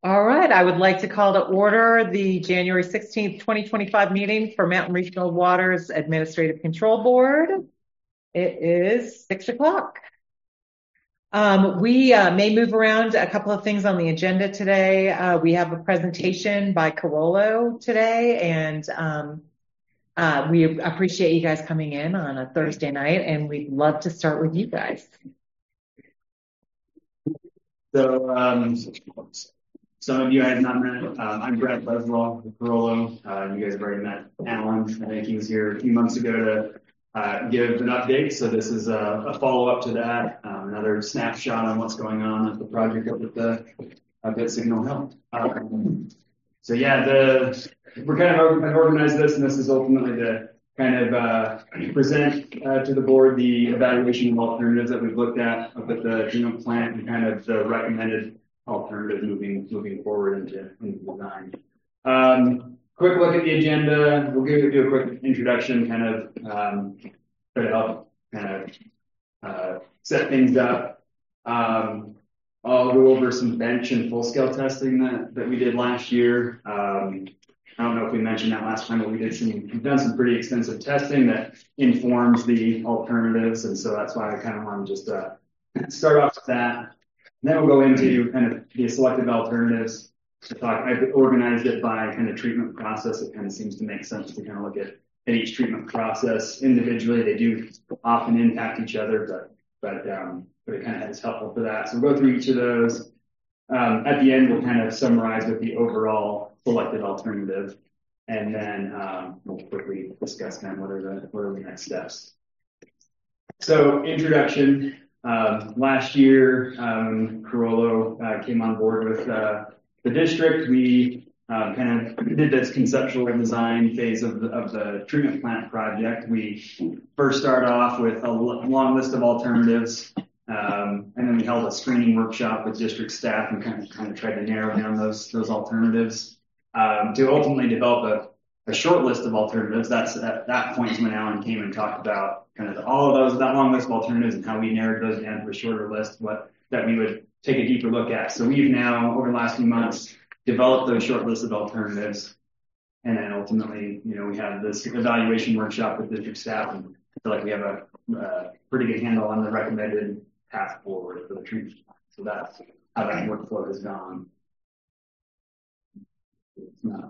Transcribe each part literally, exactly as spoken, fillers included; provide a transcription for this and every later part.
All right, I would like to call to order the January sixteenth, twenty twenty-five meeting for Mountain Regional Waters Administrative Control Board. It is six o'clock. Um, we uh, may move around a couple of things on the agenda today. Uh, we have a presentation by Carollo today, and um, uh, we appreciate you guys coming in on a Thursday night, and we'd love to start with you guys. So, um, some of you I have not met. Um, I'm Brad Leswell with Carollo. Uh, you guys have already met Alan. I think he was here a few months ago to uh, give an update. So this is a, a follow-up to that, um, another snapshot on what's going on at the project up at the up at Signal Hill. Um, so yeah, the we're kind of I've organized this, and this is ultimately to kind of uh, present uh, to the board the evaluation of alternatives that we've looked at up at the treatment plant and kind of the recommended alternative moving moving forward into, into design. Um, quick look at the agenda. We'll give you a quick introduction, kind of um, try to help kind of uh, set things up. Um, I'll go over some bench and full scale testing that, that we did last year. Um, I don't know if we mentioned that last time, but we did some, we've done some pretty extensive testing that informs the alternatives. And so that's why I kind of want to just uh, start off with that. And then we'll go into kind of the selected alternatives. I thought I've organized it by kind of treatment process. It kind of seems to make sense to kind of look at, at each treatment process individually. They do often impact each other, but, but, um, but it kind of is helpful for that. So we'll go through each of those. Um, at the end, we'll kind of summarize with the overall selected alternative, and then um, we'll quickly discuss kind of what are the what are the next steps. So introduction. Um, last year, um, Carollo uh, came on board with uh, the district. We uh, kind of did this conceptual design phase of the, of the treatment plant project. We first started off with a long list of alternatives. Um, and then we held a screening workshop with district staff and kind of, kind of tried to narrow down those, those alternatives, um, to ultimately develop a, a short list of alternatives. That's at that point when Alan came and talked about kind of all of those, that long list of alternatives and how we narrowed those down to a shorter list, what that we would take a deeper look at. So we've now, over the last few months, developed those short lists of alternatives. And then ultimately, you know, we have this evaluation workshop with district staff, and I feel like we have a, a pretty good handle on the recommended path forward for the treatment plan. So that's how that workflow has gone. It's not.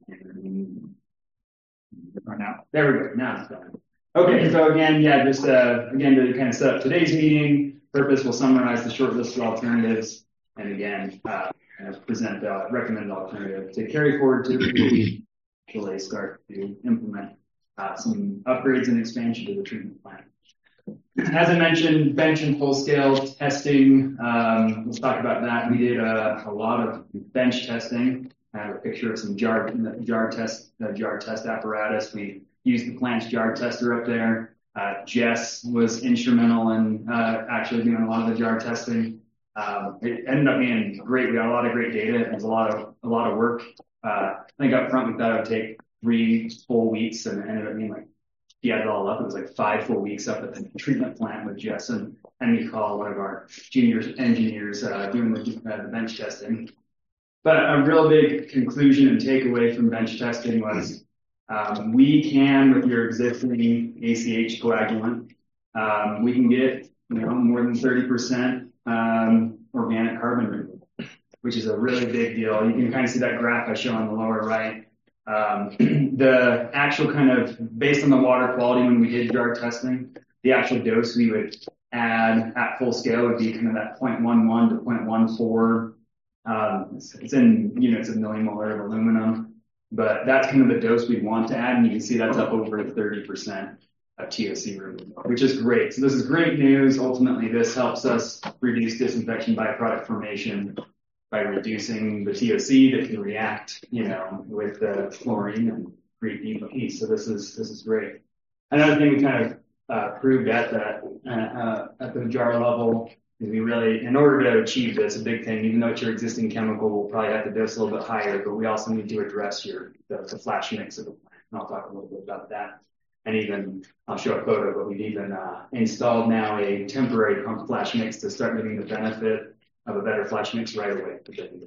Now, there we go. Now it's done. Okay, so again, yeah, just uh, again to kind of set up today's meeting. Purpose will summarize the short list of alternatives, and again, uh, kind of present the recommended alternative to carry forward to the until they start to implement uh, some upgrades and expansion to the treatment plan. As I mentioned, bench and full scale testing. Um, let's talk about that. We did a, a lot of bench testing. I have a picture of some jar jar test uh, jar test apparatus. We used the plant's jar tester up there. Uh, Jess was instrumental in uh, actually doing a lot of the jar testing. Um, it ended up being great. We got a lot of great data. It was a lot of a lot of work. Uh, I think up front we thought it would take three full weeks, and it ended up being like, if you add it all up, it was like five full weeks up at the treatment plant with Jess and Emmy Call, one of our junior engineers, uh, doing the, uh, the bench testing. But a real big conclusion and takeaway from bench testing was um, we can, with your existing A C H coagulant, um, we can get you know more than thirty percent um, organic carbon removal, which is a really big deal. You can kind of see that graph I show on the lower right. Um, the actual kind of, based on the water quality when we did jar testing, the actual dose we would add at full scale would be kind of that zero point one one to zero point one four. Um, it's, it's in units of millimolar of aluminum, but that's kind of the dose we want to add. And you can see that's up over thirty percent of T O C removal, which is great. So this is great news. Ultimately, this helps us reduce disinfection byproduct formation by reducing the T O C that can react, you know, with the fluorine and create D P. So this is this is great. Another thing we kind of uh, proved at that uh, uh, at the jar level is we really, in order to achieve this, a big thing, even though it's your existing chemical, we'll probably have to dose a little bit higher, but we also need to address your the, the flash mix of the plant. And I'll talk a little bit about that. And even, I'll show a photo, but we've even uh, installed now a temporary pump flash mix to start getting the benefit of a better flash mix right away, which I think is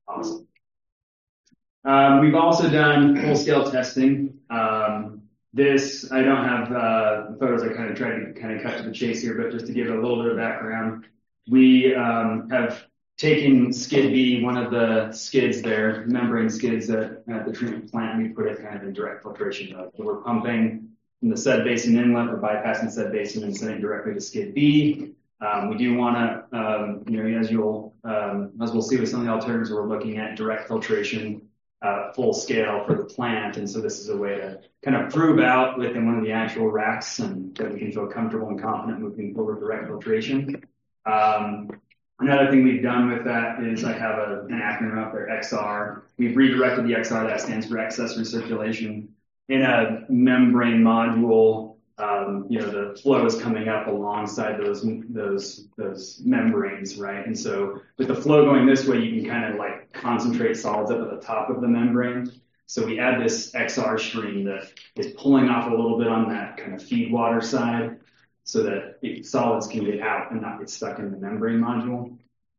Awesome. Um, we've also done full-scale testing. Um, this, I don't have uh, the photos. I kind of tried to kind of cut to the chase here, but just to give it a little bit of background, we um, have taken skid B, one of the skids there, membrane skids at, at the treatment plant, and we put it kind of in direct filtration mode. So we're pumping from the Sed Basin inlet, we're bypassing Sed Basin and sending directly to skid B. Um, we do want to, um, you know, as you'll, um, as we'll see with some of the alternatives, we're looking at direct filtration, uh, full scale for the plant. And so this is a way to kind of prove out within one of the actual racks and that we can feel comfortable and confident moving forward direct filtration. Um, another thing we've done with that is I have a, an acronym up there, X R. We've redirected the X R, that stands for excess recirculation, in a membrane module. Um, you know, the flow is coming up alongside those, those, those membranes, right? And so with the flow going this way, you can kind of like concentrate solids up at the top of the membrane. So we add this X R stream that is pulling off a little bit on that kind of feed water side so that it, solids can get out and not get stuck in the membrane module.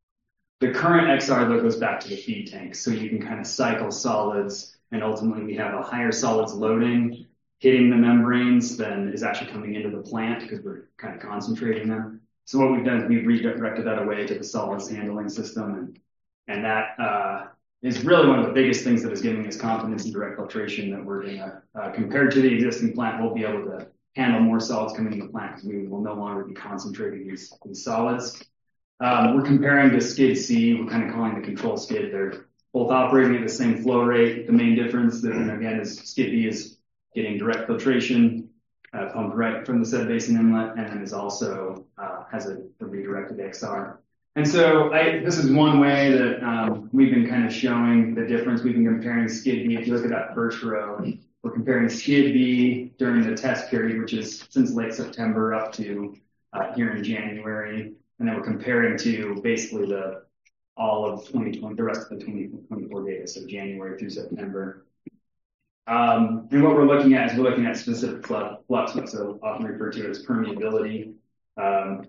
The current X R though goes back to the feed tank. So you can kind of cycle solids, and ultimately we have a higher solids loading hitting the membranes than is actually coming into the plant because we're kind of concentrating them. So what we've done is we've redirected that away to the solids handling system. And, and that uh, is really one of the biggest things that is giving us confidence in direct filtration, that we're going to, uh, compared to the existing plant, we'll be able to handle more solids coming into the plant because we will no longer be concentrating these, these solids. Um, we're comparing to skid C. We're kind of calling the control skid. They're both operating at the same flow rate. The main difference, that, again, is skid B is getting direct filtration, uh, pumped right from the Sed Basin inlet, and then is also, uh, has a, a redirected X R. And so I, this is one way that, um, we've been kind of showing the difference. We've been comparing skid B. If you look at that first row, we're comparing skid B during the test period, which is since late September up to, uh, here in January. And then we're comparing to basically the, all of twenty twenty, the rest of the twenty twenty-four data. So January through September. Um, and what we're looking at is we're looking at specific flux, what's so often referred to as permeability. Um,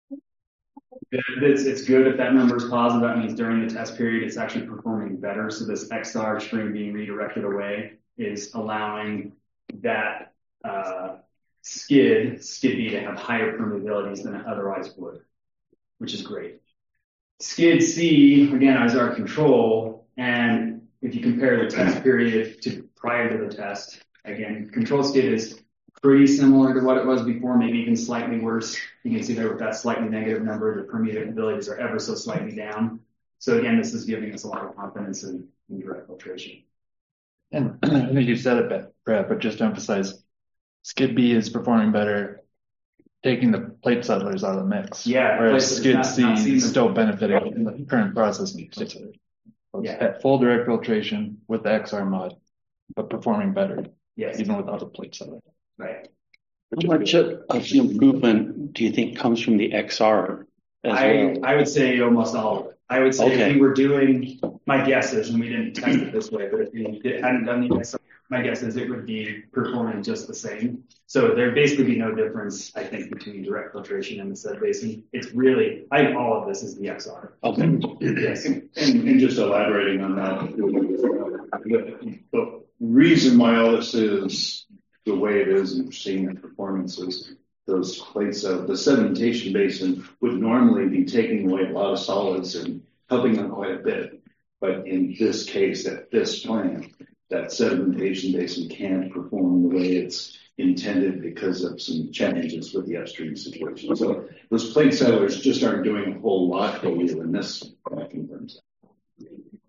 it's, it's good if that number is positive. That means during the test period, it's actually performing better. So this X R stream being redirected away is allowing that uh, skid, skid B to have higher permeabilities than it otherwise would, which is great. Skid C, again, is our control. And if you compare the test period to prior to the test, again, control skid is pretty similar to what it was before, maybe even slightly worse. You can see there with that slightly negative number, the permeabilities are ever so slightly down. So again, this is giving us a lot of confidence in, in direct filtration. And I think you said it, Brad, but just to emphasize, skid B is performing better, taking the plate settlers out of the mix. Yeah. Whereas skid not, C not is still benefiting in the current process in particular. Yeah. At full direct filtration with the X R mod, but performing better, yes, even without the plate settler. Right. How much of the improvement do you think comes from the X R as I, well? I would say almost all of it. I would say Okay. if we were doing, my guess is, and we didn't test it this way, but if we did, hadn't done the X R, my guess is it would be performing just the same. So there'd basically be no difference, I think, between direct filtration and the Sed Basin. It's really, I think all of this is the X R. Okay. Yes. And, and just elaborating on that, the, the reason why all this is the way it is and we're seeing the performances, those plates of the sedimentation basin would normally be taking away a lot of solids and helping them quite a bit. But in this case, at this plant, that sedimentation basin can't perform the way it's intended because of some challenges with the upstream situation. So those plate settlers just aren't doing a whole lot for you, and this uh, confirms that.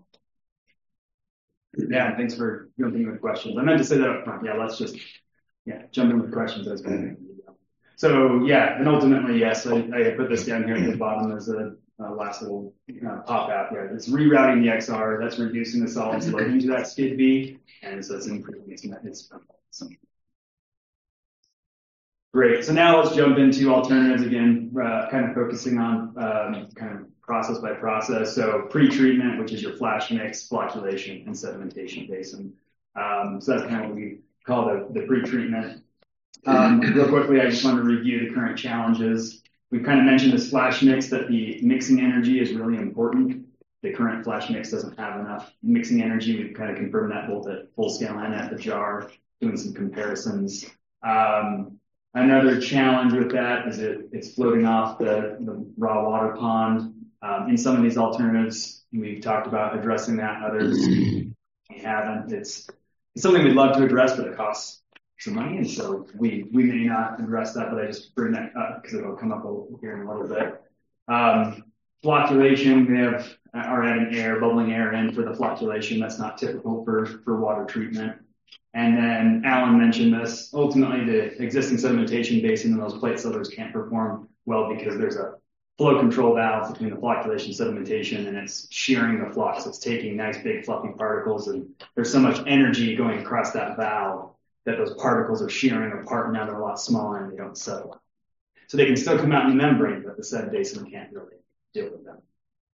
Yeah, thanks for jumping in with questions. I meant to say that up front. Yeah, let's just yeah jump in with questions as we go. So yeah, and ultimately, yes, I, I put this down here at the bottom as a uh, last little uh, pop out there. It's rerouting the X R. That's reducing the solids loading to that skid B, and so it's improving its its so. Great. So now let's jump into alternatives again, uh, kind of focusing on um, kind of process by process. So pre-treatment, which is your flash mix, flocculation, and sedimentation basin. Um, so that's kind of what we call the, the pre-treatment. Um, real quickly, I just want to review the current challenges. We've kind of mentioned this flash mix, that the mixing energy is really important. the current flash mix doesn't have enough mixing energy. We've kind of confirmed that both at full scale and at the jar, doing some comparisons. Um, another challenge with that is it, it's floating off the, the raw water pond. Um, in some of these alternatives, we've talked about addressing that. Others we haven't. It's, it's something we'd love to address, but it costs some money, and so we we may not address that. But I just bring that up because it'll come up here in a little bit. Um, flocculation, we have are adding air, bubbling air in for the flocculation. That's not typical for for water treatment. And then Alan mentioned this. Ultimately, the existing sedimentation basin and those plate settlers can't perform well because there's a flow control valve between the flocculation sedimentation, and it's shearing the flocks. It's taking nice big fluffy particles, and there's so much energy going across that valve that those particles are shearing apart, and now they're a lot smaller and they don't settle. So they can still come out in the membrane, but the sed basin can't really deal with them.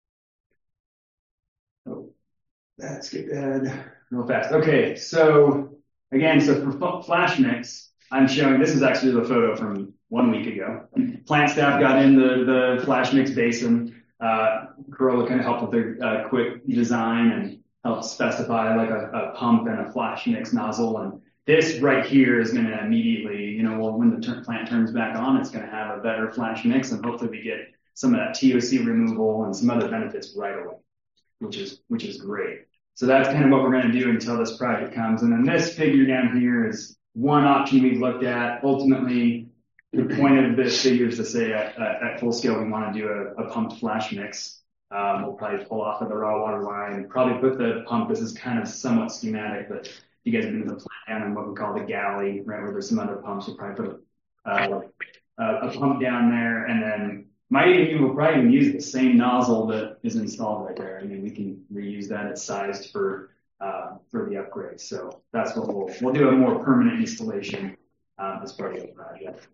Oh, let's get that real fast. Okay, so again, so for flash mix, I'm showing, this is actually the photo from one week ago. Plant staff got in the, the flash mix basin. Uh, Corolla kind of helped with their uh, quick design and helped specify like a, a pump and a flash mix nozzle. And this right here is going to immediately, you know, well, when the ter- plant turns back on, it's going to have a better flash mix, and hopefully we get some of that T O C removal and some other benefits right away, which is, which is great. So that's kind of what we're going to do until this project comes. And then this figure down here is one option we've looked at. Ultimately, the point of this figure is to say at, at, at full scale, we want to do a, a pumped flash mix. Um, we'll probably pull off of the raw water line, probably put the pump. This is kind of somewhat schematic, but you guys have been to the plant down in what we call the galley, right, where there's some other pumps. We'll probably put uh, a, a pump down there, and then might even, we'll probably even use the same nozzle that is installed right there. I mean, we can reuse that. It's sized for uh, for the upgrade. So that's what we'll, we'll do a more permanent installation uh, as part of the project.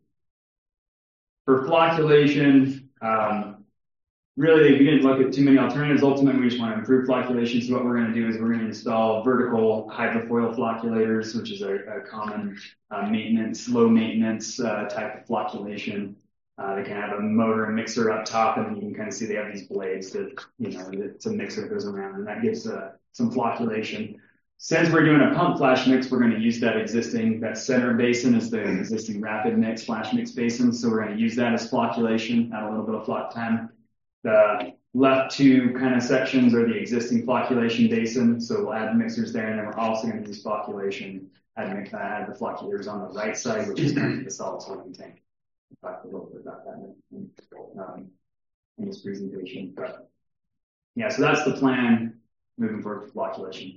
For flocculation, um, really, we didn't look at too many alternatives. Ultimately, we just want to improve flocculation. So what we're going to do is we're going to install vertical hydrofoil flocculators, which is a, a common uh, maintenance, low maintenance uh, type of flocculation. Uh, they can have a motor and mixer up top, and then you can kind of see they have these blades that, you know, it's a mixer that goes around, and that gives uh, some flocculation. Since we're doing a pump flash mix, we're going to use that existing, that center basin is the existing rapid mix flash mix basin. So we're going to use that as flocculation, add a little bit of floc time. The left two kind of sections are the existing flocculation basin. So we'll add mixers there, and then we're also going to use flocculation, add, mix, add the flocculators on the right side, which is kind of the solid sorting tank. We'll talk a little bit about that in, um, in this presentation. But yeah, so that's the plan moving forward for flocculation.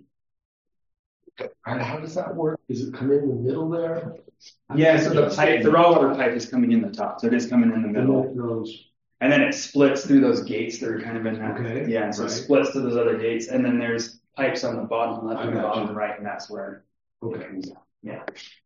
And how does that work? Does it come in the middle there? Yeah, so the pipe, the raw water pipe is coming in the top, so it is coming in the middle. Those. And then it splits through those gates that are kind of in that. Okay. Yeah, so Right. it splits to those other gates, and then there's pipes on the bottom left I and the got bottom you. right, and that's where Okay. it comes out. Yeah.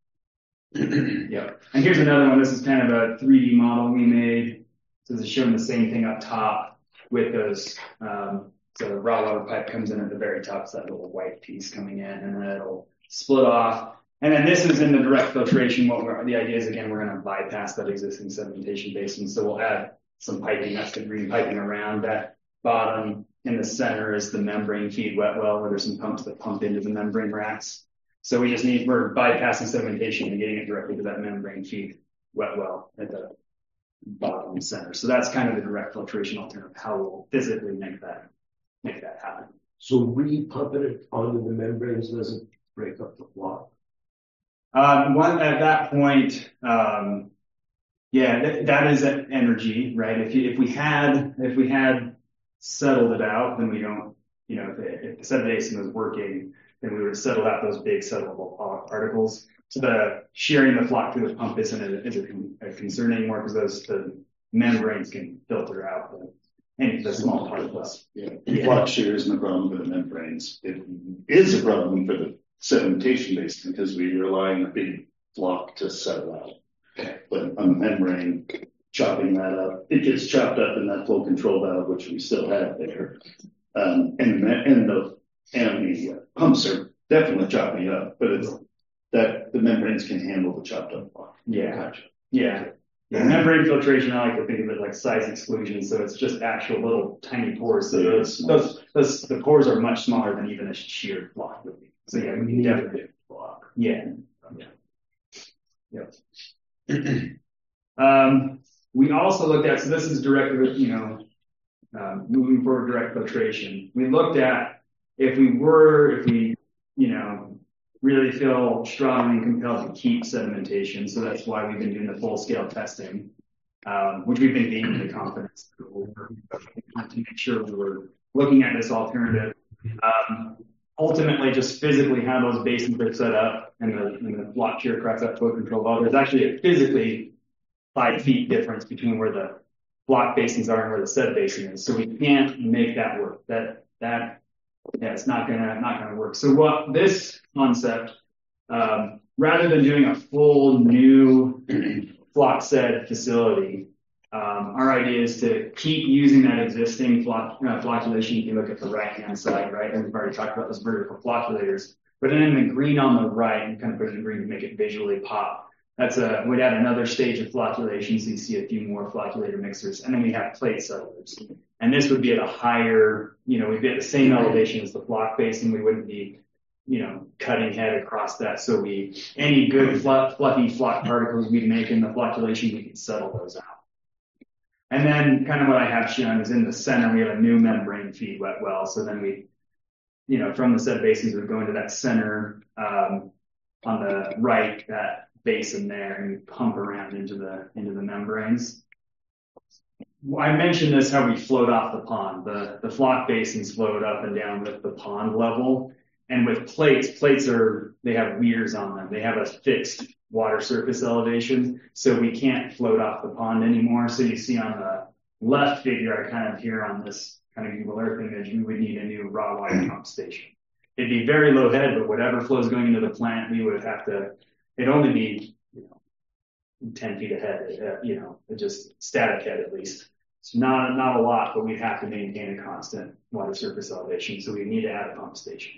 Yep. And here's another one. This is kind of a three D model we made. So this is showing the same thing up top with those. Um, so the raw water pipe comes in at the very top, so that little white piece coming in, and then it'll split off. And then this is in the direct filtration. What we're, the idea is, again, we're going to bypass that existing sedimentation basin. So we'll add some piping. That's the green piping around that bottom. In the center is the membrane feed wet well, where there's some pumps that pump into the membrane racks. So we just need, we're bypassing sedimentation and getting it directly to that membrane feed wet well at the bottom center. So that's kind of the direct filtration alternative, how we'll physically make that, make that happen. So re-pumping it onto the membranes doesn't break up the floc? Um, one, at that point, um, yeah, th- that is energy, right? If you, if we had, if we had settled it out, then we don't, you know, if, it, if the sedimentation was working, then we would have settled out those big settleable particles. So the shearing the floc through the pump isn't a, isn't a concern anymore, because those, the membranes can filter out the, any the small particles. Yeah, floc shear isn't a problem for the membranes. It is a problem for the sedimentation basin because we rely on a big floc to settle out. But on the membrane, chopping that up, it gets chopped up in that flow control valve, which we still have there. Um, and, and the, and the uh, pumps are definitely chopping it up, but it's that the membranes can handle the chopped up floc. Yeah. Gotcha. Yeah. Yeah, membrane filtration, I like to think of it like size exclusion, so it's just actual little tiny pores. So those, those, those, the pores are much smaller than even a shear block would be. So yeah, we can definitely block. Yeah. Yeah. Yep. um, we also looked at, so this is direct, you know, um, moving forward direct filtration. We looked at if we were, if we, you know, really feel strongly and compelled to keep sedimentation. So that's why we've been doing the full scale testing, um, which we've been gaining the confidence to make sure we were looking at this alternative. Um, ultimately, just physically how those basins are set up and the, and the block shear across that flow control valve, there's actually a physically five feet difference between where the block basins are and where the sed basin is. So we can't make that work. That, that, yeah, it's not gonna, not gonna work. So what this concept, um, rather than doing a full new flock sed facility, um, our idea is to keep using that existing flock, uh, flocculation. You can look at the right-hand side, right? And we've already talked about those vertical flocculators, but then the green on the right, and kind of put it in green to make it visually pop. That's a, we'd add another stage of flocculation, so you see a few more flocculator mixers, and then we have plate settlers. And this would be at a higher, you know, we'd be at the same elevation as the flock basin. We wouldn't be, you know, cutting head across that. So we, any good fluff, fluffy flock particles we make in the flocculation, we can settle those out. And then kind of what I have shown is in the center, we have a new membrane feed wet well. So then we, you know, from the sed basins, we go into that center, um, on the right, that basin there, and we pump around into the, into the membranes. I mentioned this, how we float off the pond. The, the flock basins float up and down with the pond level. And with plates, plates are, they have weirs on them. They have a fixed water surface elevation. So we can't float off the pond anymore. So you see on the left figure, I kind of here on this kind of Google Earth image, we would need a new raw water pump station. It'd be very low head, but whatever flows going into the plant, we would have to, it'd only be, you know, ten feet ahead, uh, you know, just static head at least. It's not, not a lot, but we'd have to maintain a constant water surface elevation. So we need to add a pump station.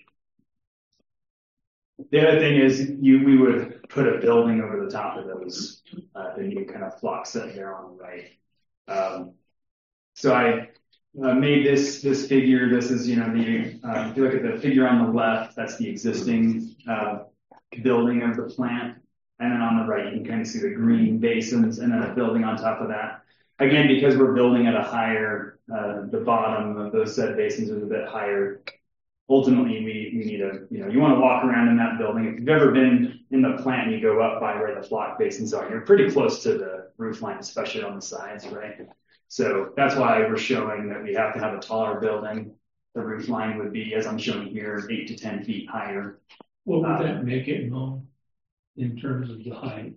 The other thing is you, we would put a building over the top of those, uh, the new kind of flock set there on the right. Um, so I uh, made this, this figure. This is, you know, the, uh, if you look at the figure on the left, that's the existing, uh, building of the plant. And then on the right, you can kind of see the green basins and then a building on top of that. Again, because we're building at a higher, uh, the bottom of those sed basins is a bit higher. Ultimately, we, we need a, you know, you want to walk around in that building. If you've ever been in the plant and you go up by where the flock basins are, you're pretty close to the roof line, especially on the sides, right? So that's why we're showing that we have to have a taller building. The roof line would be, as I'm showing here, eight to ten feet higher. What would Uh, that make it known in terms of the height?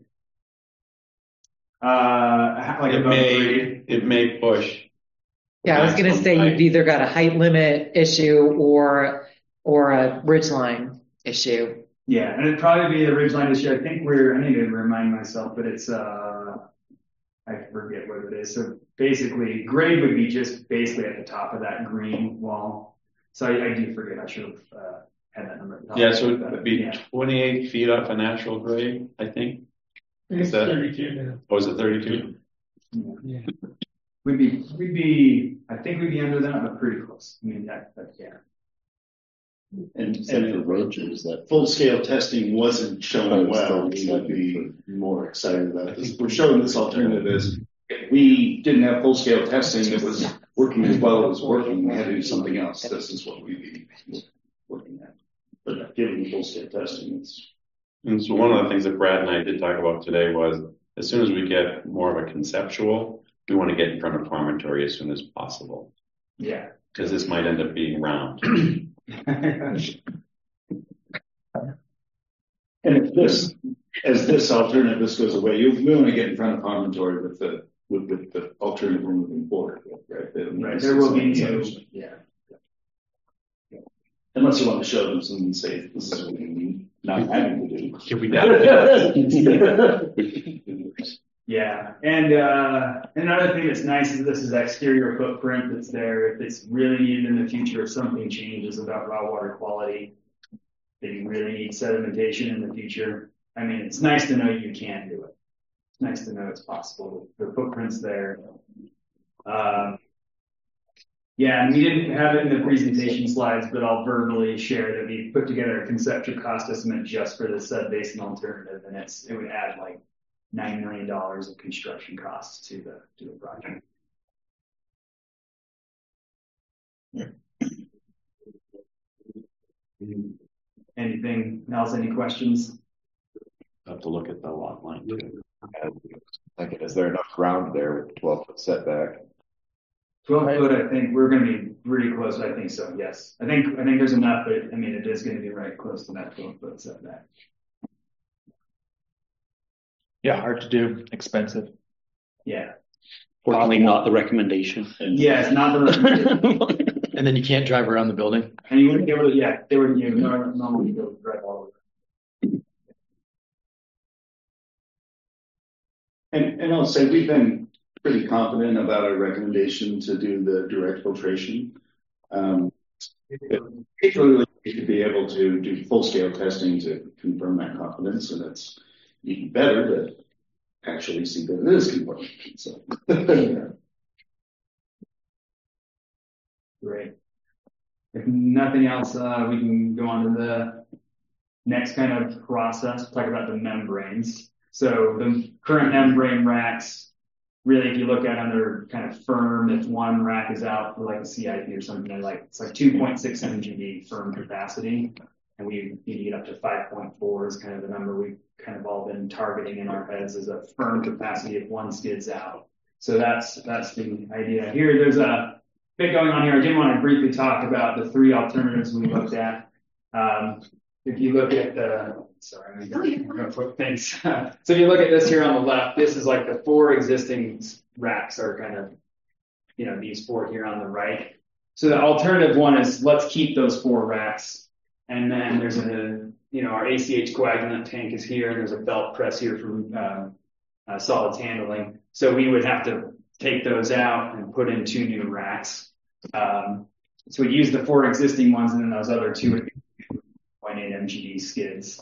Uh, like It above may, grade. it may push. Yeah, I was gonna maximum say height. you've either got a height limit issue or, or a ridgeline issue. Yeah, and it'd probably be the ridgeline this year. I think we're, I need to remind myself, but it's, uh, I forget what it is. So basically, grade would be just basically at the top of that green wall. So I, I do forget. I should have, uh, had that number. at the top. Yeah, so it would be Yeah. twenty-eight feet off a natural grade, I think. It's Is that- thirty-two now. Oh, is it thirty-two? Yeah. We'd be, we'd be, I think we'd be under that, but pretty close. I mean, that, that, yeah. And, and for roaches, that full scale testing wasn't showing well, so I'd be more excited about this. We're showing this alternative as if we didn't have full scale testing that was working as well as working, we had to do something else. This is what we'd be looking at. But given full scale testing, it's. And so one of the things that Brad and I did talk about today was as soon as we get more of a conceptual, we want to get in front of Promontory as soon as possible. Yeah. Because this might end up being round. And if this, as this alternative, this goes away, you, we want to get in front of Promontory with the, with, with the alternative we're moving forward with, right? They- Right. There will be some- two. Yeah. Unless you want to show them something and say, this is what we need, not having to do. Can we Yeah, and uh, another thing that's nice is this is exterior footprint that's there. If it's really needed in the future, if something changes about raw water quality, if you really need sedimentation in the future, I mean, it's nice to know you can do it. it's nice to know it's possible. The footprint's there. Um, yeah, and we didn't have it in the presentation slides, but I'll verbally share that we put together a conceptual cost estimate just for the sub-basin alternative, and it's it would add like nine million dollars of construction costs to the to the project. Anything else? Any questions? Have to look at the lot line too. Like, is there enough ground there with twelve foot setback? twelve foot, I think we're going to be pretty close. I think so. Yes, I think I think there's enough, but I mean it is going to be right close to that twelve foot setback. Yeah, hard to do, expensive. Yeah. Fortunately, not the recommendation. Yeah, it's not the. And then you can't drive around the building. And you wouldn't be able to, yeah, they wouldn't, you know, normally be able to drive all over. And, and I'll say we've been pretty confident about our recommendation to do the direct filtration. Um, particularly, we should be able to do full scale testing to confirm that confidence, and it's even better to actually see that it is confirmed. So. Great. If nothing else, uh, we can go on to the next kind of process, talk about the membranes. So the current membrane racks, really, if you look at them, they're kind of firm. If one rack is out for like a C I P or something, they're like, it's like two point six M G D firm capacity. And we need to get up to five point four is kind of the number we've kind of all been targeting in our heads as a firm capacity if one skids out. So that's, that's the idea here. There's a bit going on here. I did want to briefly talk about the three alternatives we looked at. Um, if you look at the, sorry, I'm going to quick things. So if you look at this here on the left, this is like the four existing racks are kind of, you know, these four here on the right. So the alternative one is let's keep those four racks. And then there's a, you know, our A C H coagulant tank is here. And there's a belt press here for uh, uh, solids handling. So we would have to take those out and put in two new racks. Um, so we use the four existing ones, and then those other two would be two point eight M G D skids.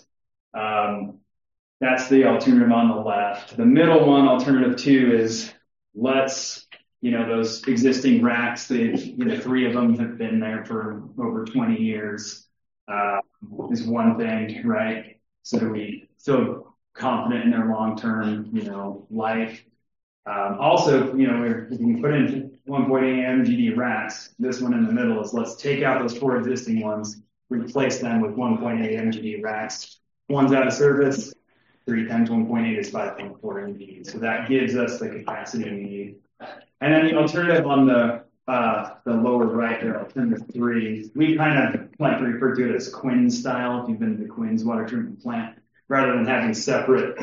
Um, that's the alternative on the left. The middle one, alternative two, is let's, you know, those existing racks, they, you know, three of them have been there for over twenty years, uh, is one thing, right? So that we feel confident in their long-term, you know, life. Um, also, you know, we're, we can put in one point eight M G D racks. This one in the middle is let's take out those four existing ones, replace them with one point eight M G D racks. One's out of service, three times one point eight is five point four M G D. So that gives us the capacity we need. And then the alternative on the uh, the lower right there, alternative three, we kind of like to refer to it as Quinn style. If you've been to the Quinn's water treatment plant, rather than having separate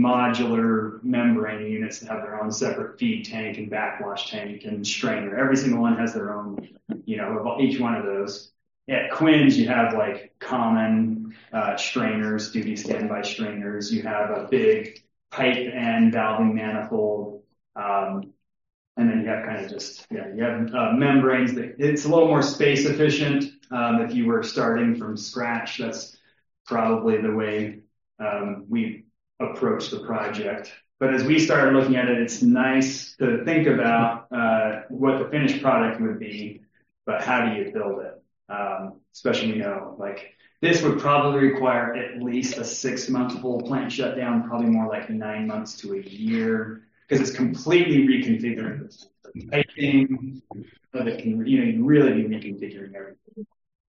modular membrane units that have their own separate feed tank and backwash tank and strainer. Every single one has their own, you know, each one of those. At Quinn's, you have like common uh, strainers, duty standby strainers. You have a big pipe and valving manifold. Um, and then you have kind of just, yeah, you have uh, membranes that it's a little more space efficient. Um, if you were starting from scratch, that's probably the way Um, we approached the project. But as we started looking at it, it's nice to think about uh, what the finished product would be, but how do you build it? Um, especially, you know, like this would probably require at least a six month full plant shutdown, probably more like nine months to a year, because it's completely reconfiguring the piping, but it can, you know, you really be reconfiguring everything.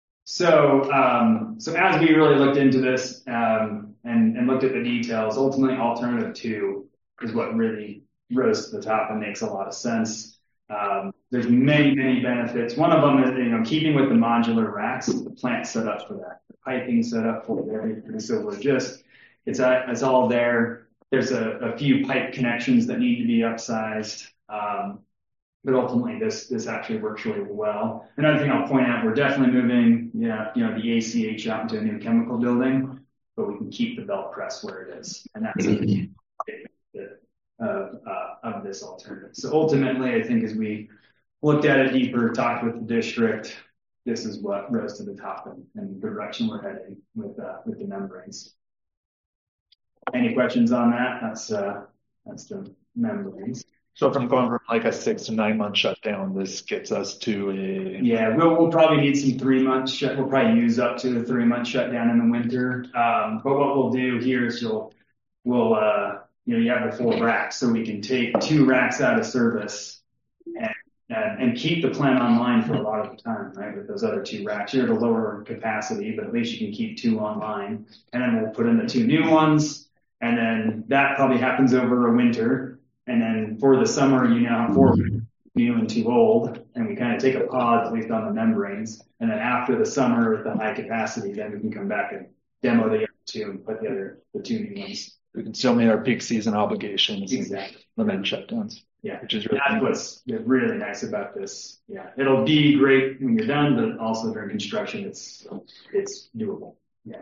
So, um, so as we really looked into this, um, and, and looked at the details, ultimately alternative two is what really rose to the top and makes a lot of sense. Um, there's many, many benefits. One of them is, you know, keeping with the modular racks, the plant set up for that, the piping set up for everything. So we're just, it's, uh, it's all there. There's a, a few pipe connections that need to be upsized. Um, But ultimately, this this actually works really well. Another thing I'll point out: we're definitely moving, yeah, you know, the A C H out into a new chemical building, but we can keep the belt press where it is, and that's a big benefit of uh, of this alternative. So ultimately, I think as we looked at it deeper, talked with the district, this is what rose to the top and, and the direction we're heading with uh, with the membranes. Any questions on that? That's uh, That's the membranes. So from going from like a six to nine month shutdown, this gets us to a, Yeah, we'll, we'll probably need some three months shut. We'll probably use up to a three month shutdown in the winter. Um, but what we'll do here is you'll, we'll, uh, you know, you have the four racks, so we can take two racks out of service and, and, and keep the plant online for a lot of the time, right? With those other two racks, you're at a lower capacity, but at least you can keep two online. And then we'll put in the two new ones. And then that probably happens over a winter. And then for the summer, you now have four new and two old, and we kind of take a pause at least on the membranes. And then after the summer with the high capacity, then we can come back and demo the other two and put the other, the two new ones. we can still meet our peak season obligations. Exactly. And limit shutdowns. Yeah. Which is really That's what's really nice about this. Yeah. It'll be great when you're done, but also during construction, it's, it's doable. Yeah.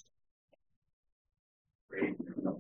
Great.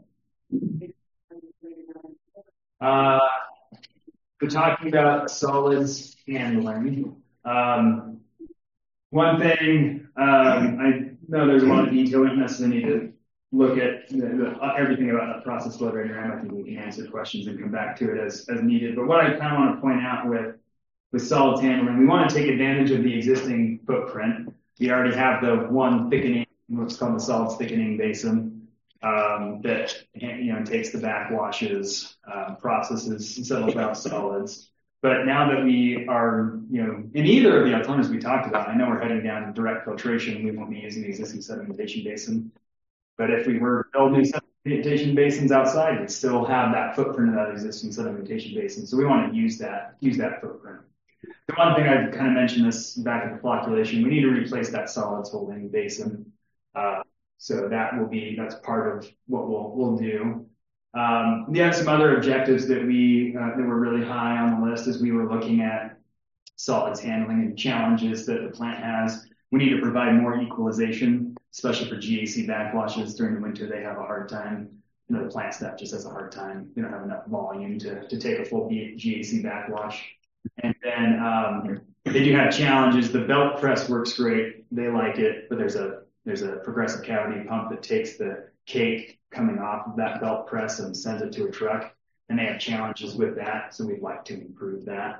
Uh, we're talking about solids handling. Um, one thing, um, I know there's a lot of detail. We don't necessarily need to look at the, the, everything about the process flow diagram. I think we can answer questions and come back to it as, as needed. But what I kind of want to point out with, with solids handling, we want to take advantage of the existing footprint. We already have the one thickening, what's called the solids thickening basin. Um, that, you know, takes the backwashes, uh, processes, and settles out solids. But now that we are, you know, in either of the alternatives we talked about, I know we're heading down direct filtration. We won't be using the existing sedimentation basin. But if we were to build new sedimentation basins outside, we'd still have that footprint of that existing sedimentation basin. So we want to use that, use that footprint. The one thing I kind of mentioned this back at the flocculation, we need to replace that solids holding basin. Uh, So that will be, that's part of what we'll, we'll do. Um, we have some other objectives that we, uh, that were really high on the list as we were looking at solids handling and challenges that the plant has. We need to provide more equalization, especially for G A C backwashes during the winter. They have a hard time. You know, the plant staff just has a hard time. They don't have enough volume to, to take a full G A C backwash. And then, um, they do have challenges. The belt press works great. They like it, but there's a, There's a progressive cavity pump that takes the cake coming off of that belt press and sends it to a truck. And they have challenges with that. So we'd like to improve that.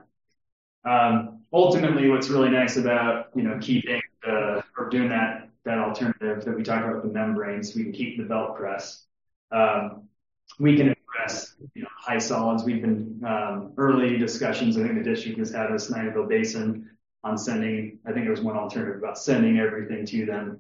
Um, ultimately, what's really nice about, you know, keeping the, or doing that, that alternative that we talked about with the membranes, we can keep the belt press. Um, we can address, you know, high solids. We've been, um, early discussions. I think the district has had a Snyderville Basin on sending, I think there was one alternative about sending everything to them.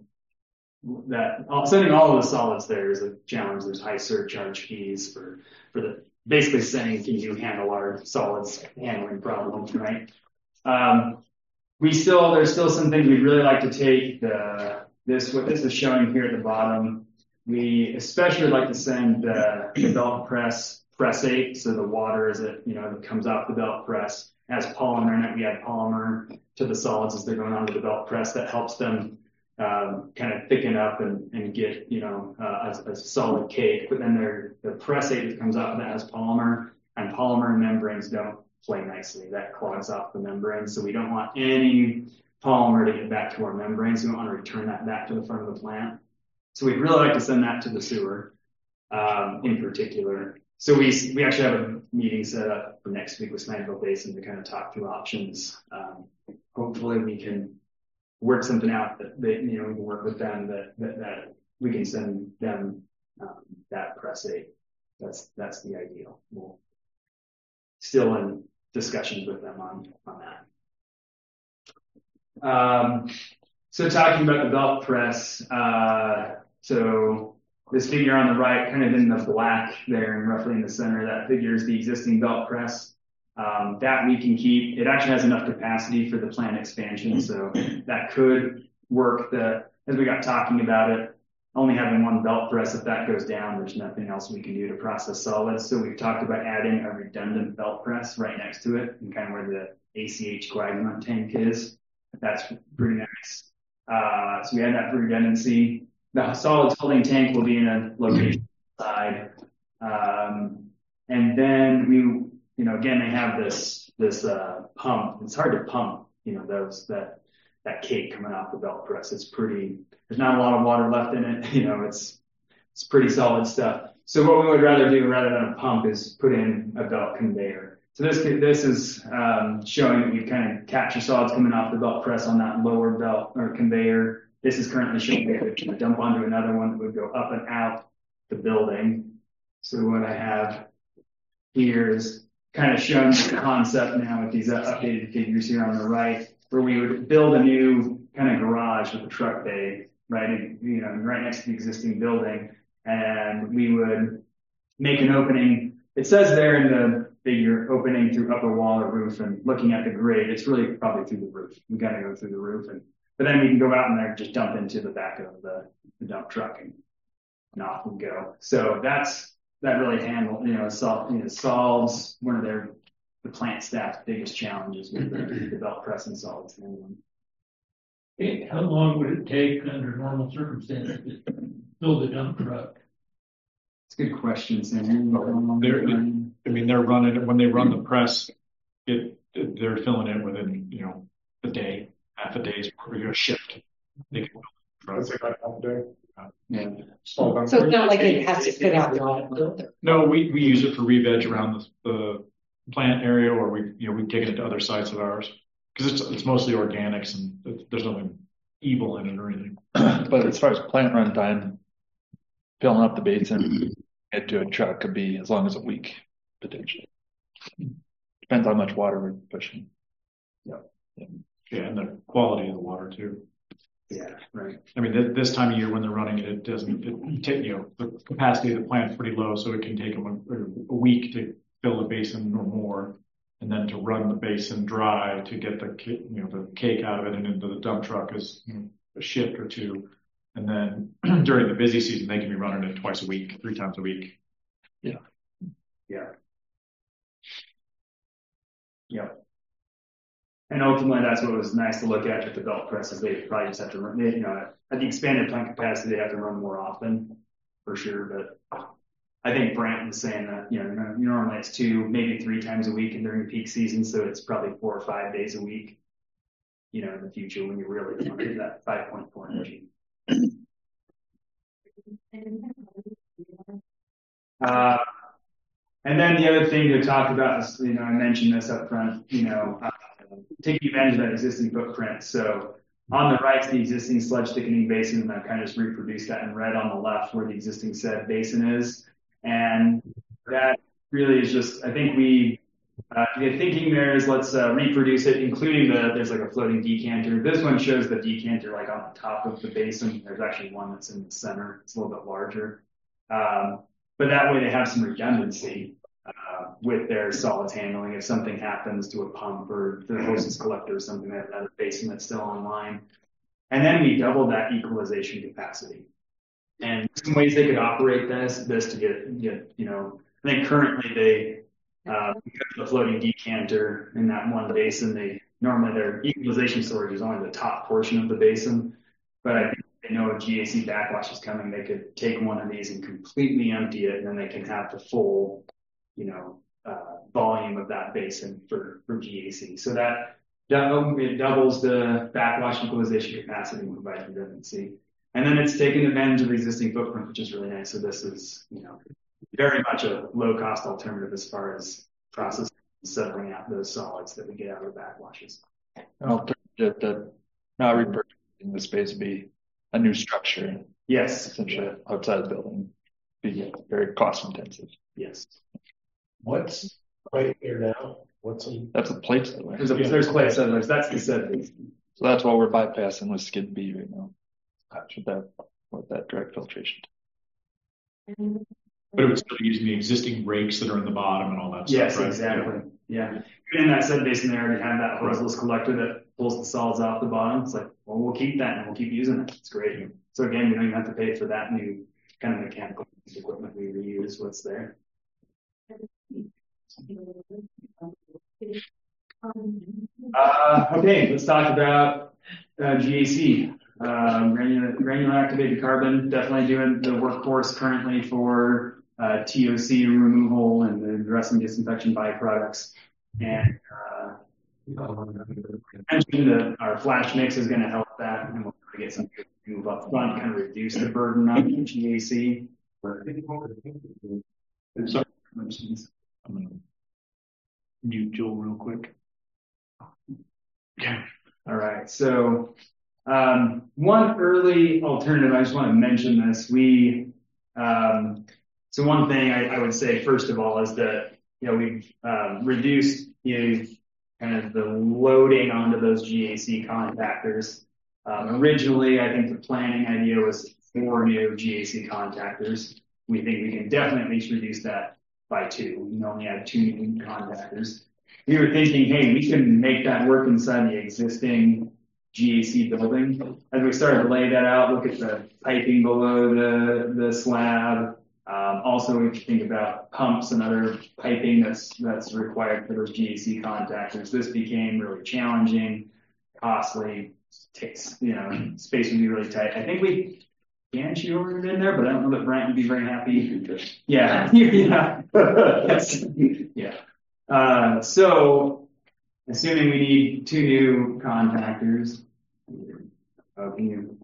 That sending all of the solids there is a challenge. There's high surcharge fees for, for the basically saying, can you handle our solids handling problems, right? Um, we still, there's still some things we'd really like to take. The, this, what this is showing here at the bottom, we especially like to send the, the belt press pressate. So the water as it, you know, that comes off the belt press has polymer in it. We add polymer to the solids as they're going onto the belt press. That helps them Um, kind of thicken up and, and get, you know, uh, a, a solid cake. But then there, the pressate that comes off of that has polymer, and polymer and membranes don't play nicely. That clogs off the membrane. So we don't want any polymer to get back to our membranes. We don't want to return that back to the front of the plant. So we'd really like to send that to the sewer, um, in particular. So we, we actually have a meeting set up for next week with Snyderville Basin to kind of talk through options. Um, hopefully we can work something out that they, you know, we can work with them that, that, that we can send them, um, that pressate. That's, that's the ideal. We'll still in discussions with them on, on that. Um, so talking about the belt press, uh, so this figure on the right, kind of in the black there and roughly in the center, that figure is the existing belt press. Um, that we can keep. It actually has enough capacity for the plant expansion, so that could work. The, as we got talking about it, only having one belt press, if that goes down, there's nothing else we can do to process solids. So we've talked about adding a redundant belt press right next to it, and kind of where the A C H coagulant tank is. That's pretty nice. Uh, so we add that for redundancy. The solids holding tank will be in a location side, um, and then we. You know, again, they have this, this, uh, pump. It's hard to pump, you know, those, that, that cake coming off the belt press. It's pretty, there's not a lot of water left in it. You know, it's, it's pretty solid stuff. So what we would rather do rather than a pump is put in a belt conveyor. So this this is um, showing that we kind of capture solids coming off the belt press on that lower belt or conveyor. This is currently showing that we can dump onto another one that would go up and out the building. So what I have here is kind of showing the concept now with these updated figures here on the right, where we would build a new kind of garage with a truck bay, right, you know, right next to the existing building, and we would make an opening. It says there in the figure, opening through upper wall or roof, and looking at the grade, it's really probably through the roof. We got to go through the roof, and but then we can go out in there and just dump into the back of the, the dump truck and, and off we go. So that's that really handle, you know, sol- you know, solves one of their the plant staff's biggest challenges with the, the belt press and solids handling. Hey, how long would it take under normal circumstances to build a dump truck? It's a good question, Sam. They're, I mean, they're running it when they run the press. It, it they're filling it within, you know, a day, half a day's or a shift. They can build a truck. Yeah. So it's not like it has to fit out the No, we, we use it for re-veg around the, the plant area, or we, you know, we take it to other sites of ours because it's, it's mostly organics and it, there's nothing evil in it or anything. But as far as plant run time, filling up the basin, get to a truck could be as long as a week, potentially. Depends how much water we're pushing. Yeah. Yeah, yeah, and the quality of the water too. Yeah, right. I mean, th- this time of year when they're running it, it doesn't, it take, you know, the capacity of the plant is pretty low, so it can take them a, a week to fill a basin or more, and then to run the basin dry to get the, you know, the cake out of it and into the dump truck is, you know, a shift or two. And then during the busy season, they can be running it twice a week, three times a week. Yeah. Yeah. Yep. And ultimately, that's what was nice to look at with the belt press is they probably just have to run, they, you know, at the expanded plant capacity, they have to run more often for sure. But I think Brant was saying that, you know, normally it's two, maybe three times a week and during peak season. So it's probably four or five days a week, you know, in the future when you really want to do that five point four energy. Uh, and then the other thing to talk about is, you know, I mentioned this up front, you know, uh, taking advantage of that existing footprint. So on the right is the existing sludge thickening basin, and I've kind of just reproduced that in red on the left where the existing set basin is. And that really is just, I think we, uh, the thinking there is let's uh, reproduce it, including the, there's like a floating decanter. This one shows the decanter like on the top of the basin. There's actually one that's in the center. It's a little bit larger. Um, but that way they have some redundancy uh, with their solids handling. If something happens to a pump or the hoses collector or something, that that basin that's still online. And then we doubled that equalization capacity. And some ways they could operate this, this to get, get, you know, I think currently they, uh, because of the floating decanter in that one basin, they normally their equalization storage is only the top portion of the basin. But I think they know if G A C backwash is coming, they could take one of these and completely empty it, and then they can have the full, you know, uh, volume of that basin for, for G A C. So that, it doubles the backwash equalization capacity and provides redundancy. And then it's taking advantage of the existing footprint, which is really nice. So this is, you know, very much a low cost alternative as far as processing and settling out those solids that we get out of the backwashes. Alternative to not repurposing the space would be a new structure. Yes. Essentially outside the building. Be very cost intensive. Yes. What's right here now? What's in? That's a plate settler. There's a, there's plate settlers. That's the settlers. So that's what we're bypassing with skid B right now. With that, with that direct filtration. But it would still be using the existing rakes that are in the bottom and all that yes, stuff, right? Exactly. Yeah. In that set basin, they already have that hoseless collector that pulls the solids off the bottom. It's like, well, we'll keep that and we'll keep using it. It's great. So again, we don't even have to pay for that new kind of mechanical equipment. We reuse what's there. Uh, okay, let's talk about uh, G A C. Um, granular, granular activated carbon, definitely doing the workforce currently for uh, T O C removal and the addressing disinfection byproducts. And uh, I mentioned that our flash mix is going to help that, and we'll get some move up front, kind of reduce the burden on G A C. Sorry. I'm gonna mute Joel real quick. Okay. All right. So, um, one early alternative, I just want to mention this. We, um, so one thing I, I would say, first of all, is that, you know, we've, um, reduced, you know, kind of the loading onto those G A C contactors. Um, originally, I think the planning idea was four new G A C contactors. We think we can definitely reduce that by two. We only have two new contactors. We were thinking, hey, we can make that work inside the existing G A C building. As we started to lay that out, look at the piping below the, the slab. Um, also, we think about pumps and other piping that's, that's required for those G A C contactors. This became really challenging, costly, takes, you know, space would be really tight. I think we can shoot ordered in there, but I don't know that Brent would be very happy. Yeah. Yeah. Yeah. Uh, so, assuming we need two new contactors, uh, can you,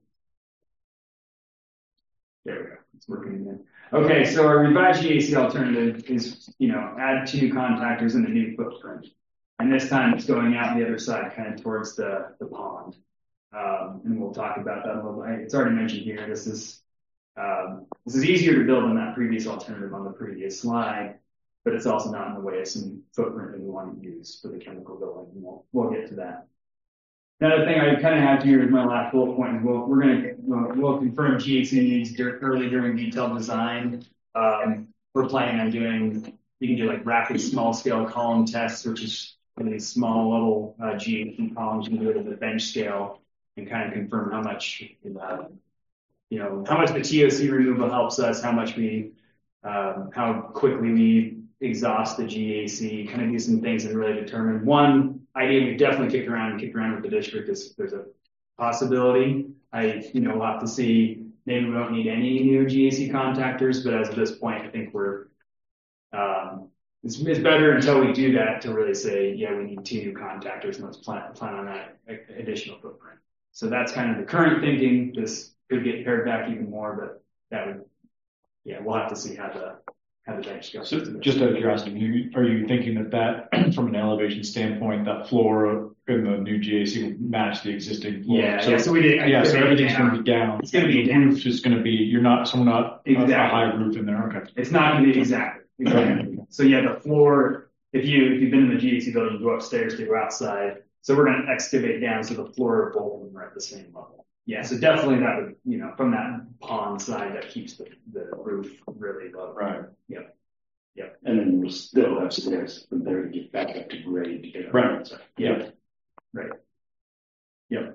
there we go, it's working again. Okay, so our revised G A C alternative is, you know, add two contactors in the new footprint. And this time it's going out the other side, kind of towards the, the pond. Um, and we'll talk about that a little bit. It's already mentioned here. This is, um, this is easier to build than that previous alternative on the previous slide, but it's also not in the way of some footprint that we want to use for the chemical building. And we'll, we'll get to that. Another thing I kind of have here is my last bullet point. Is we'll, we're going to, we'll, we'll confirm G A C needs early during detailed design. Um, we're planning on doing, you can do like rapid small scale column tests, which is really small little uh, G A C columns. You can do it at the bench scale and kind of confirm how much, uh, you know, how much the T O C removal helps us, how much we, um, how quickly we exhaust the G A C, kind of do some things and really determine. One idea we've definitely kicked around and kicked around with the district is there's a possibility. I, you know, we'll have to see, maybe we don't need any new G A C contactors, but as of this point, I think we're, um, it's, it's better until we do that to really say, yeah, we need two new contactors and let's plan, plan on that additional footprint. So that's kind of the current thinking. This could get pared back even more, but that would, yeah, we'll have to see how the, how the bench goes. So just out of curiosity, are you thinking that that, from an elevation standpoint, that floor in the new G A C would match the existing floor? Yeah, so, yeah, so we did. Yeah, so everything's going to be down. It's going to be the down. roof is going to be, you're not, someone not exactly. a, a high roof in there. Okay. It's not going to be exactly. exactly. So yeah, the floor, if you, if you've been in the G A C building, you go upstairs to go outside. So we're going to excavate down so the floor of both of them are at the same level. Yeah, so definitely that would, you know, from that pond side, that keeps the, the roof really low. Right. Yep. Yep. And then we'll still have stairs from there to get back up to grade. You know? Right. So, yeah. Right. Yep.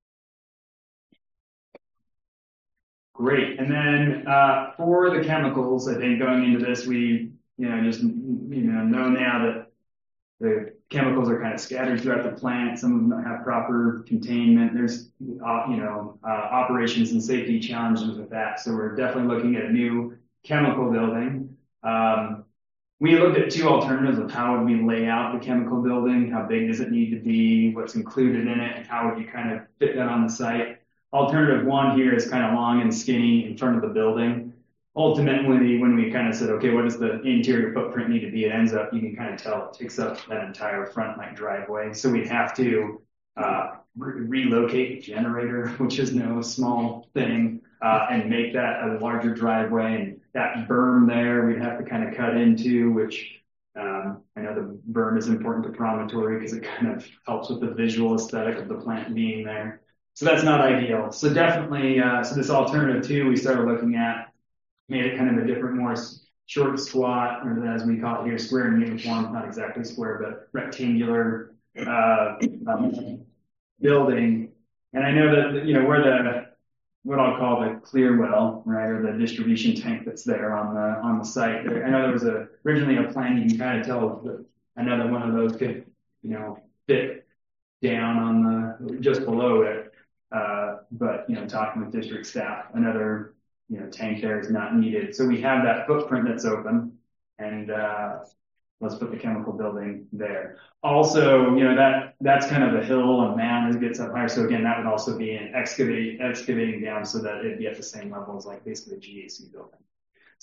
Great. And then uh, for the chemicals, I think going into this, we, you know, just, you know, know now that the chemicals are kind of scattered throughout the plant. Some of them don't have proper containment. There's, uh, you know, uh, operations and safety challenges with that. So we're definitely looking at a new chemical building. Um, we looked at two alternatives of how would we lay out the chemical building, how big does it need to be, what's included in it, and how would you kind of fit that on the site. Alternative one here is kind of long and skinny in front of the building. Ultimately, when we kind of said, okay, what does the interior footprint need to be? It ends up, you can kind of tell it takes up that entire front like driveway. So we'd have to uh, re- relocate the generator, which is no small thing, uh, and make that a larger driveway. And that berm there, we'd have to kind of cut into, which um, I know the berm is important to Promontory because it kind of helps with the visual aesthetic of the plant being there. So that's not ideal. So definitely, uh, so this alternative two, we started looking at, made it kind of a different, more short squat, or as we call it here, square and uniform, not exactly square, but rectangular uh, um, building. And I know that, you know, where the, what I'll call the clear well, right, or the distribution tank that's there on the on the site. I know there was a originally a plan, you can kind of tell that another one of those could, you know, fit down on the, just below it. Uh, but, you know, talking with district staff, another, you know, tank there is not needed. So we have that footprint that's open, and uh, let's put the chemical building there. Also, you know, that that's kind of a hill and mound as it gets up higher. So again, that would also be an excavate, excavating down so that it'd be at the same level as like basically the G A C building.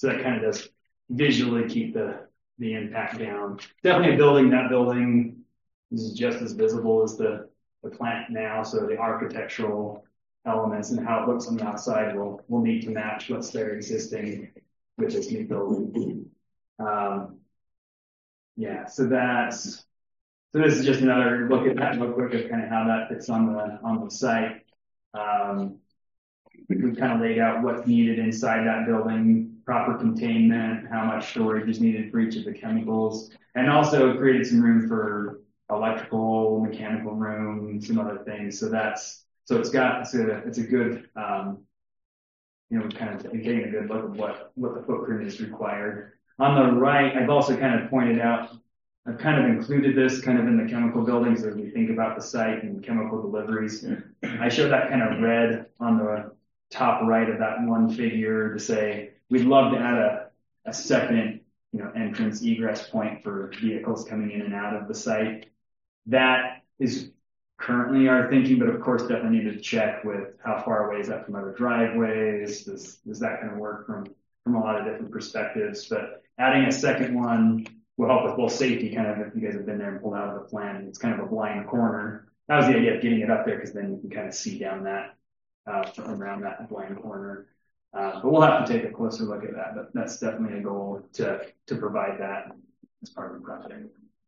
So that kind of does visually keep the, the impact down. Definitely a building, that building is just as visible as the, the plant now. So the architectural elements and how it looks on the outside will, will need to match what's there existing with this new building. Um, yeah, so that's, so this is just another look at that real quick of kind of how that fits on the, on the site. Um, we kind of laid out what's needed inside that building, proper containment, how much storage is needed for each of the chemicals, and also created some room for electrical, mechanical room, some other things. So that's, so it's got, it's a, it's a good, um, you know, kind of getting a good look at what, what the footprint is required. On the right, I've also kind of pointed out, I've kind of included this kind of in the chemical buildings as we think about the site and chemical deliveries. I showed that kind of red on the top right of that one figure to say, we'd love to add a, a second, you know, entrance egress point for vehicles coming in and out of the site. That is currently our thinking, but of course definitely need to check with how far away is that from other driveways. Does, does that kind of work from, from a lot of different perspectives? But adding a second one will help with both safety, kind of, if you guys have been there and pulled out of the plan. It's kind of a blind corner. That was the idea of getting it up there, because then you can kind of see down that, uh, from around that blind corner. Uh, but we'll have to take a closer look at that, but that's definitely a goal to, to provide that as part of the project.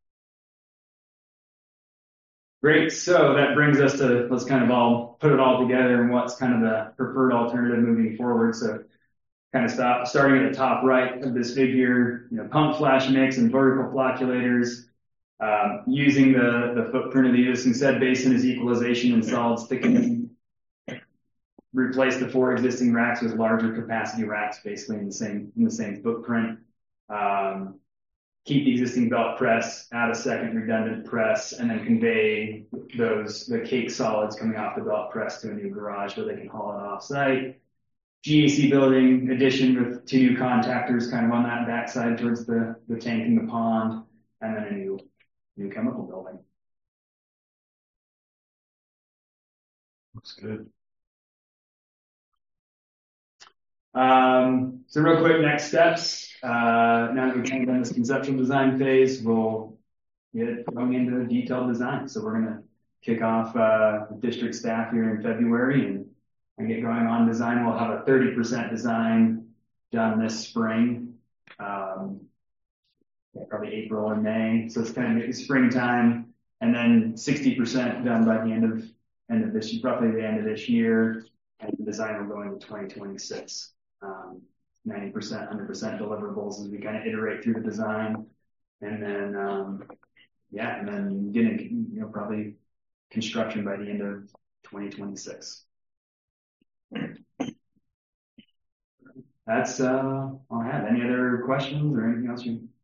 Great. So that brings us to, let's kind of all put it all together and what's kind of the preferred alternative moving forward. So kind of stop, starting at the top right of this figure, you know, pump flash mix and vertical flocculators, um, using the, the footprint of the existing said basin as equalization and solids thickening. Replace the four existing racks with larger capacity racks, basically in the same, in the same footprint. Um, keep the existing belt press, add a second redundant press, and then convey those, the cake solids coming off the belt press to a new garage where they can haul it off site. G A C building addition with two new contactors kind of on that backside towards the, the tank and the pond, and then a new, new chemical building. Looks good. Um, so real quick, next steps. Uh, now that we've kind of done this conceptual design phase, we'll get going into the detailed design. So we're going to kick off, uh, with district staff here in February and, and get going on design. We'll have a thirty percent design done this spring. Um, yeah, probably April or May. So it's kind of springtime, and then sixty percent done by the end of, end of this year, roughly the end of this year. And the design will go into twenty twenty-six. Um, ninety percent, one hundred percent deliverables as we kind of iterate through the design. And then, um, yeah, and then getting, you know, probably construction by the end of twenty twenty-six. That's, uh, all I have. Any other questions or anything else you?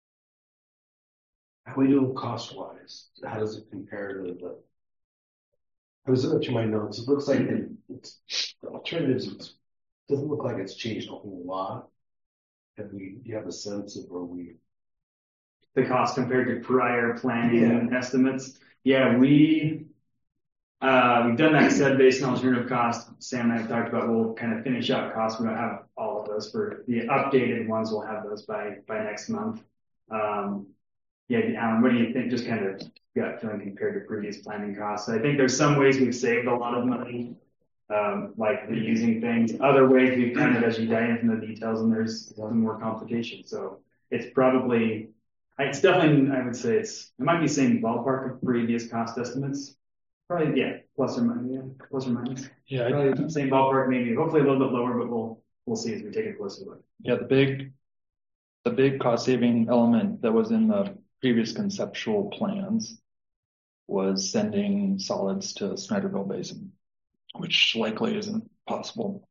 How are we doing cost wise? How does it compare to the, I was looking at my notes. It looks like it, it's, the alternatives, it doesn't look like it's changed a whole lot. Have we, do you have a sense of where we? The cost compared to prior planning yeah. estimates? Yeah, we, uh, we've done that said based on alternative cost. Sam and I have talked about, we'll kind of finish out costs. We don't have all of those for the updated ones. We'll have those by, by next month. Um, yeah, Alan, what do you think? Just kind of gut feeling compared to previous planning costs. I think there's some ways we've saved a lot of money, um, like reusing things. Other ways we've kind of, as you dive into the details, and there's some more complications. So it's probably, it's definitely, I would say it's, it might be same ballpark of previous cost estimates. Probably, yeah, plus or minus, yeah, plus or minus. Yeah, probably I, same ballpark, maybe hopefully a little bit lower, but we'll we'll see as we take a closer look. Yeah, the big, the big cost saving element that was in the previous conceptual plans was sending solids to Snyderville Basin, which likely isn't possible.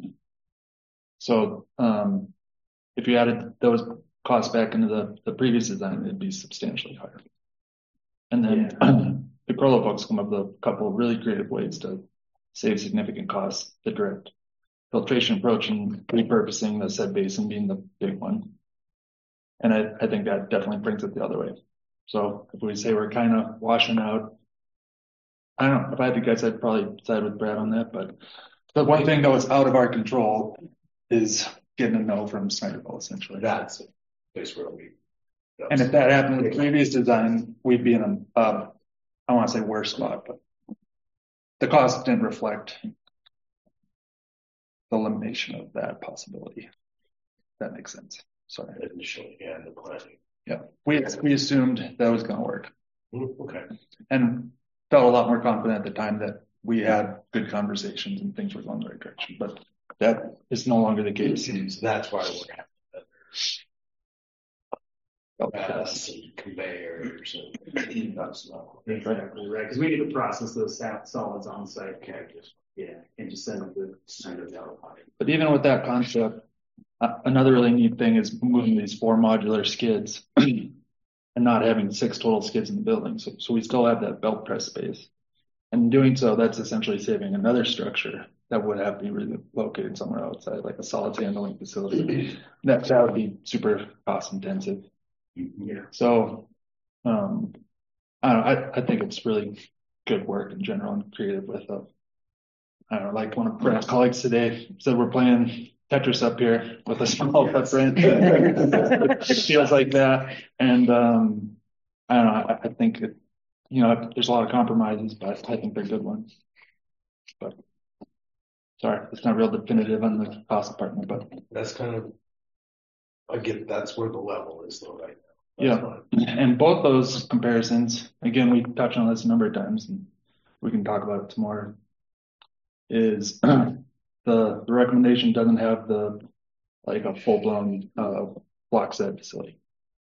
So um, if you added those costs back into the, the previous design, it'd be substantially higher. And then yeah. the Crollo folks come up with a couple of really creative ways to save significant costs, the direct filtration approach and repurposing the said basin being the big one. And I, I think that definitely brings it the other way. So if we say we're kind of washing out, I don't know, if I had to guess, I'd probably side with Brad on that. But the one thing that was out of our control is getting a no from Snyderville essentially. That's a place where we. And if that happened with the previous design, we'd be in a, uh, I want to say worse spot, but the cost didn't reflect the elimination of that possibility. That makes sense. Sorry. Initially, yeah, the planning. Yeah, we we assumed that was going to work. Mm, okay. And felt a lot more confident at the time that we had good conversations and things were going the right direction. But that is no longer the case. So that's why we're having that. Gas and conveyors and that's not Exactly right, because we need to process those sa- solids on site. can't just Yeah, and just send them to Snyderville. But even with that concept, uh, another really neat thing is moving these four modular skids and not having six total skids in the building. So, so we still have that belt press space. And in doing so, that's essentially saving another structure that would have to be relocated somewhere outside, like a solids handling facility. That, that would be super cost intensive. Yeah. So, um, I don't know, I, I think it's really good work in general and creative with a, I don't know, like one of Brad's colleagues today said we're playing Tetris up here with a small footprint. It feels like that. And, um, I don't know, I, I think, it, you know, there's a lot of compromises, but I think they're good ones. But sorry, it's not real definitive on the cost department, but that's kind of, I get that's where the level is though, right? yeah, and both those comparisons, again, we touched on this a number of times and we can talk about it tomorrow, is the, the recommendation doesn't have the, like a full-blown uh, block set facility.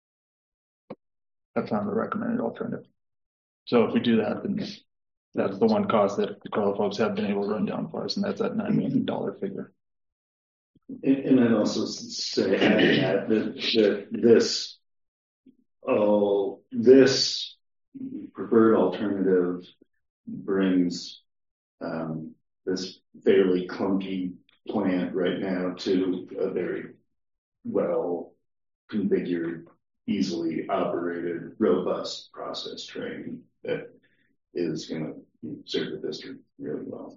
That's not the recommended alternative. So if we do that, then that's the one cost that the Carlo folks have been able to run down for us, and that's that nine million dollars figure. And, and I'd also say adding that, that, that this, oh, this preferred alternative brings um, this fairly clunky plant right now to a very well configured, easily operated, robust process train that is going to serve the district really well.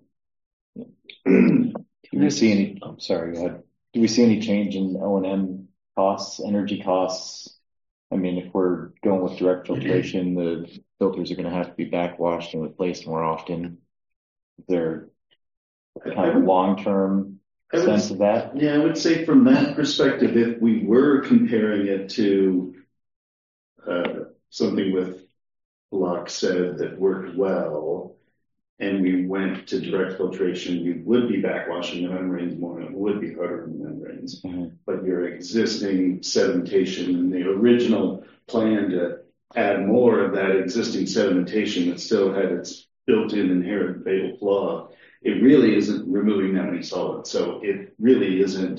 Do we see any, I'm sorry, go ahead. Do we see any change in O and M costs, energy costs? I mean, if we're going with direct filtration, the filters are going to have to be backwashed and replaced more often. Is there a kind of long-term sense of that? Yeah, I would say from that perspective, if we were comparing it to uh, something with Locke said that worked well, and we went to direct filtration, we would be backwashing the membranes more, and it would be harder on the membranes. Mm-hmm. But your existing sedimentation and the original plan to add more of that existing sedimentation that still had its built-in inherent fatal flaw, it really isn't removing that many solids. So it really isn't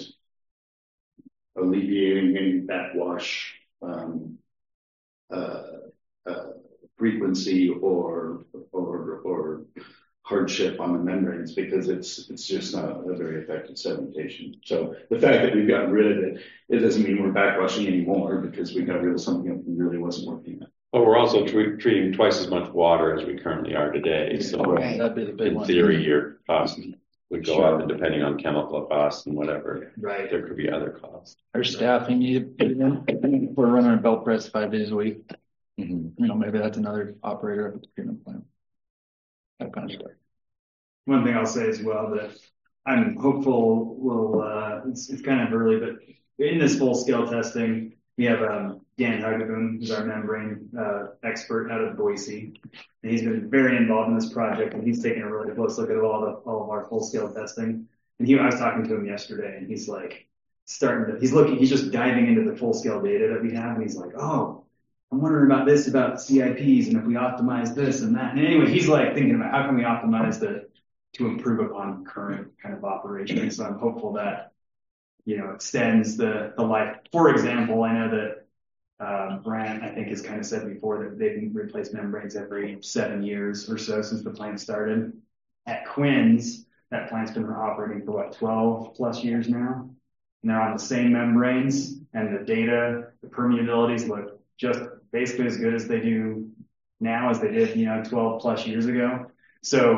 alleviating any backwash um, uh, uh, frequency or or or hardship on the membranes, because it's it's just not a very effective sedimentation. So the fact that we've gotten rid of it, it doesn't mean we're backwashing anymore, because we got rid of something that really wasn't working. But we're also tre- treating twice as much water as we currently are today. So Right. That'd be the big in one. theory, your cost would go Sure. up, and depending on chemical costs and whatever, Right. there could be other costs. Our staffing, you- we're running a belt press five days a week. Mm-hmm. You know, maybe that's another operator of the treatment plant. That kind of stuff. One thing I'll say as well that I'm hopeful will, uh, it's, it's kind of early, but in this full scale testing, we have, um, Dan Huggaboom, who's our membrane, uh, expert out of Boise. And he's been very involved in this project, and he's taking a really close look at all the, all of our full scale testing. And he, I was talking to him yesterday, and he's like starting to, he's looking, he's just diving into the full scale data that we have. And he's like, oh, I'm wondering about this, about C I Ps, and if we optimize this and that. And anyway, he's like thinking about how can we optimize the, to improve upon current kind of operations. So I'm hopeful that, you know, extends the, the life. For example, I know that, uh, Brant, I think, has kind of said before that they've replaced membranes every seven years or so since the plant started. At Quinn's, that plant's been operating for what, twelve plus years now? And they're on the same membranes, and the data, the permeabilities look just basically as good as they do now as they did, you know, twelve plus years ago. So,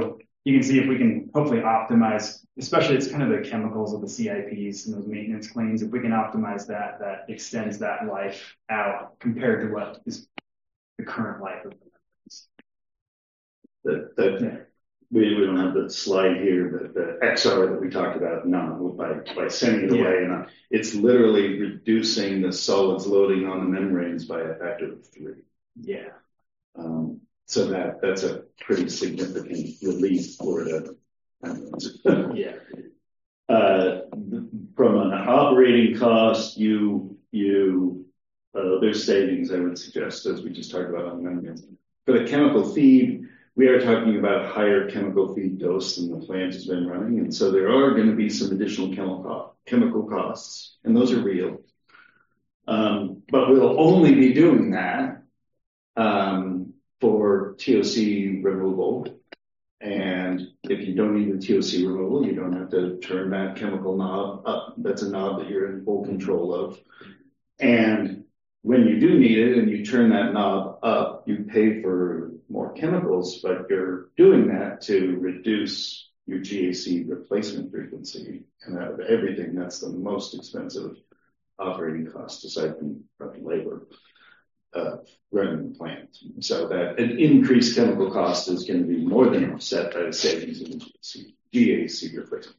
you can see if we can hopefully optimize, especially it's kind of the chemicals of the C I Ps and those maintenance claims. If we can optimize that, that extends that life out compared to what is the current life of the That, that yeah. we, we don't have the slide here, but the X R that we talked about, no, by, by sending it Yeah. away, and uh, it's literally reducing the solids loading on the membranes by a factor of three. Yeah. Um, so that, that's a pretty significant relief for the, yeah. Uh, from an operating cost, you, you, uh, there's savings, I would suggest, as we just talked about on the membranes. For the chemical feed, we are talking about higher chemical feed dose than the plant has been running. And so there are going to be some additional chemical, chemical costs, and those are real. Um, but we'll only be doing that, um, for T O C removal. And if you don't need the T O C removal, you don't have to turn that chemical knob up. That's a knob that you're in full control of. And when you do need it and you turn that knob up, you pay for more chemicals, but you're doing that to reduce your G A C replacement frequency. And out of everything, that's the most expensive operating cost aside from, from labor. Uh, running the plant. So that an increased chemical cost is going to be more than offset by the savings in G A C replacement.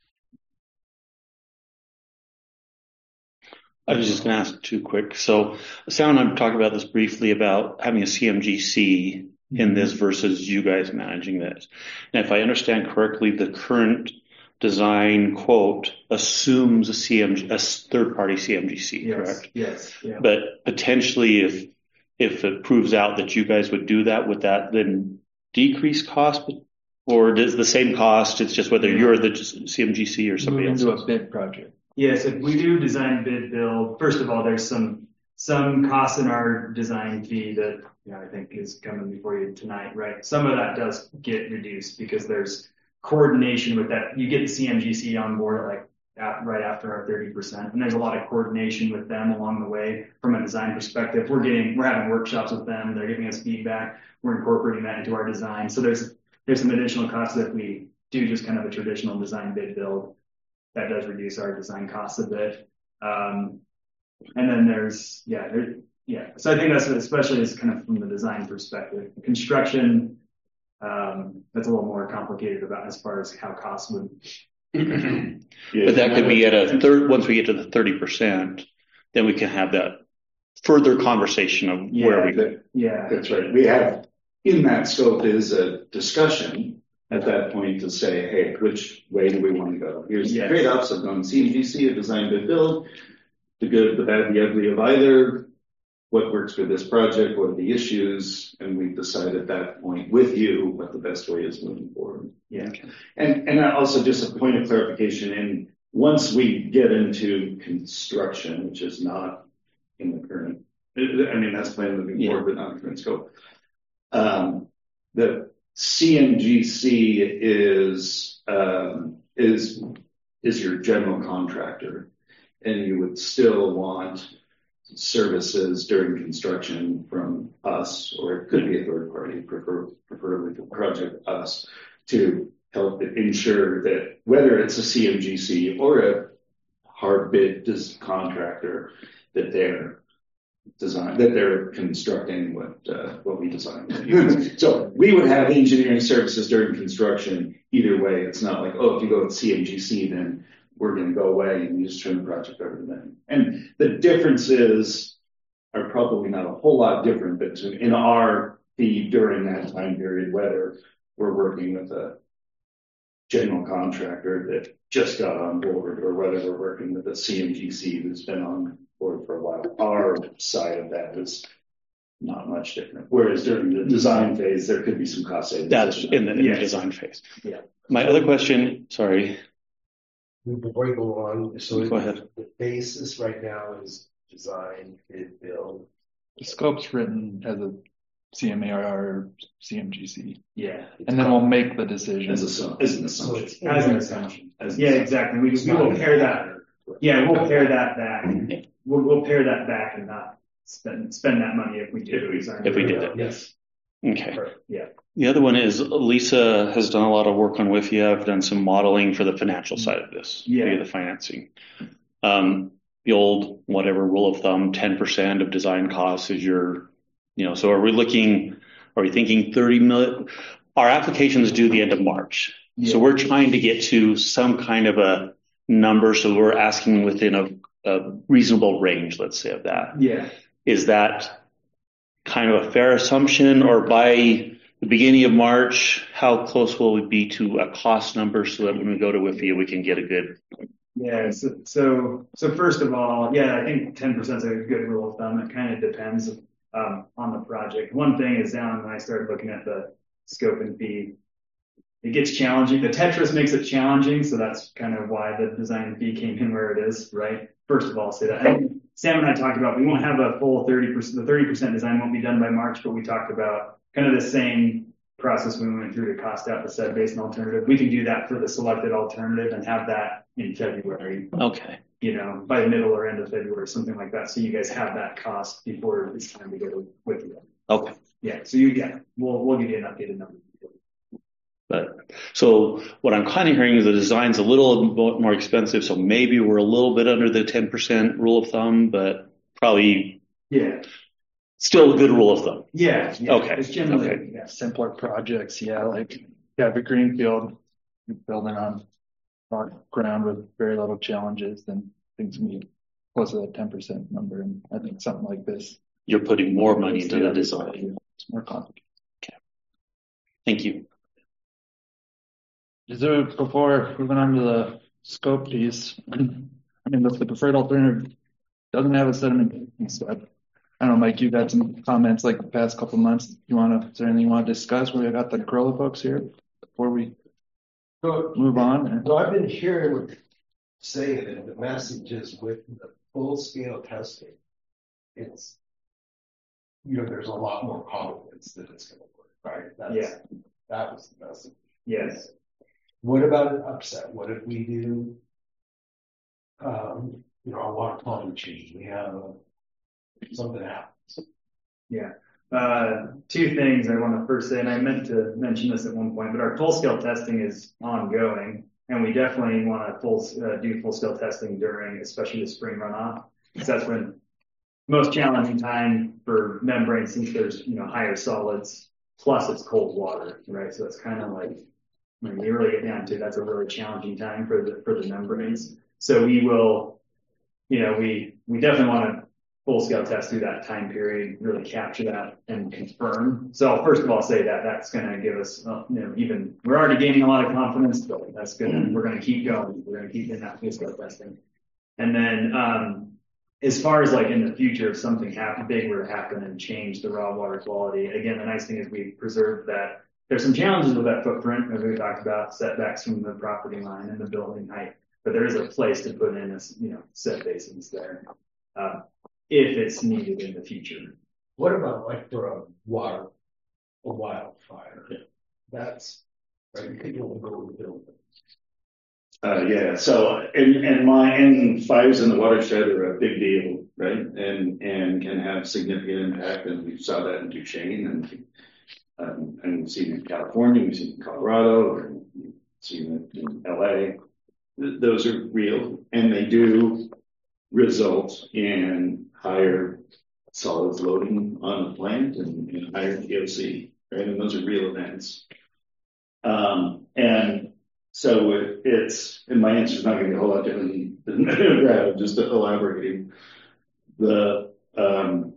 I was just going to ask two quick. So Sal and I talked about this briefly about having a C M G C in this versus you guys managing this. And if I understand correctly, the current design quote assumes a C M G, a third party C M G C, Yes, correct? yes. Yeah. But potentially if, if it proves out that you guys would do that, would that then decrease cost? Or does the same cost? It's just whether you're the C M G C or somebody else. Into a bid project. Yes, if we do design bid build, first of all, there's some some costs in our design fee that you know I think is coming before you tonight, right? Some of that does get reduced because there's coordination with that. You get the C M G C on board like at, right after our thirty percent, and there's a lot of coordination with them along the way from a design perspective. We're getting we're having workshops with them. They're giving us feedback. We're incorporating that into our design. So there's there's some additional costs that we do just kind of a traditional design bid build. That does reduce our design costs a bit. Um, and then there's, yeah, there, yeah. So I think that's especially as kind of from the design perspective. Construction, um, that's a little more complicated about as far as how costs would. Yeah, but that could be at a third, once we get to the thirty percent, then we can have that further conversation of yeah, where we go. Yeah, that's right. We have in that scope is a discussion at that point to say, hey, which way do we want to go? Here's yes. the trade-offs of going C M G C, a design bid build, the good, the bad, the ugly of either. What works for this project? What are the issues? And we decide at that point with you what the best way is moving forward. Yeah. Okay. And and also just a point of clarification. And once we get into construction, which is not in the current, I mean that's planned moving yeah. forward, but not in the current scope. Um, the C M G C is um, is is your general contractor, and you would still want services during construction from us, or it could be a third party, prefer, preferably the project us, to help ensure that whether it's a C M G C or a hard bid contractor, that they're design that they're constructing what uh, what we designed. So we would have engineering services during construction. Either way, it's not like, oh, if you go with C M G C, then we're going to go away and you just turn the project over to them. And the differences are probably not a whole lot different between in our fee during that time period, whether we're working with a general contractor that just got on board or whether we're working with a C M G C who's been on board for a while. Our side of that is not much different. Whereas during the design phase, there could be some cost savings. That's in the, in yes. the design phase. Yeah. My other question, sorry. Before you go on, so go ahead. The basis right now is design, bid, build. The scope's written as a C M A R or C M G C. Yeah. And then we'll make the decision. As, a, as an assumption. So as an assumption. As yeah, exactly. We, we will pair that. Yeah, we'll pair that back. We'll, we'll pair that back and not spend spend that money if we do. If we, if we did it. Yes. Okay. Yeah. The other one is Lisa has done a lot of work on W I F I A. I've done some modeling for the financial side of this, Yeah. via the financing. Um, the old whatever rule of thumb, ten percent of design costs is your, you know. So are we looking? Are we thinking thirty million? Our application is due the end of March, Yeah. so we're trying to get to some kind of a number. So we're asking within a, a reasonable range, let's say, of that. Yeah. Is that kind of a fair assumption, or by the beginning of March, how close will we be to a cost number so that when we go to W I F I A, we can get a good? Yeah, so, so, so first of all, yeah, I think ten percent is a good rule of thumb. It kind of depends, um, on the project. One thing is down when I started looking at the scope and fee, it gets challenging. The Tetris makes it challenging. So that's kind of why the design fee came in where it is, right? First of all, say that. And Sam and I talked about, we won't have a full thirty percent, the thirty percent design won't be done by March, but we talked about kind of the same process we went through to cost out the set based alternative. We can do that for the selected alternative and have that in February, Okay. you know, by the middle or end of February, something like that. So you guys have that cost before it's time to go with you. Okay. Yeah. So you, yeah, we'll, we'll give you an updated number. But so what I'm kind of hearing is the design's a little more expensive. So maybe we're a little bit under the ten percent rule of thumb, but probably Yeah. still a good rule of thumb. Yeah. yeah. Okay. It's generally, Okay. yeah. Simpler projects, yeah, like Cabot Greenfield, you're building on rock ground with very little challenges, then things can be close to that ten percent number. And I think something like this, You're putting more money into the design. it's more complicated. Thank you. Is there, before moving on to the scope piece, I mean, the, the preferred alternative doesn't have a sediment step. I don't know, Mike, you've had some comments like the past couple of months. You want to, is there anything you want to discuss? We got the Corolla folks here before we So, move on. so I've been hearing saying that the message is with the full scale testing, it's, you know, there's a lot more confidence that it's going to work, right? That's, Yeah. That was the message. Yes. What about an upset? What if we do, um, you know, a lot of climate change? We have uh, something happens. Yeah. Uh, two things I want to first say, and I meant to mention this at one point, but our full scale testing is ongoing, and we definitely want to full uh, do full scale testing during, especially the spring runoff, because that's when most challenging time for membrane, since there's, you know, higher solids, plus it's cold water, right? So it's kind of like, when you really get down to it, that's a really challenging time for the, for the membranes. So we will, you know, we, we definitely want to full scale test through that time period, really capture that and confirm. So first of all, say that that's going to give us, uh, you know, even, we're already gaining a lot of confidence, but that's good. We're going to keep going. We're going to keep doing that full scale testing. And then, um, as far as like in the future, if something happen, big were to happen and change the raw water quality, again, the nice thing is we preserve that. There's some challenges with that footprint, as we talked about, setbacks from the property line and the building height, but there is a place to put in, a, you know, set basins there, uh, if it's needed in the future. What about like for a water, a wildfire? Yeah. That's right. People will go to the building. Uh, yeah, so, and, and my, and fires in the watershed are a big deal, right? And, and can have significant impact, and we saw that in Duchesne, and, um, and we've seen it in California, we've seen it in Colorado, and we've seen it in L A. Th- those are real, and they do result in higher solids loading on the plant and, and higher P O C, right? And those are real events. Um, and so it, it's, and my answer is not going to be a whole lot different than Brad, just elaborating. The, um,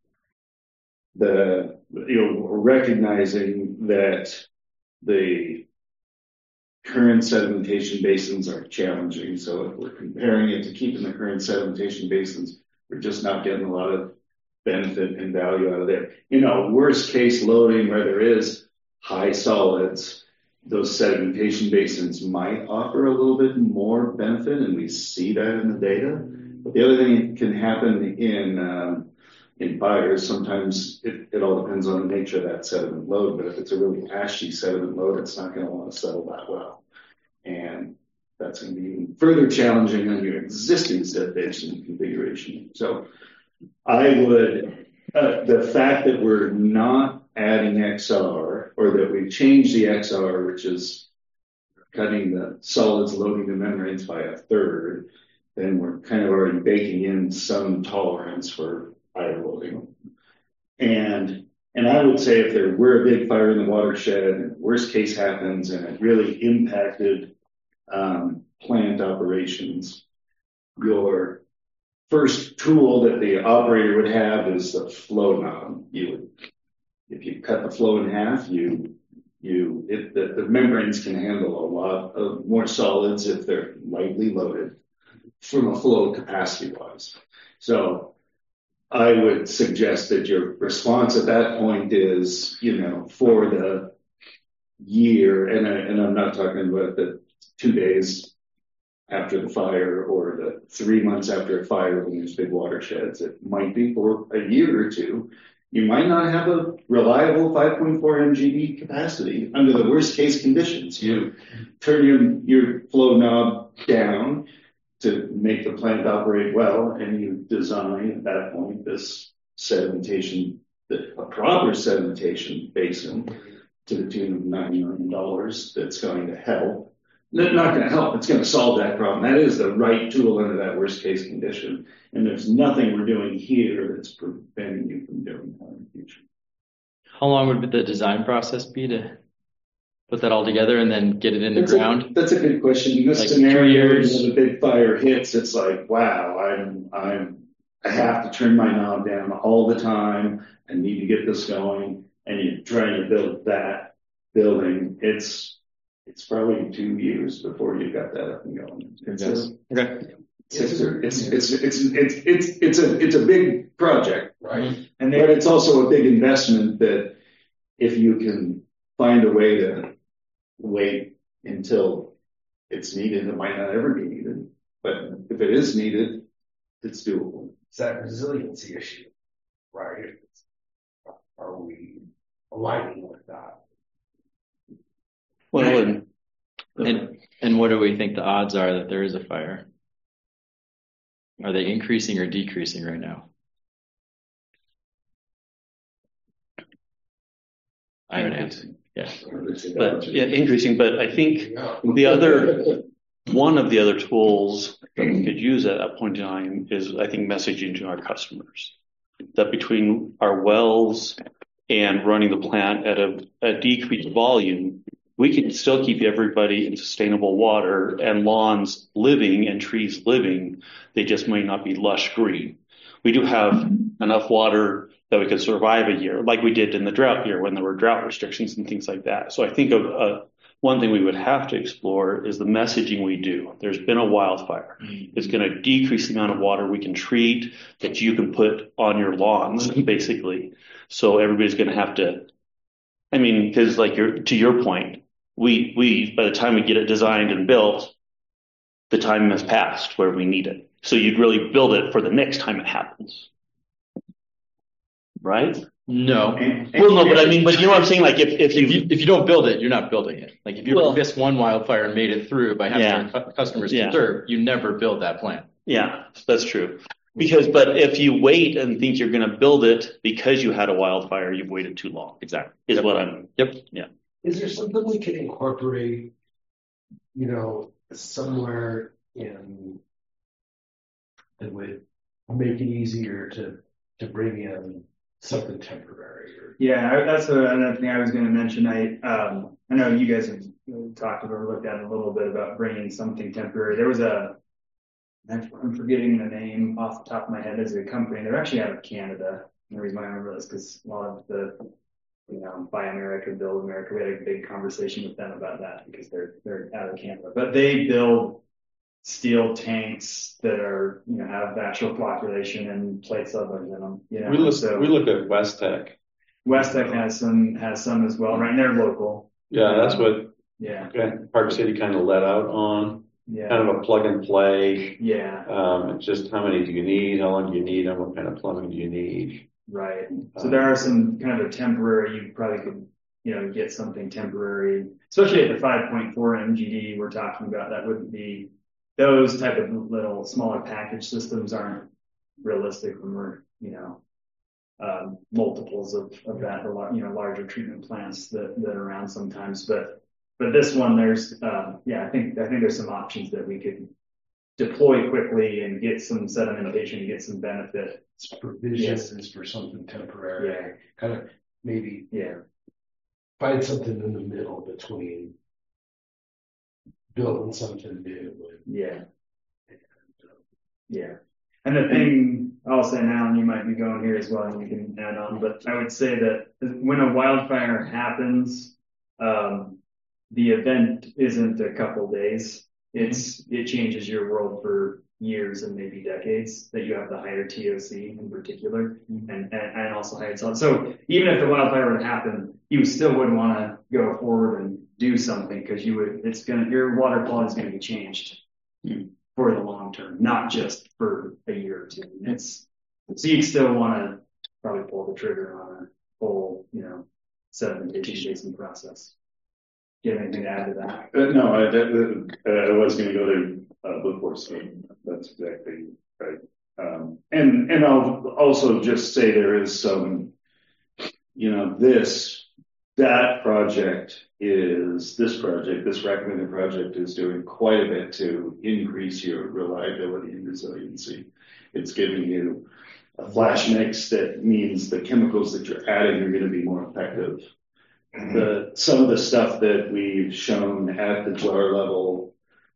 the, you know, recognizing that the current sedimentation basins are challenging. So if we're comparing it to keeping the current sedimentation basins, we're just not getting a lot of benefit and value out of there. You know, worst case loading where there is high solids, those sedimentation basins might offer a little bit more benefit, and we see that in the data. But the other thing that can happen in um, in fires, sometimes it, it all depends on the nature of that sediment load. But if it's a really ashy sediment load, it's not going to want to settle that well, and that's going to be even further challenging on your existing sedation configuration. So, I would uh, the fact that we're not adding X R or that we change the X R, which is cutting the solids, loading the membranes by a third, then we're kind of already baking in some tolerance for higher loading. And and I would say if there were a big fire in the watershed and worst case happens and it really impacted um, plant operations, your first tool that the operator would have is the flow knob. You would, if you cut the flow in half, you you it, the, the membranes can handle a lot of more solids if they're lightly loaded from a flow capacity wise. So I would suggest that your response at that point is, you know, for the year, and, I, and I'm not talking about the two days after the fire or the three months after a fire when there's big watersheds. It might be for a year or two. You might not have a reliable five point four M G D capacity under the worst case conditions. You turn your, your flow knob down to make the plant operate well, and you design at that point this sedimentation, a proper sedimentation basin to the tune of ninety million dollars that's going to help. Not going to help, it's going to solve that problem. That is the right tool under that worst case condition. And there's nothing we're doing here that's preventing you from doing that in the future. How long would the design process be to put that all together and then get it in the That's ground? A, that's a good question. In this Like scenario, when the big fire hits, it's like, wow, I'm, I'm, I have to turn my knob down all the time. I need to get this going. And you're trying to build that building. It's, it's probably two years before you got that up and going. It's a, Okay. it's, a, it's, it's, it's, it's, it's, it's a, it's a big project, Right. and but it's also a big investment that if you can find a way to wait until it's needed, it might not ever be needed, but if it is needed, it's doable. It's that resiliency issue, right? Are we aligning with that? Well, and, And, and what do we think the odds are that there is a fire? Are they increasing or decreasing right now? I have an answer. Yeah. but yeah, increasing, but I think the other, one of the other tools that we could use at that point in time is, I think, messaging to our customers that between our wells and running the plant at a, a decreased volume, we can still keep everybody in sustainable water and lawns living and trees living. They just may not be lush green. We do have enough water that we could survive a year, like we did in the drought year when there were drought restrictions and things like that. So I think of uh, one thing we would have to explore is the messaging we do. There's been a wildfire. It's going to decrease the amount of water we can treat that you can put on your lawns, basically. So everybody's going to have to, I mean, because like your, to your point, we, we, by the time we get it designed and built, the time has passed where we need it. So you'd really build it for the next time it happens. Right? No. And, Well, no, but I mean, but you know what I'm saying? Like if, if If you, you, if you don't build it, you're not building it. Like if you Well- missed one wildfire and made it through by having Yeah. your cu- customers Yeah. to serve, you never build that plant. yeah, that's true. Because, but if you wait and think you're going to build it because you had a wildfire, you've waited too long. Exactly. Is Yep. what I'm, Yep. Is there something we can incorporate, you know, somewhere in that would make it easier to, to bring in something temporary? Or, Yeah, I- that's a- another thing I was going to mention. I um, I know you guys have talked about or looked at it a little bit about bringing something temporary. There was a, I'm forgetting the name off the top of my head. There's a company. They're actually out of Canada. And the reason why I remember this is because a lot of the, you know, Buy America, Build America. We had a big conversation with them about that because they're they're out of Canada, but they build steel tanks that are, you know, have actual flocculation and plate submarines in them. You know, We look, so we look at West Tech. West Tech has some has some as well, right? And they're local. Yeah, that's what Yeah, okay, Park City kind of let out on, yeah, kind of a plug and play. yeah, Um, it's just how many do you need? How long do you need? And what kind of plumbing do you need? right. So there are some kind of a temporary. You probably could, you know, get something temporary, especially at the five point four M G D we're talking about. That wouldn't be those type of little smaller package systems aren't realistic when we're, you know, um, multiples of, of that, or, you know, larger treatment plants that, that are around sometimes. But, but this one, there's, um, yeah, I think, I think there's some options that we could deploy quickly and get some sedimentation and get some benefit. It's provisions is for something temporary. Yeah. Kind of maybe Yeah. find something in the middle between building something new. And, Yeah. and, uh, Yeah. And the thing I'll say now, and you might be going here as well, and you can add on, but I would say that when a wildfire happens, um, the event isn't a couple days. It's, it changes your world for years and maybe decades, that you have the higher T O C in particular, and, and, and also higher salt. So even if the wildfire would happen, you still would want to go forward and do something, because you would, it's gonna, your water quality is going to be changed for the long term, not just for a year or two. It's, so you'd still want to probably pull the trigger on a full, you know, sedimentation basin process. Do you have anything to add to that? Uh, no, I, that, uh, I was going to go there uh, before, so that's exactly right. Um, and and I'll also just say there is some, you know, this, that project is, this project, this recommended project is doing quite a bit to increase your reliability and resiliency. It's giving you a flash mix that means the chemicals that you're adding are going to be more effective. The, some of the stuff that we've shown at the jar level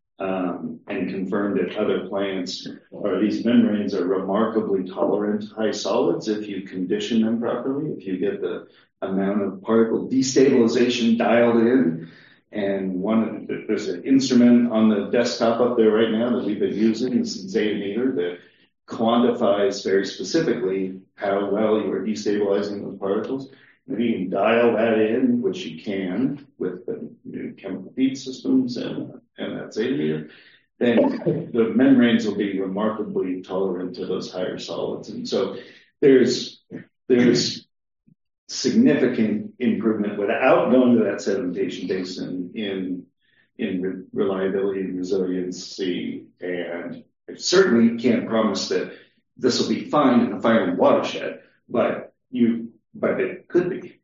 um, and confirmed at other plants are these membranes are remarkably tolerant to high solids if you condition them properly, if you get the amount of particle destabilization dialed in. And one, there's an instrument on the desktop up there right now that we've been using, this Zetameter, that quantifies very specifically how well you are destabilizing those particles. If you can dial that in, which you can with the new chemical feed systems and, and that Zetameter, then the membranes will be remarkably tolerant to those higher solids. And so there's, there's significant improvement without going to that sedimentation basin in, in re- reliability and resiliency. And I certainly can't promise that this will be fine in a fire watershed, but you, but it could be.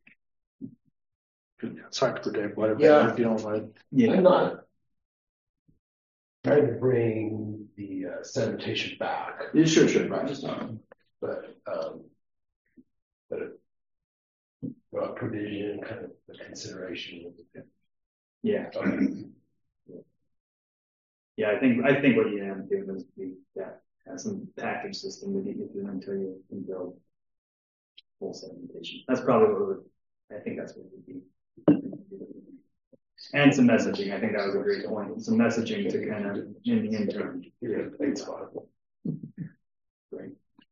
It's hard to predict whatever Yeah. they're dealing with. Yeah. I'm not trying to bring the uh, sedimentation back. Yeah, sure, sure. Right. Just not. But, um, but a uh, provision, kind of the consideration. Yeah. Okay. Yeah, I think, I think what you have to do is be that has some package system that you can do until you can build full sedimentation. That's probably what would, I think that's what would be. And some messaging. I think that was a great point. Some messaging to kind of in the interim. Yeah, thanks, Bob. Great.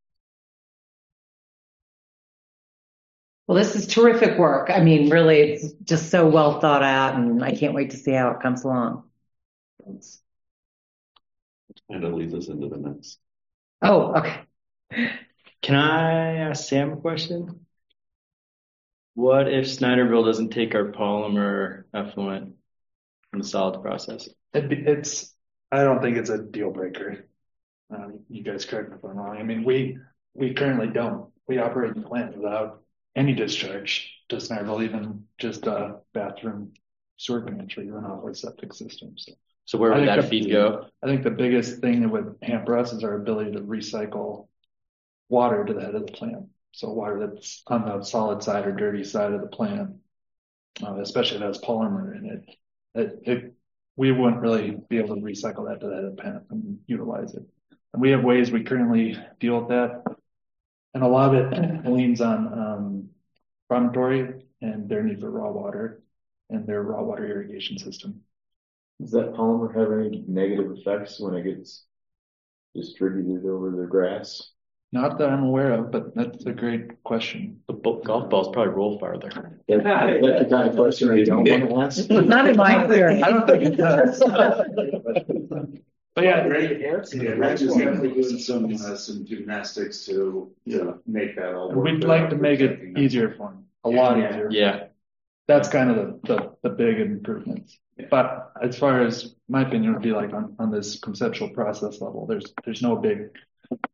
Well, this is terrific work. I mean, really, it's just so well thought out, and I can't wait to see how it comes along. Thanks. And it leads us into the next. Oh, okay. Can I ask Sam a question? What if Snyderville doesn't take our polymer effluent from the solid process? It'd be, it's, I don't think it's a deal breaker. Um, you guys correct me if I'm wrong. I mean, we, we currently don't. We operate the plant without any discharge to Snyderville, even just a bathroom sewer connection run off our septic system. So, So where I would think that the- feed go? I think the biggest thing that would hamper us is our ability to recycle water to the head of the plant. So water that's on the solid side or dirty side of the plant, uh, especially if it has polymer in it, it, it, we wouldn't really be able to recycle that to the head of the plant and utilize it. And we have ways we currently deal with that. And a lot of it leans on um, Promontory and their need for raw water and their raw water irrigation system. Does that polymer have any negative effects when it gets distributed over the grass? Not that I'm aware of, but that's a great question. The bo- golf balls probably roll farther. That's the kind of question I don't want to ask. Not in my experience. I don't think it does. But yeah, Great. Yeah, Rich is definitely doing some, uh, some gymnastics to, to make that all and work. we'd like to make it easier for them, a lot Yeah. easier. Yeah. That's kind of the, the, the big improvements. Yeah. But as far as my opinion would be like on, on this conceptual process level, there's, there's no big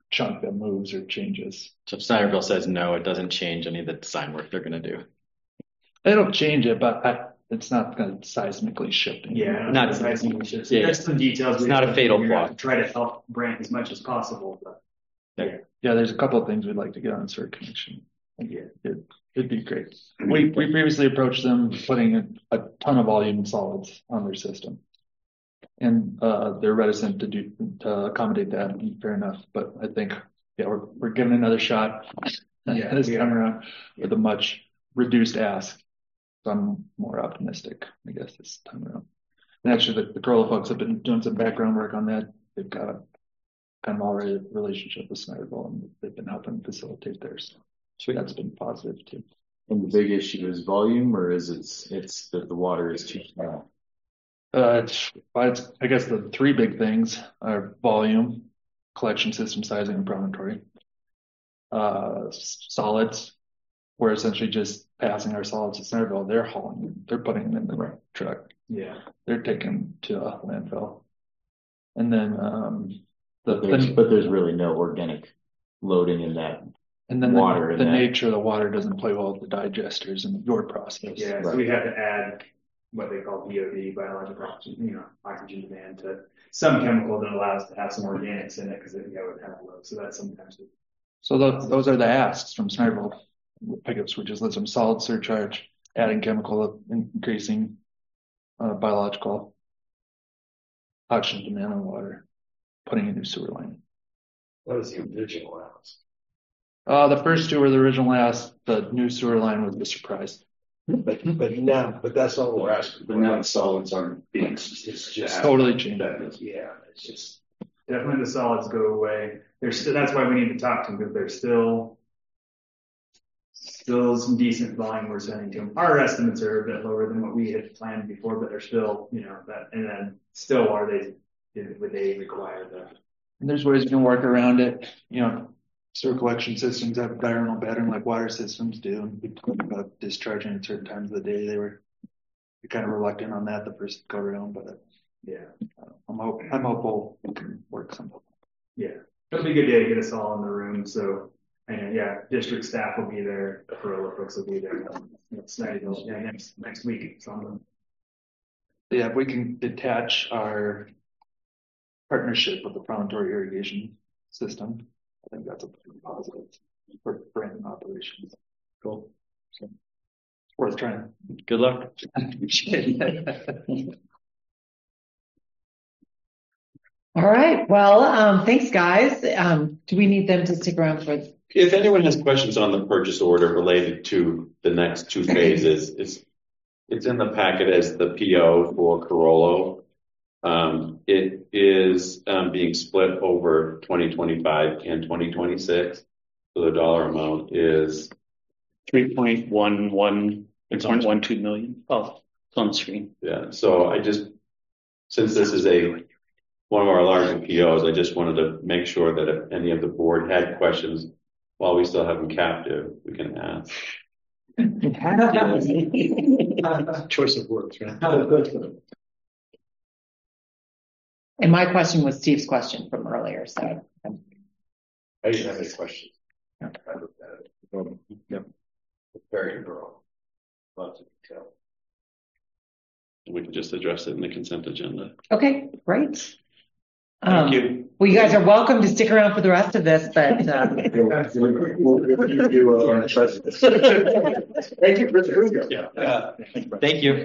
chunk that moves or changes. So if Snyderville says no, it doesn't change any of the design work they're going to do. They don't change it, but I, it's not going to seismically shift. it. Yeah, Not- not seismic shifts. yeah. There's some details. It's we not have a to fatal figure out flaw. to Try to help Brant as much as possible, but Yeah, there's a couple of things we'd like to get on sewer connection. yeah. It, it'd be great. We, we previously approached them putting a, a ton of volume solids on their system. And, uh, they're reticent to do, to accommodate that, and fair enough, but I think, yeah, we're, we're giving another shot. Yeah, This we time are. around with a much reduced ask. So I'm more optimistic, I guess, this time around. And actually, the, the Corolla folks have been doing some background work on that. They've got a kind of already relationship with Snyderville, and they've been helping facilitate theirs. So that's been positive too. And the big issue is volume, or is it, it's that the water is too small? Uh, it's, but it's, I guess the three big things are volume, collection system sizing, and promontory. Uh, s- solids, we're essentially just passing our solids to Centerville. They're hauling them. They're putting them in the right truck. Yeah. They're taking them to a landfill. And then, um, the, But there's, the but there's really no organic loading in that. and then water the, in the that. nature of the water doesn't play well with the digesters and your process. Yeah, so Right. we have to add what they call B O D, biological oxygen, you know, oxygen demand to some chemical that allows to have some organics in it because it, you know, it have low. So that's sometimes it- So those, those are the asks from Snyderville pickups, which is some solid surcharge, adding chemical, increasing uh, biological oxygen demand on water, putting a new sewer line. What is the original ask? Uh, the first two were the original ask. The new sewer line was the surprise. But, but now, but that's all we're asking. But now the solids aren't being. It's, it's just. Totally changed. That is, yeah, it's just. definitely the solids go away. There's still, that's why we need to talk to them because there's still, still some decent volume we're sending to them. Our estimates are a bit lower than what we had planned before, but they're still, you know, that, and then still are they, would they require the, And there's ways you can work around it. You know, sewer collection systems have a diurnal pattern like water systems do. And we talked about discharging at certain times of the day. They were kind of reluctant on that the first go around, but yeah, uh, I'm hope I'm hopeful we can work something. yeah. It'll be a good day to get us all in the room. So, and yeah, district staff will be there. The Corolla folks will be there. It's nice, yeah, next, next week. So Yeah, if we can detach our partnership with the promontory irrigation system, I think that's a pretty positive for brand operations. Cool. So, it's worth trying. Good luck. All right. Well, um, thanks, guys. Um, do we need them to stick around for? If anyone has questions on the purchase order related to the next two phases, it's it's in the packet as the P O for Corolla. Um, it is um, being split over twenty twenty-five and twenty twenty-six. So the dollar amount is Three point one one, it's on one two million. Oh, it's on the screen. yeah. So I just since this is a one of our larger P Os, I just wanted to make sure that if any of the board had questions while we still have them captive, we can ask. Choice of words, right? And my question was Steve's question from earlier. So I didn't have any questions. I looked at it. Yep. Very thorough. Lots of detail. We can just address it in the consent agenda. okay, great. Thank Um, you. Well, you guys are welcome to stick around for the rest of this, but uh, Thank you for the. Yeah. Thank you.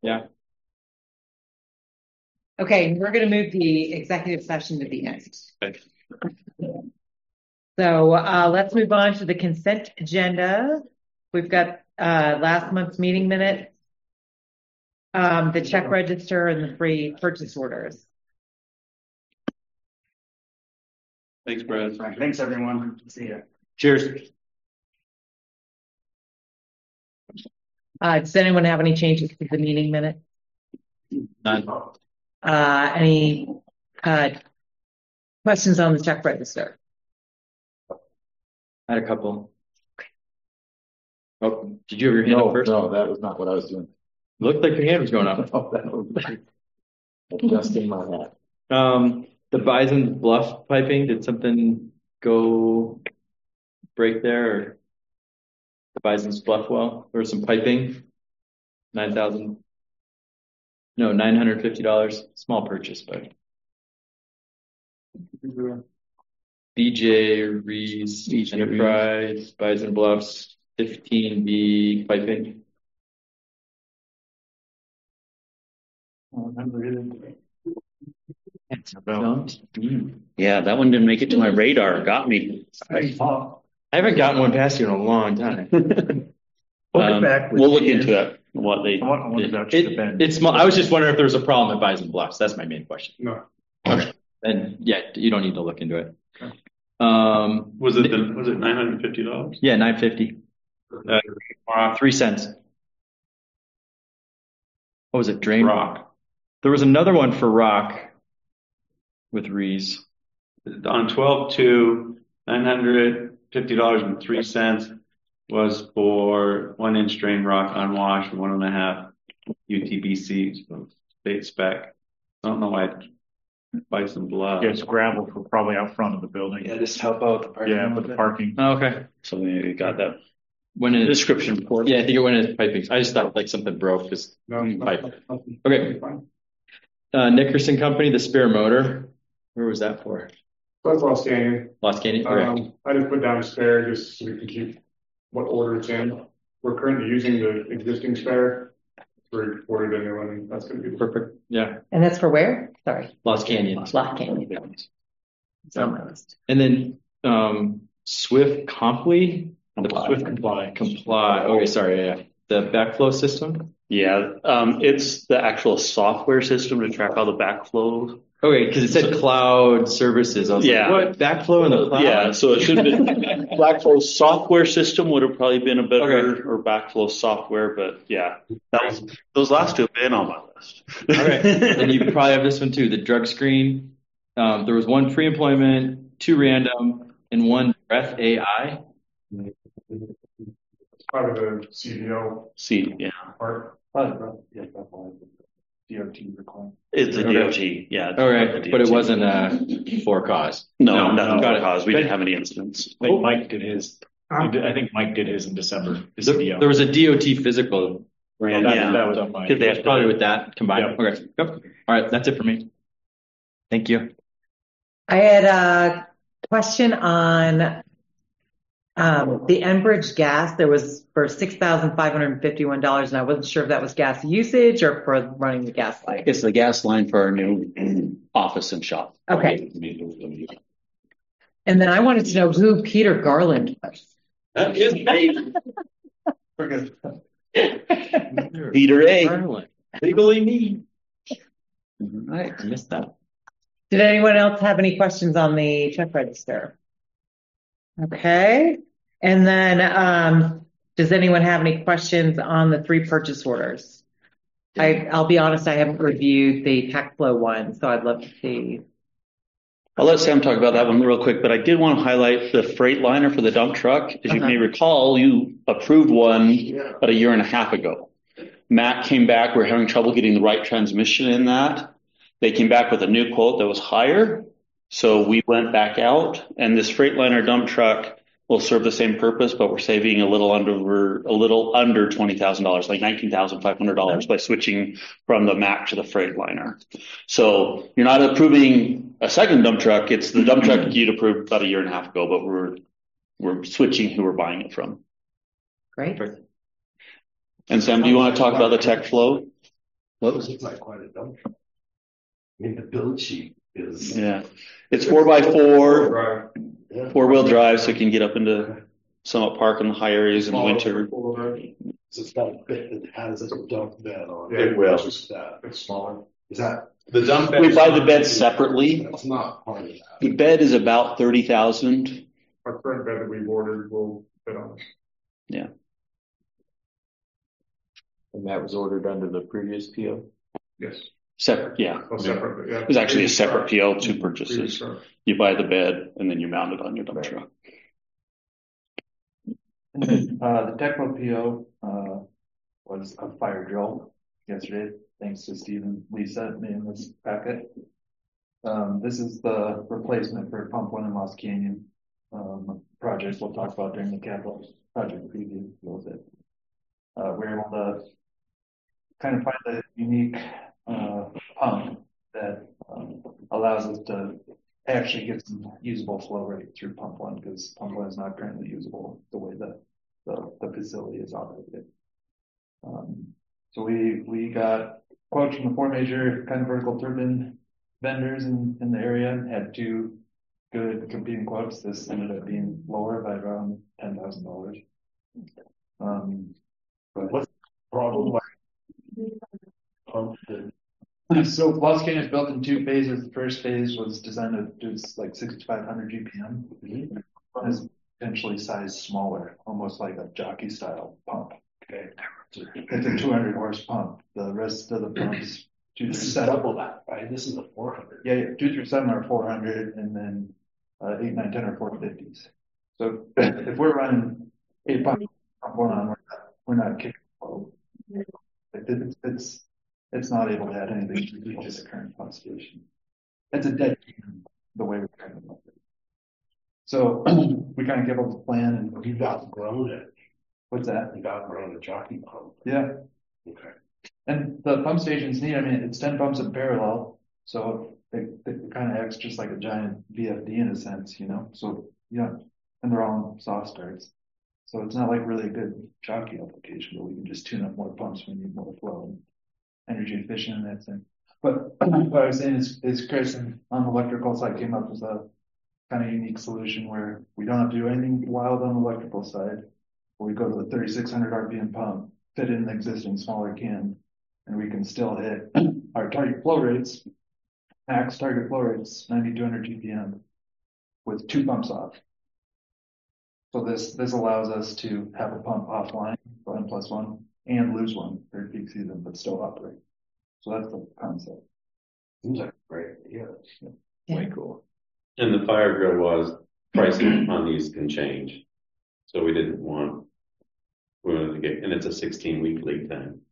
okay, we're going to move the executive session to be next. Okay. So uh, let's move on to the consent agenda. We've got uh, last month's meeting minutes, um, the check register, and the free purchase orders. Thanks, Brad. Right. Thanks, everyone. See ya. Cheers. Uh, does anyone have any changes to the meeting minute? None. Uh, any uh, questions on the check register? I had a couple. Oh, did you have your hand No, up first? no, that was not what I was doing. Looked like your hand was going up. Oh, that was adjusting my hat. Um, the Bison Bluff piping, did something go break there or the Bison's Bluff well or some piping? Nine thousand. No, nine hundred fifty dollars. Small purchase, but B J Rees B J Enterprise Bison Bluffs fifteen B piping. No? Yeah, that one didn't make it to my radar. Got me. I haven't gotten one past you in a long time. Um, we'll look into it. What they. I want, I want to vouch It, for Ben. it's small. I was just wondering if there was a problem at Bison Bluffs. That's my main question. No. Okay. And yeah, you don't need to look into it. Um, Was it the, was it nine hundred fifty dollars? yeah, nine fifty. Uh, uh, three cents. What was it? Drain Rock. There was another one for rock with Rees. On twelve two, nine hundred fifty dollars and three cents was for one inch drain rock unwashed, one and a half U T B C, so state spec. I don't know why I'd buy some blood. Yeah, it's gravel for probably out front of the building. Yeah, just help out the parking. Yeah, lot but the bit. parking. Oh, okay. So we got that When it, description report. yeah, I think it went in piping. I just thought like something broke because No, it's not- pipe. Okay. Uh, Nickerson Company, the spare motor. Where was that for? That's Lost Canyon. Lost Canyon. Okay. Um, I just put down a spare just so we can keep what order it's in. We're currently using the existing spare. We ordered a new one. That's going to be Perfect. Yeah. And that's for where? Sorry. Lost Canyon. Lost Canyon. It's on my list. And then um, Swift Comply. Comply. Swift Comply. Comply. Okay, sorry. Yeah. The backflow system. Yeah, um, it's the actual software system to track all the backflow. Okay, because it said cloud services. I was Yeah. like, what? Backflow in the cloud? Yeah, so it should have been Backflow software system would have probably been a better Okay. or Backflow software, but yeah, that was those last two have been on my list. Okay, and you probably have this one too. The drug screen. Um, there was one pre-employment, two random, and one breath A I. probably the C D O See, yeah, part. Probably, yeah, definitely. D O T requirement. it's a Okay. D O T, yeah. All right, the but it D O T. wasn't uh, for cause. No, No, nothing got for it. cause. We But- didn't have any incidents. I think Mike did his. he did- I think Mike did his in December. His There, C D O. there was a D O T physical. Well, that, Yeah. that was on my. Because they have It's to- probably with that combined. Yeah. Okay. Yep. All right, that's it for me. Thank you. I had a question on um, the Enbridge gas. There was for six thousand five hundred fifty-one dollars, and I wasn't sure if that was gas usage or for running the gas light. It's the gas line for our new office and shop. Okay. And then I wanted to know who Peter Garland was. That is me. Peter A. Garland. Legally me. Right, I missed that. Did anyone else have any questions on the check register? Okay. And then, um, does anyone have any questions on the three purchase orders? I, I'll be honest, I haven't reviewed the tech flow one, so I'd love to see. I'll let Sam talk about that one real quick, but I did want to highlight the Freightliner for the dump truck. As you Uh-huh. may recall, you approved one about a year and a half ago. Matt came back, we're having trouble getting the right transmission in that. They came back with a new quote that was higher. So we went back out, and this Freightliner dump truck will serve the same purpose, but we're saving a little under, a little under twenty thousand dollars, like nineteen thousand five hundred dollars by switching from the Mack to the Freightliner. So you're not approving a second dump truck. It's the dump truck you'd approved about a year and a half ago, but we're, we're switching who we're buying it from. Great. And Sam, do you want to talk about the tech flow? What was it? It's like quite a dump truck. I mean, the build sheet is. Yeah, it's four by four, Right. Yeah. four wheel drive, so it can get up into Summit Park in the high areas in the winter. So it's got a bit that has a dump bed on Yeah, it. it will. Just that. It's smaller. Is that? The dump bed. We buy the bed separately. That's not part of that. The bed is about thirty thousand. Our current bed that we've ordered will fit on it. Yeah, And that was ordered under the previous P O. Yes. separate. Yeah, Oh, separate, yeah. it was actually a separate P O, two purchases. Previous truck. You buy the bed and then you mount it on your dump truck. Uh, the Tecmo P O, uh, was a fire drill yesterday, thanks to Stephen Lee sent me in this packet. Um, this is the replacement for pump one in Lost Canyon. um, projects we'll talk about during the capital project preview a little bit. Uh, we're able to kind of find a unique uh, pump that um, allows us to actually get some usable flow rate through pump one, because pump one is not currently usable the way that the, the facility is operated. Um, so we we got quotes from the four major kind of vertical turbine vendors in, in the area, and had two good competing quotes. This ended up being lower by around ten thousand dollars. Um, but What's the problem? Pump the So Los Canyon is built in two phases. The first phase was designed to do like sixty-five hundred G P M. One is potentially sized smaller, almost like a jockey style pump. Okay, it's a two hundred horse pump. The rest of the pumps, two through seven, double that, right? This is a four hundred. yeah, yeah, two through seven are four hundred, and then uh, eight, nine, ten are four fifties. So if we're running eight pumps pump one on, we're not, we're not kicking flow. It's, it's it's not able to add anything to the just current pump station. It's a dead can the way we're trying to look at it. So we kind of give up the plan, and You've outgrown it. what's that? You've outgrown the jockey pump. Yeah. Okay. And the pump station's neat. I mean, it's ten pumps in parallel, so it, it kind of acts just like a giant V F D in a sense, you know. So yeah, and they're all soft starts. So it's not like really a good jockey application, but we can just tune up more pumps when we need more flow and energy efficient in that sense. But what I was saying is, is Chris on the electrical side came up with a kind of unique solution where we don't have to do anything wild on the electrical side. We go to the thirty-six hundred R P M pump, fit in the existing smaller can, and we can still hit our target flow rates, max target flow rates, ninety-two hundred G P M, with two pumps off. So this this allows us to have a pump offline for N plus one and lose one for peak season, but still operate. So that's the concept. Seems like a great idea. Yeah. Way cool. And the fire drill was pricing on these can change. So we didn't want, we wanted to get, and it's a sixteen week lead time.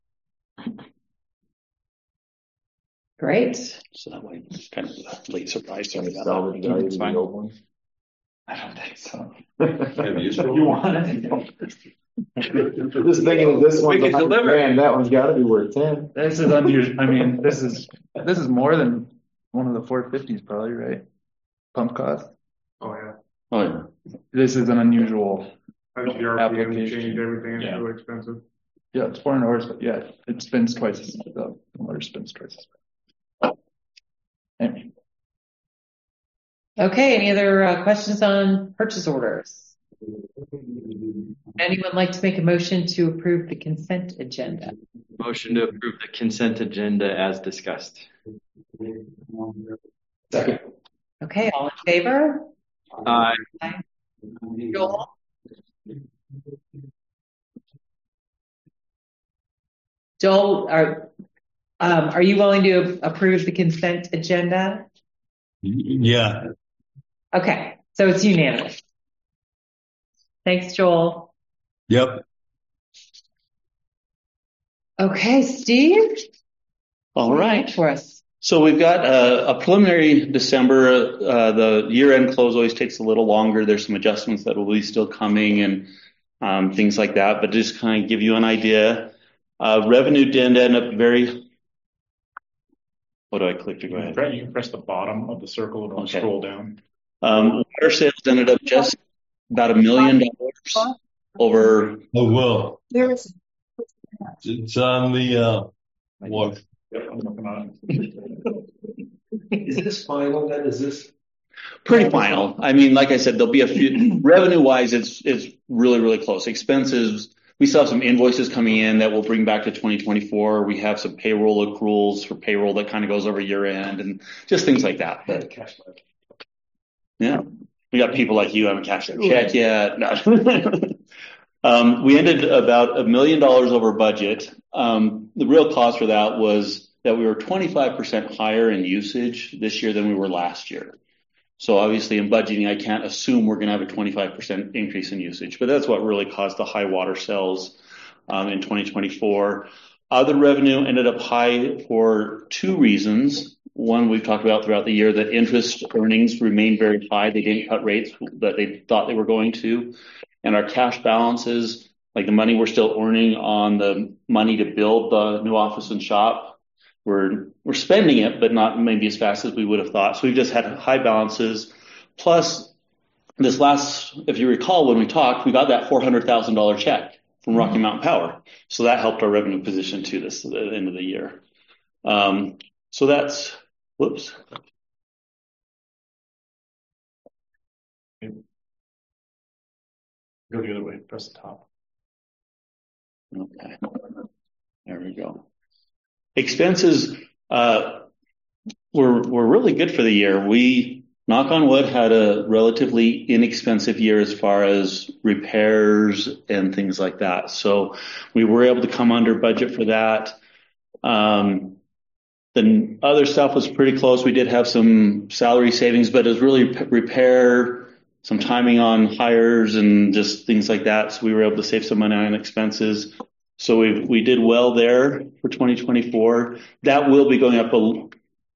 Great. So that way it's kind of a late surprise. Sorry about Salvage that. value It's of the fine. old ones. I don't think so. Have you You want it? Just thinking of this one's We a could hundred deliver. grand, that one's gotta be worth ten. This is unusual. I mean, this is this is more than one of the four fifties, probably, right? Pump cost. Oh, yeah. Oh, yeah. This is an unusual. I think the R P M Application. changed everything. It's Yeah. really expensive. Yeah, it's four hundred horse, but yeah, it spins twice as much. The motor spins twice as much. Anyway. Okay, any other uh, questions on purchase orders? Anyone like to make a motion to approve the consent agenda? Motion to approve the consent agenda as discussed. Second. Okay, all in favor? Aye. Joel? Joel, are, um, are you willing to approve the consent agenda? Yeah. Okay, so it's unanimous. Thanks, Joel. Yep. Okay, Steve? All right. For us. So we've got a, a preliminary December. Uh, the year-end close always takes a little longer. There's some adjustments that will be still coming and um, things like that. But just kind of give you an idea. Uh, revenue did end up very. What do I click to go ahead? You can press the bottom of the circle and it'll Okay. scroll down. Um, water sales ended up just about a million dollars over. Oh, well, There's it's on the, uh, what? Yep, I'm looking on it. Is this final then? Is this? Pretty final. I mean, like I said, there'll be a few revenue wise. It's it's really really close. Expenses. We still have some invoices coming in that we'll bring back to twenty twenty-four. We have some payroll accruals for payroll that kind of goes over year end and just things like that. But Cash flow. yeah, we got people like you haven't cashed their check yet. No. um, we ended about a million dollars over budget. Um, the real cost for that was that we were twenty-five percent higher in usage this year than we were last year. So obviously in budgeting, I can't assume we're going to have a twenty-five percent increase in usage, but that's what really caused the high water sales um, in twenty twenty-four. Other revenue ended up high for two reasons. one we've talked about throughout the year, that interest earnings remain very high. They didn't cut rates that they thought they were going to. And our cash balances, like the money we're still earning on the money to build the new office and shop, we're, we're spending it, but not maybe as fast as we would have thought. So we've just had high balances. Plus, this last, if you recall, when we talked, we got that four hundred thousand dollars check from Rocky Mountain Power. So that helped our revenue position to this at the end of the year. Um, so that's, whoops. Go the other way, press the top. Okay. There we go. Expenses, uh, were, were really good for the year. We, knock on wood, had a relatively inexpensive year as far as repairs and things like that. So we were able to come under budget for that. Um, the other stuff was pretty close. We did have some salary savings, but it was really p- repair, some timing on hires and just things like that. So we were able to save some money on expenses. So we we did well there for twenty twenty-four. That will be going up a.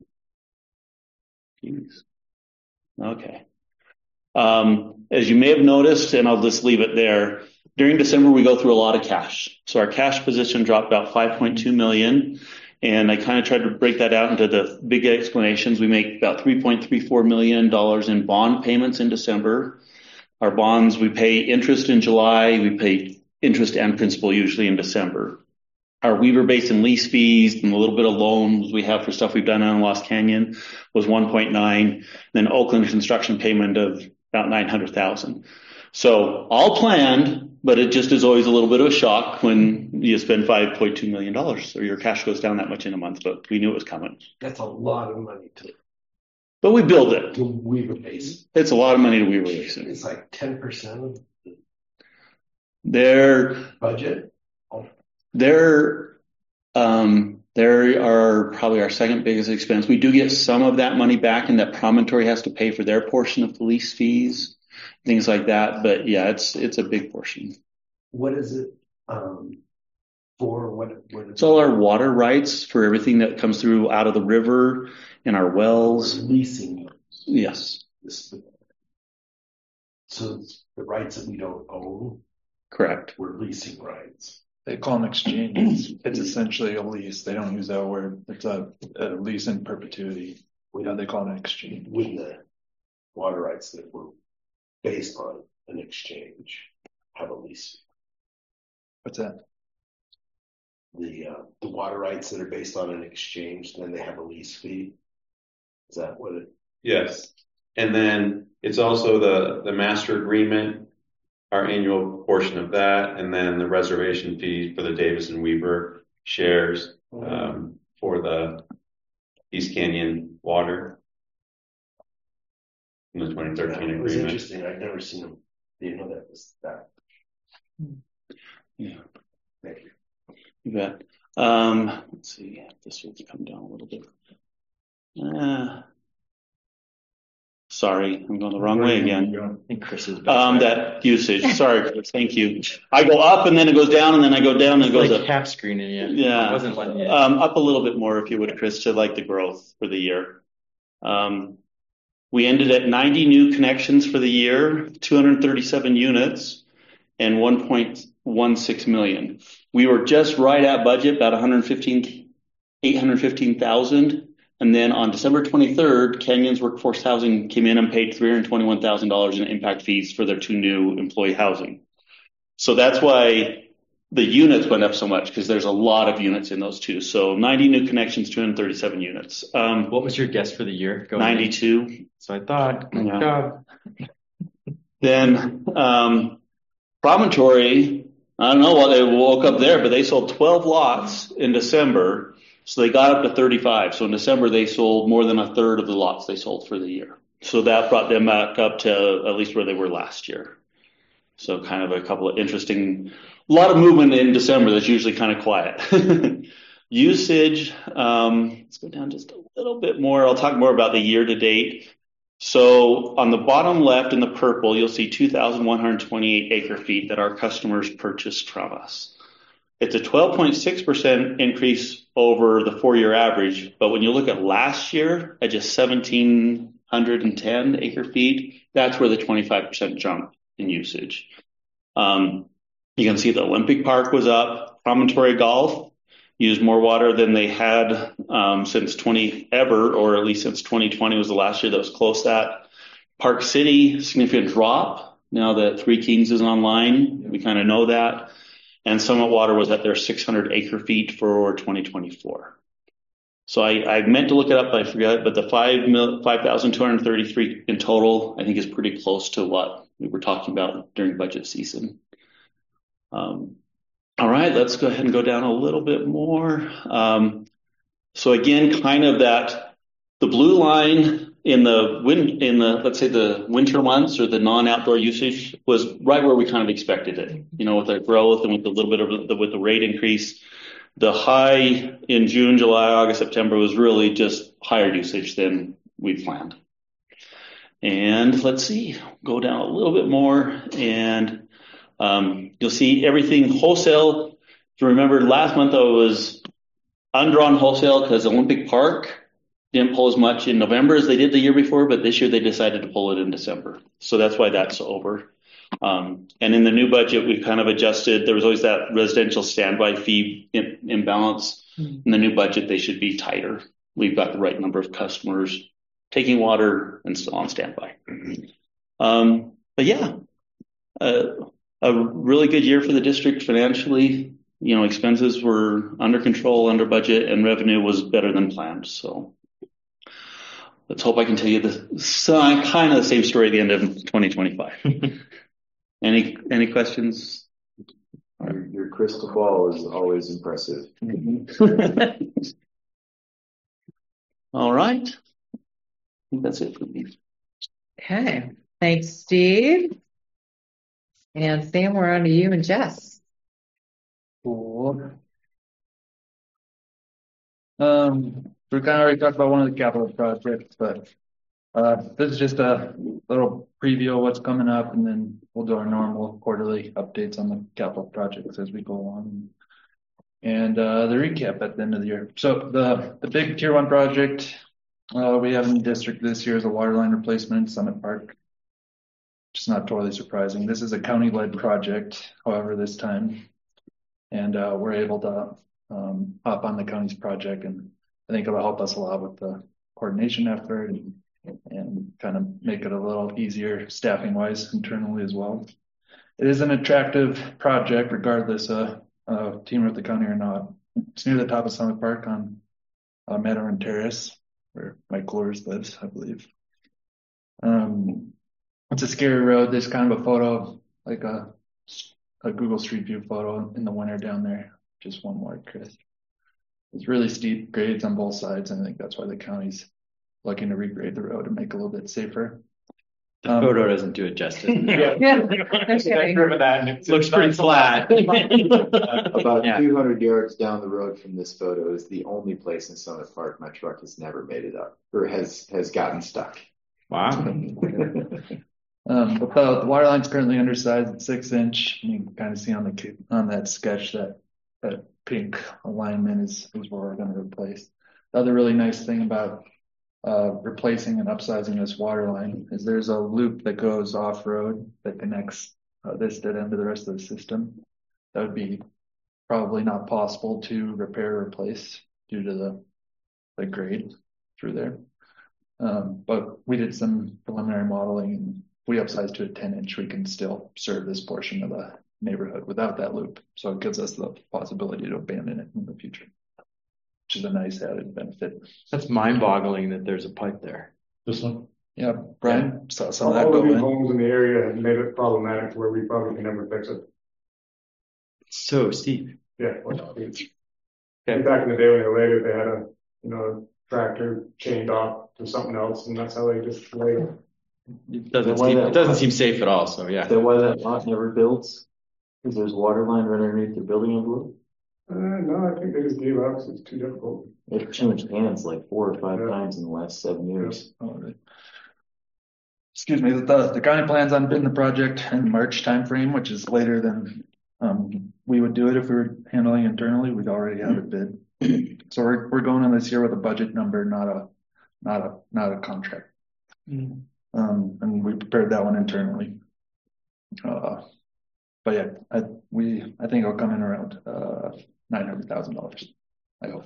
Jeez. Okay. Um, as you may have noticed, and I'll just leave it there. During December, we go through a lot of cash. So our cash position dropped about five point two million. And I kind of tried to break that out into the big explanations. We make about three point three four million dollars in bond payments in December. Our bonds, we pay interest in July. We pay interest and principal usually in December. Our Weaver Basin lease fees and a little bit of loans we have for stuff we've done on Lost Canyon was one point nine. Then Oakland construction payment of about nine hundred thousand. So all planned, but it just is always a little bit of a shock when you spend five point two million dollars or your cash goes down that much in a month, but we knew it was coming. That's a lot of money to, But we build it. to Weaver Basin. It's a lot of money to Weaver Basin. It's like ten percent of the Their budget. They're, um, they are probably our second biggest expense. We do get some of that money back, and that Promontory has to pay for their portion of the lease fees, things like that. But yeah, it's it's a big portion. What is it um, for? What, what is It's all our water rights for everything that comes through out of the river and our wells. leasing? Yes, This, so it's the rights that we don't own, correct. we're leasing rights. They call them exchanges. It's essentially a lease. They don't use that word. It's a, a lease in perpetuity. We know they call it an exchange. With the water rights that were based on an exchange have a lease. What's that? The uh, the water rights that are based on an exchange, then they have a lease fee. Is that what it? Yes. And then it's also the, the master agreement, our annual portion of that, and then the reservation fee for the Davis and Weaver shares um, for the East Canyon water in the twenty thirteen Yeah, it was agreement. interesting. I've never seen them. Didn't know that was that. Yeah, Thank you. you bet. Um, let's see. This will come down a little bit. Uh, sorry, I'm going the wrong way again. I think Chris is. Um, that usage. Sorry, Chris. Thank you. I go up and then it goes down and then I go down and it goes like up. cap screening, yeah. Yeah. I wasn't letting you. Um, up a little bit more if you would, Chris, to like the growth for the year. Um, we ended at ninety new connections for the year, two hundred thirty-seven units, and one point one six million. We were just right at budget, about one hundred fifteen, eight hundred fifteen thousand. And then on December twenty-third, Canyons Workforce Housing came in and paid three hundred twenty-one thousand dollars in impact fees for their two new employee housing. So that's why the units went up so much, because there's a lot of units in those two. So ninety new connections, two hundred thirty-seven units. Um, What was your guess for the year? Going in? ninety-two. So I thought, good Yeah. job. Then um, Promontory, I don't know why they woke up there, but they sold twelve lots in December. So they got up to thirty-five. So in December, they sold more than a third of the lots they sold for the year. So that brought them back up to at least where they were last year. So kind of a couple of interesting, a lot of movement in December that's usually kind of quiet. Usage, um, let's go down just a little bit more. I'll talk more about the year to date. So on the bottom left in the purple, you'll see two thousand one hundred twenty-eight acre feet that our customers purchased from us. It's a twelve point six percent increase over the four-year average. But when you look at last year at just seventeen ten acre feet, that's where the twenty-five percent jump in usage. Um, you can see the Olympic Park was up. Promontory Golf used more water than they had um, since twenty ever, or at least since twenty twenty was the last year that was close to that. Park City, significant drop. Now that Three Kings is online, we kind of know that. And Summit Water was at their six hundred acre feet for twenty twenty-four. So I, I meant to look it up, but I forgot. But the five mil, five thousand two hundred thirty-three in total, I think, is pretty close to what we were talking about during budget season. Um, all right, let's go ahead and go down a little bit more. Um, so again, kind of that the blue line in the win in the let's say the winter months or the non-outdoor usage was right where we kind of expected it. You know, with the growth and with a little bit of the, with the rate increase. The high in June, July, August, September was really just higher usage than we planned. And let's see, go down a little bit more and um, you'll see everything wholesale. If you remember last month I was undrawn wholesale because Olympic Park didn't pull as much in November as they did the year before, but this year they decided to pull it in December. So that's why that's over. Um, and in the new budget, we kind of adjusted. There was always that residential standby fee in, imbalance. Mm-hmm. In the new budget, they should be tighter. We've got the right number of customers taking water and still on standby. Mm-hmm. Um, but yeah, uh, a really good year for the district financially. You know, expenses were under control, under budget, and revenue was better than planned. So let's hope I can tell you the so, kind of the same story at the end of twenty twenty-five. Any any questions? Your, your crystal ball is always impressive. All right. I think that's it for me. Okay. Thanks, Steve. And Sam, we're on to you and Jess. Cool. Um, we kind of already talked about one of the capital projects, but uh, this is just a little preview of what's coming up, and then we'll do our normal quarterly updates on the capital projects as we go along, and uh, the recap at the end of the year. So the the big tier one project uh, we have in the district this year is a water line replacement in Summit Park. It's not totally surprising. This is a county-led project, however, this time, and uh, we're able to um, hop on the county's project, and I think it'll help us a lot with the coordination effort and, and kind of make it a little easier staffing wise internally as well. It is an attractive project regardless of uh, team with the county or not. It's near the top of Summit Park on uh, Meadow and Terrace, where Mike Coors lives, I believe. Um, it's a scary road. There's kind of a photo, like a, a Google Street View photo in the winter down there. Just one more, Chris. It's really steep grades on both sides, and I think that's why the county's looking to regrade the road and make it a little bit safer. The um, photo doesn't do it justice. yeah, yeah. Okay. It looks pretty flat. About yeah. two hundred yards down the road from this photo is the only place in Summit Park my truck has never made it up or has has gotten stuck. Wow. um, but the, the water line's currently undersized at six inch. You can kind of see on the on that sketch that that pink alignment is is where we're going to replace. The other really nice thing about Uh, replacing and upsizing this water line is there's a loop that goes off road that connects uh, this dead end to the rest of the system. That would be probably not possible to repair or replace due to the, the grade through there. Um, but we did some preliminary modeling, and if we upsize to a ten inch, we can still serve this portion of the neighborhood without that loop. So it gives us the possibility to abandon it in the future, which is a nice added benefit. That's mind-boggling that there's a pipe there. This one? Yeah, Brian yeah. saw some All of that of go these in. homes in the area have made it problematic where we probably can never fix it. It's so steep. Yeah. Well, it's, okay. Back in the day when they were later, they had a you know tractor chained off to something else, and that's how they just laid it. It doesn't seem it doesn't seem safe at all. So yeah. Is that why that lot never builds? Because there's water line right underneath the building envelope? Uh, no, I think they just gave up. So it's too difficult. They've changed hands like four or five yeah. times in the last seven years. Yeah. Oh, right. Excuse me. The, the county plans on bidding the project in March timeframe, which is later than um, we would do it if we were handling internally. We'd already have it bid. So we're, we're going in this year with a budget number, not a, not a, not a contract. Um, and we prepared that one internally. Uh, but yeah, I, we, I think it'll come in around, uh, nine hundred thousand dollars. I hope.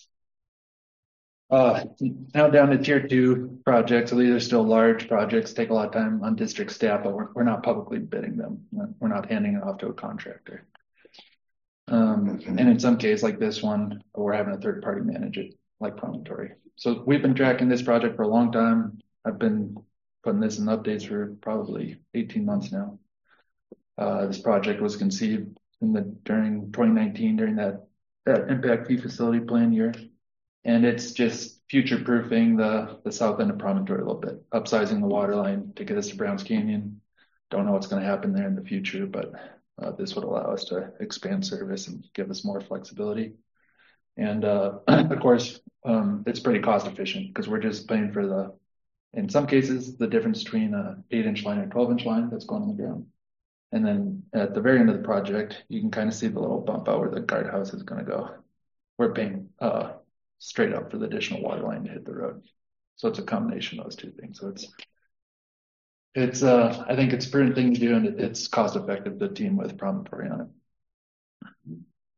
Uh, now down to tier two projects. So these are still large projects, take a lot of time on district staff, but we're, we're not publicly bidding them. We're not handing it off to a contractor. Um, and in some cases like this one, we're having a third party manage it, like Promontory. So we've been tracking this project for a long time. I've been putting this in updates for probably eighteen months now. Uh, this project was conceived in the, during twenty nineteen, during that, that impact fee facility plan year. And it's just future proofing the, the south end of Promontory a little bit, upsizing the water line to get us to Browns Canyon. Don't know what's going to happen there in the future, but uh, this would allow us to expand service and give us more flexibility. And uh, of course, um, it's pretty cost efficient because we're just paying for the, in some cases, the difference between an eight inch line and a twelve inch line that's going on the ground. And then at the very end of the project, you can kind of see the little bump out where the guardhouse is going to go. We're paying uh, straight up for the additional water line to hit the road. So it's a combination of those two things. So it's, it's, uh, I think it's a prudent thing to do, and it, it's cost effective to team with Promontory on it.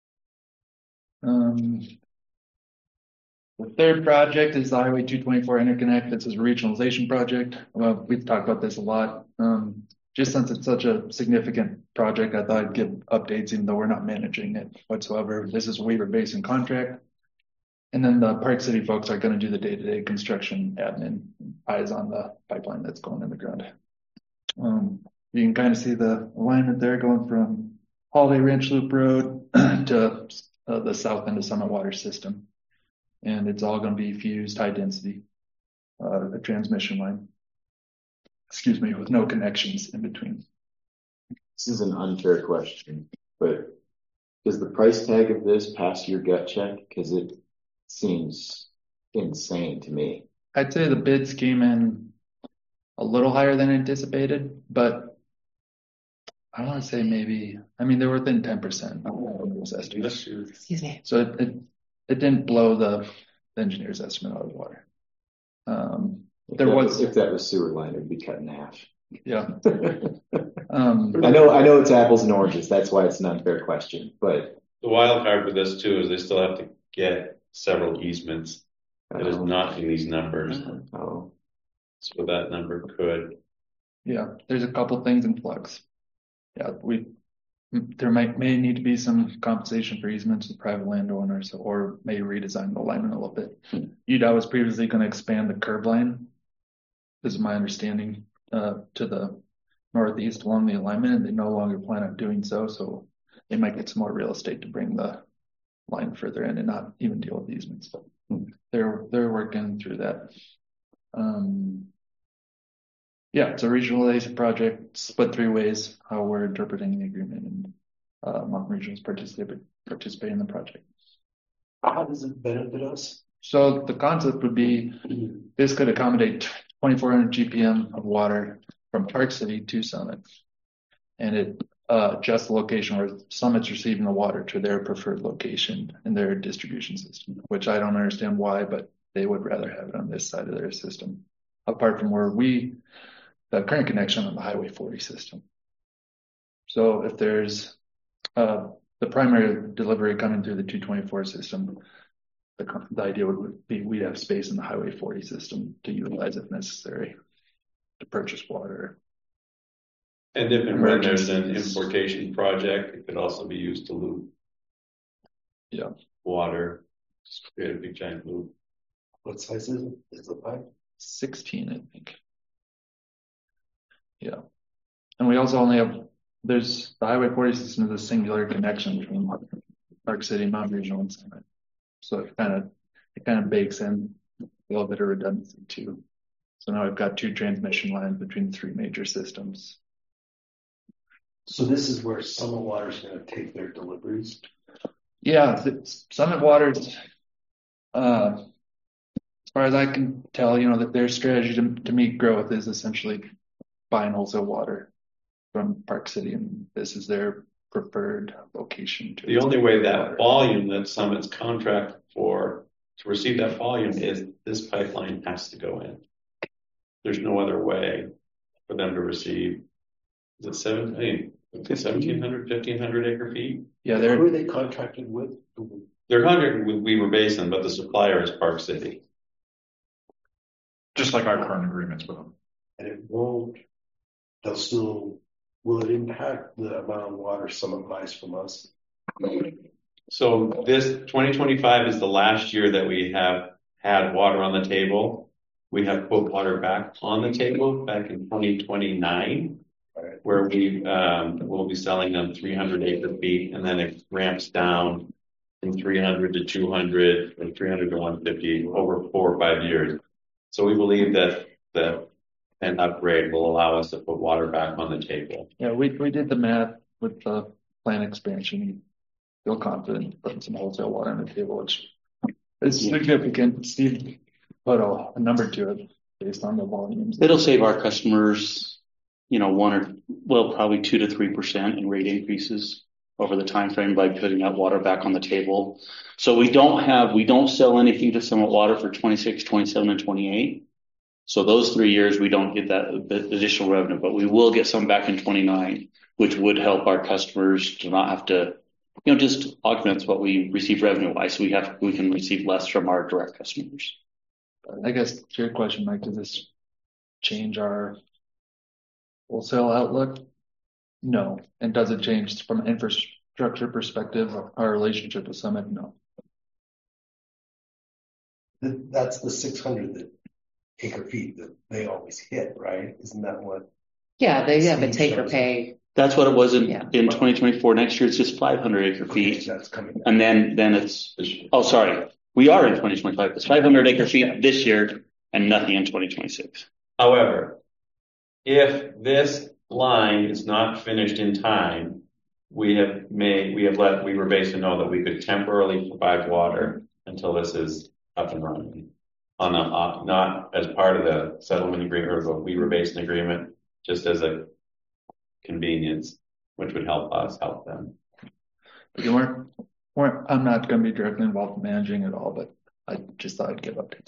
Um, the third project is the Highway two twenty-four interconnect. This is a regionalization project. Well, we've talked about this a lot. Um, just since it's such a significant project, I thought I'd give updates, even though we're not managing it whatsoever. This is a Weaver Basin contract. And then the Park City folks are going to do the day-to-day construction admin, eyes on the pipeline that's going in the ground. Um, you can kind of see the alignment there going from Holiday Ranch Loop Road to uh, the south end of Summit Water System. And it's all going to be fused high density, uh, a transmission line, excuse me, with no connections in between. This is an unfair question, but does the price tag of this pass your gut check? Because it seems insane to me. I'd say the bids came in a little higher than anticipated, but I want to say maybe, I mean, they were within ten percent of those estimates. Excuse me. So it, it, it didn't blow the, the engineer's estimate out of the water. Um, If there that was, if that was sewer line, it'd be cut in half. yeah. Um, I know, I know it's apples and oranges. That's why it's an unfair question, but The wild card with this too is they still have to get several easements. That is not in these numbers. oh, So that number could, yeah, there's a couple things in flux. Yeah, we, there might, may need to be some compensation for easements with private landowners, or may redesign the alignment a little bit. U D O T was previously going to expand the curb line. This is my understanding, uh, to the northeast along the alignment, and they no longer plan on doing so. So they might get some more real estate to bring the line further in and not even deal with easements. So they're, they're working through that. Um, yeah, it's a regionalization project, split three ways, how we're interpreting the agreement, and uh, Mountain Regionals participate, participate in the project. How does it benefit us? So the concept would be this could accommodate twenty-four hundred G P M of water from Park City to Summit. And it uh, adjusts the location where Summit's receiving the water to their preferred location in their distribution system, which I don't understand why, but they would rather have it on this side of their system, apart from where we, the current connection on the Highway forty system. So if there's uh, the primary delivery coming through the two twenty-four system, the, the idea would be we'd have space in the Highway forty system to utilize if necessary to purchase water. and if and when there's an importation project, it could also be used to loop Yeah. water, just create a big giant loop. What size is it? Is the pipe? sixteen, I think. Yeah. And we also only have, there's the Highway forty system is a singular connection between Park City, Mount Regional, and Summit. So it kind of, it kind of bakes in a little bit of redundancy too. So now I've got two transmission lines between three major systems. So this is where Summit Water is going to take their deliveries. Yeah, Summit Waters, uh, as far as I can tell, you know, that their strategy to, to meet growth is essentially buying wholesale water from Park City, and this is their preferred location. To The only way that volume that Summit's contract for, to receive that volume is this pipeline has to go in. There's no other way for them to receive, is it seven, I mean, seventeen hundred, fifteen hundred acre feet? Yeah, Who they're, are they contracted with? They're contracted with Weaver Basin, but the supplier is Park City. Just like our current agreements with them. And it won't, they'll still, will it impact the amount of water Summit buys from us? So this twenty twenty-five is the last year that we have had water on the table. We have put water back on the table back in twenty twenty-nine, Right. where we um, will be selling them three hundred acre feet, and then it ramps down from three hundred to two hundred and three hundred to one fifty over four or five years. So we believe that the an upgrade will allow us to put water back on the table. yeah, we, we did the math with the plant expansion. Feel confident putting some wholesale water on the table, which is significant. Steve put a, a number to it based on the volumes. It'll save our customers, you know, one or, well, probably two to three percent in rate increases over the time frame by putting that water back on the table. So we don't have, we don't sell anything to Summit Water for twenty-six, twenty-seven, and twenty-eight. So those three years, we don't get that the additional revenue, but we will get some back in twenty-nine, which would help our customers to not have to, you know, just augments what we receive revenue wise. So we have, we can receive less from our direct customers. I guess to your question, Mike, does this change our wholesale outlook? No. And does it change from an infrastructure perspective, our relationship with Summit? No. Th- That's the six hundred acre feet that they always hit, right? Isn't that what? Yeah, they have a Steve take or shows? pay. That's what it was in, Yeah. in twenty twenty-four. Next year, it's just five hundred acre Okay, feet. that's coming. And then, then it's, oh, sorry, we are in twenty twenty-five. It's five hundred acre feet this year and nothing in twenty twenty-six. However, if this line is not finished in time, we have made, we have let Weaver Basin know that we could temporarily provide water until this is up and running. On a, uh, not as part of the settlement agreement or the Weaver Basin agreement, just as a convenience, which would help us help them. You weren't, weren't, I'm not going to be directly involved in managing it all, but I just thought I'd give updates.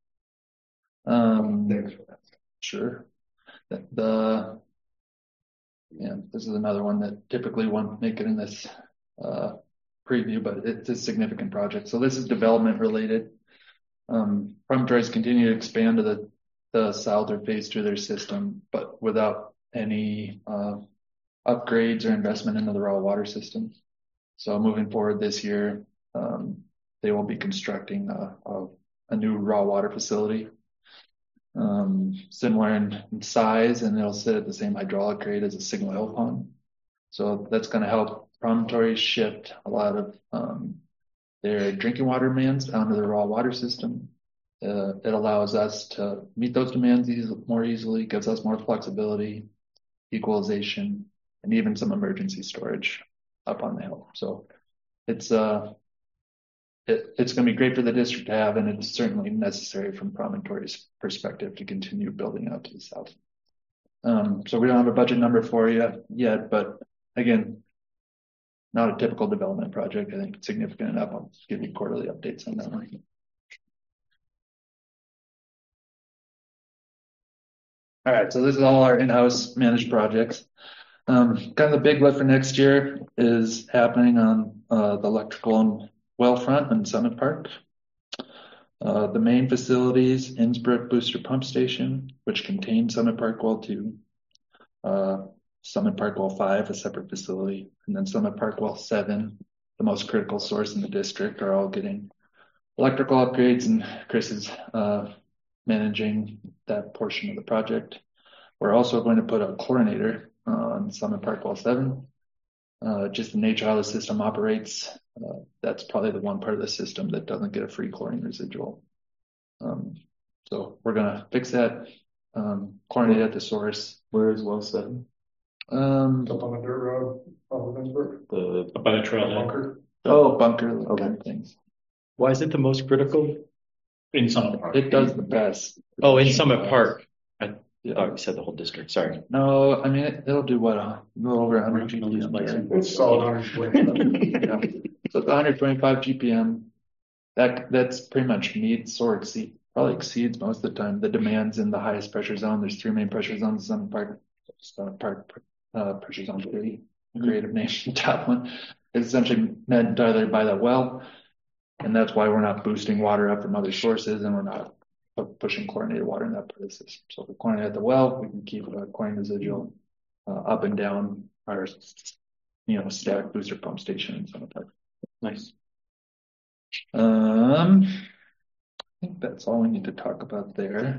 Um, Thanks for that. Sure. The, the yeah, this is another one that typically won't make it in this uh, preview, but it's a significant project. So this is development related. Um, Promontories continue to expand to the, the south or phase two of their system, but without any uh, upgrades or investment into the raw water system. So moving forward this year, um, they will be constructing a, a, a new raw water facility, um, similar in, in size, and it'll sit at the same hydraulic grade as a single oil pond. So that's going to help Promontory shift a lot of um, their drinking water demands onto the raw water system. Uh, it allows us to meet those demands easy, more easily, gives us more flexibility, equalization, and even some emergency storage up on the hill. So it's uh, it, it's going to be great for the district to have, and it's certainly necessary from Promontory's perspective to continue building out to the south. Um, so we don't have a budget number for you yet, but again, not a typical development project. I think it's significant enough. I'll give you quarterly updates on that one. All right, so this is all our in-house managed projects. Um, kind of the big lift for next year is happening on uh, the electrical and well front in Summit Park. Uh, the main facilities, Innsbrook Booster Pump Station, which contains Summit Park Well two, uh, Summit Park Well five, a separate facility, and then Summit Park Well seven, the most critical source in the district, are all getting electrical upgrades, and Chris is uh, managing that portion of the project. We're also going to put a chlorinator on Summit Park Well seven. Uh, just the nature how the system operates, uh, that's probably the one part of the system that doesn't get a free chlorine residual. Um, so we're going to fix that, um, chlorinate at the source. Where is Well seven? Um, Up on the dirt road, off of Innsbrook. The Up by the trailhead. Bunker. oh, bunker, those Okay. kind of things. Why is it the most critical? In Summit Park. It does the best. Oh, in Summit Park. I Yeah. thought you said the whole district. Sorry. No, I mean, it, it'll do what, a little over one hundred G P M. It's solid on its way. Yeah. So it's one hundred twenty-five G P M. that, that's pretty much meets or exceed, probably exceeds most of the time the demands in the highest pressure zone. There's three main pressure zones, some part, uh, part, uh, pressure zone three, creative name, top one. It's essentially met entirely by that well. And that's why we're not boosting water up from other sources, and we're not pushing chlorinated water in that part of the system. So if we chlorinate the well, we can keep the chlorine residual uh, up and down our, you know, static booster pump station and some of that. Nice. Um, I think that's all we need to talk about there.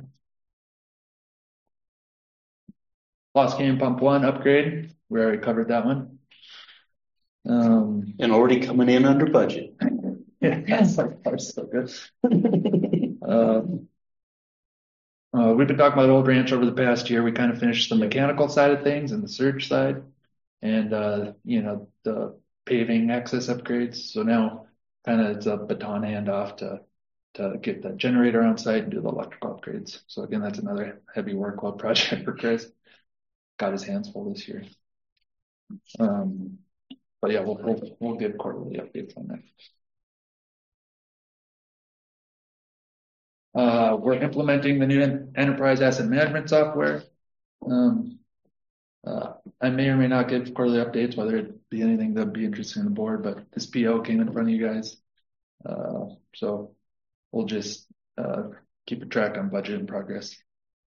Lost Canyon Pump One upgrade. We already covered that one. Um, and already coming in under budget. Yeah, so far so good. um, uh, we've been talking about Old Ranch over the past year. We kind of finished the mechanical side of things and the surge side, and uh, you know, the paving access upgrades. So now, kind of it's a baton handoff to to get the generator on site and do the electrical upgrades. So again, that's another heavy workload project for Chris. Got his hands full this year. Um, but yeah, we'll we'll, we'll give quarterly updates on that. Uh, we're implementing the new enterprise asset management software. Um, uh, I may or may not give quarterly updates, whether it be anything that'd be interesting to the board, but this P O came in front of you guys. Uh, so we'll just, uh, keep a track on budget and progress.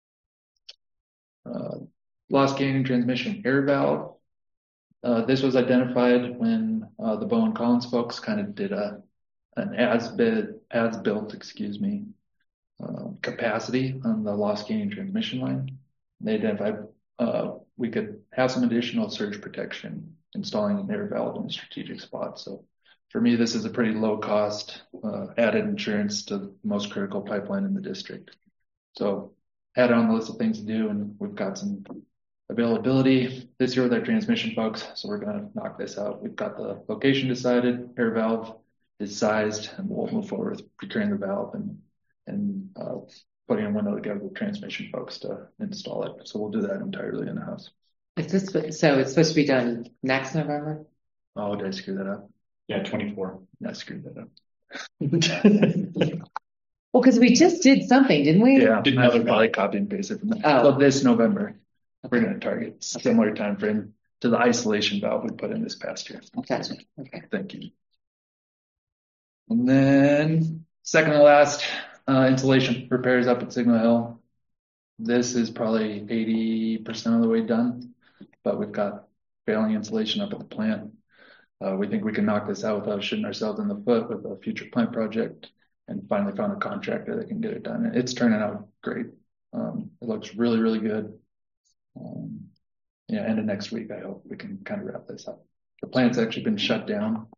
Uh, Lost Canyon transmission air valve. Uh, this was identified when, uh, the Bowen Collins folks kind of did a, an as bid, as built, excuse me, Uh, capacity on the Lost Canyon transmission line. They identified uh, we could have some additional surge protection installing an air valve in a strategic spot. So for me, this is a pretty low cost uh, added insurance to the most critical pipeline in the district. So add on the list of things to do, and we've got some availability this year with our transmission folks. So we're going to knock this out. We've got the location decided, air valve is sized, and we'll move forward with procuring the valve and and uh, putting a window together with transmission folks to install it. So we'll do that entirely in the house. Is this, so it's supposed to be done next November? Oh, did I screw that up? Yeah, twenty-four. I screwed that up. Well, because we just did something, didn't we? Yeah, didn't I probably copy and paste it from that. Oh. So this November, we're going to target similar time frame to the isolation valve we put in this past year. Gotcha. Okay. Thank you. And then second to last, Uh, insulation repairs up at Signal Hill. This is probably eighty percent of the way done, but we've got failing insulation up at the plant. Uh, we think we can knock this out without shooting ourselves in the foot with a future plant project, and finally found a contractor that can get it done. It's turning out great. Um, it looks really, really good. Um, yeah, end of next week, I hope we can kind of wrap this up. The plant's actually been shut down,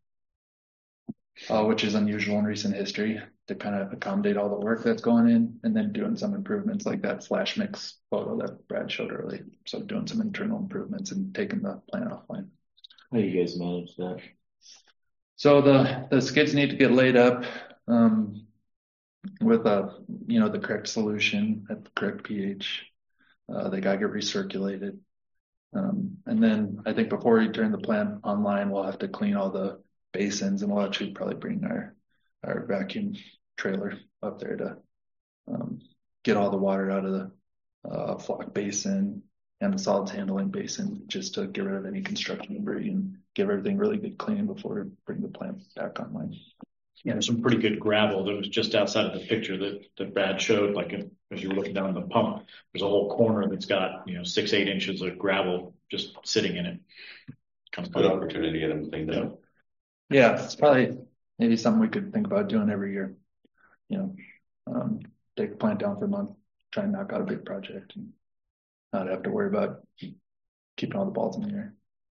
uh, which is unusual in recent history, to kind of accommodate all the work that's going in, and then doing some improvements like that flash mix photo that Brad showed earlier. So doing some internal improvements and taking the plant offline. How do you guys manage that? So the, the skids need to get laid up, um, with a, you know, the correct solution at the correct pH. Uh, they gotta get recirculated. Um, and then I think before we turn the plant online, we'll have to clean all the basins, and we'll actually probably bring our, our vacuum trailer up there to um, get all the water out of the uh, flock basin and the solids handling basin, just to get rid of any construction debris and give everything really good clean before we bring the plant back online. Yeah, there's some pretty good gravel that was just outside of the picture that, that Brad showed, like if, as you were looking down the pump, there's a whole corner that's got, you know, six, eight inches of gravel just sitting in it. Comes good opportunity to get them cleaned up. Yeah, it's probably maybe something we could think about doing every year. You know, um, take the plant down for a month, try and knock out a big project, and not have to worry about keeping all the balls in the air.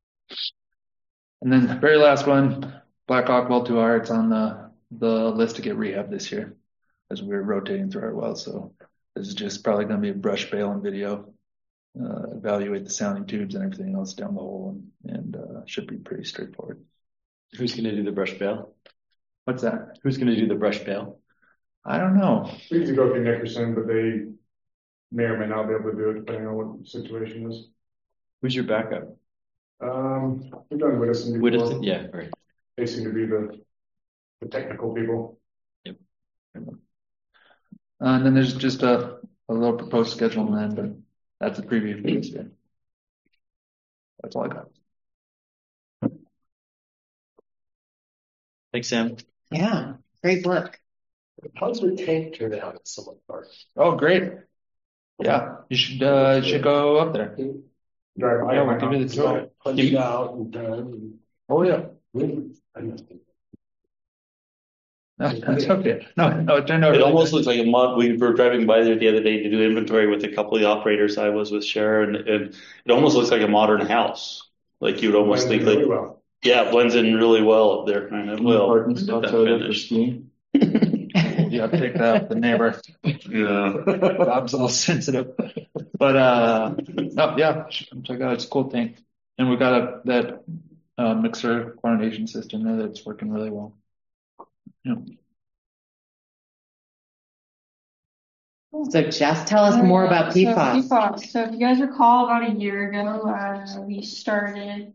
And then the very last one, Black Hawk Well two R, it's on the, the list to get rehab this year as we're rotating through our wells. So this is just probably going to be a brush bale and video, uh, evaluate the sounding tubes and everything else down the hole, and, and uh, should be pretty straightforward. Who's going to do the brush bale? What's that? Who's going to do the brush bale? I don't know. We usually go through Nickerson, but they may or may not be able to do it depending on what the situation is. Who's your backup? Um, we've done Whittison before. Whittison, yeah, right. They seem to be the, the technical people. Yep. Uh, and then there's just a, a little proposed schedule on that, but that's a preview for this year. That's all I got. Thanks, Sam. Yeah, great look. How's the tank turn out at Summit Park? Oh, great. Yeah, you should, uh, you should go up there. Drive by. Yeah, we'll give you the tour. Punched out and done. And Oh, yeah. I must have- No, that's okay. No, no, it turned out It really almost good. looks like a mod. We were driving by there the other day to do inventory with a couple of the operators I was with Sharon, and it almost looks like a modern house. Like you'd almost think Really like, well. yeah, it blends in really well up there, kind of. Well, Parking with spots that out there for finish. skiing. Yeah, pick up the neighbor. Yeah. Bob's a little sensitive, but uh, no, yeah, check out. It's a cool tank, and we got a that uh, mixer coordination system there that's working really well. Yeah. So Jess, tell us more about So P FAS. P FAS. So if you guys recall, about a year ago, uh, we started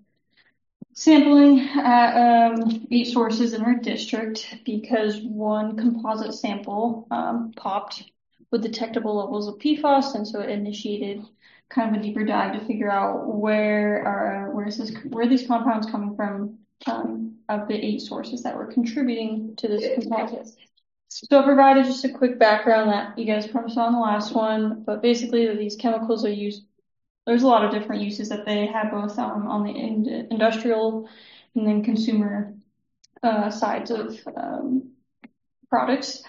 sampling at um, eight sources in our district because one composite sample um, popped with detectable levels of P FAS, and so it initiated kind of a deeper dive to figure out where are where is this where are these compounds coming from um, of the eight sources that were contributing to this composite. So I provided just a quick background that you guys probably saw in the last one, but basically these chemicals are used. There's a lot of different uses that they have, both um, on the in- industrial and then consumer uh, sides of um, products.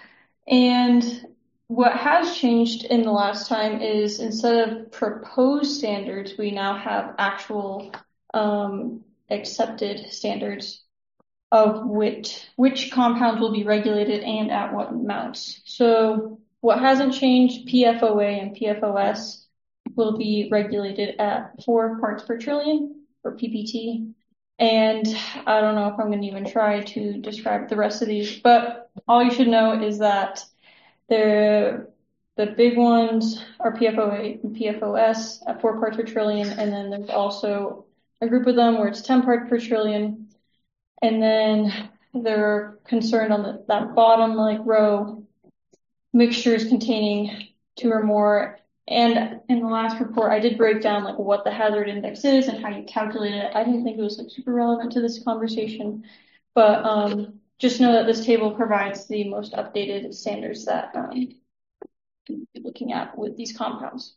And what has changed in the last time is instead of proposed standards, we now have actual um, accepted standards of which which compounds will be regulated and at what amounts. So what hasn't changed, P F O A and P F O S will be regulated at four parts per trillion for P P T. And I don't know if I'm going to even try to describe the rest of these, but all you should know is that the the big ones are P F O A and P F O S at four parts per trillion, and then there's also a group of them where it's ten parts per trillion. And then they're concerned on the, that bottom like row, mixtures containing two or more. And in the last report, I did break down like what the hazard index is and how you calculate it. I didn't think it was like super relevant to this conversation, but um, just know that this table provides the most updated standards that um, you'll be looking at with these compounds.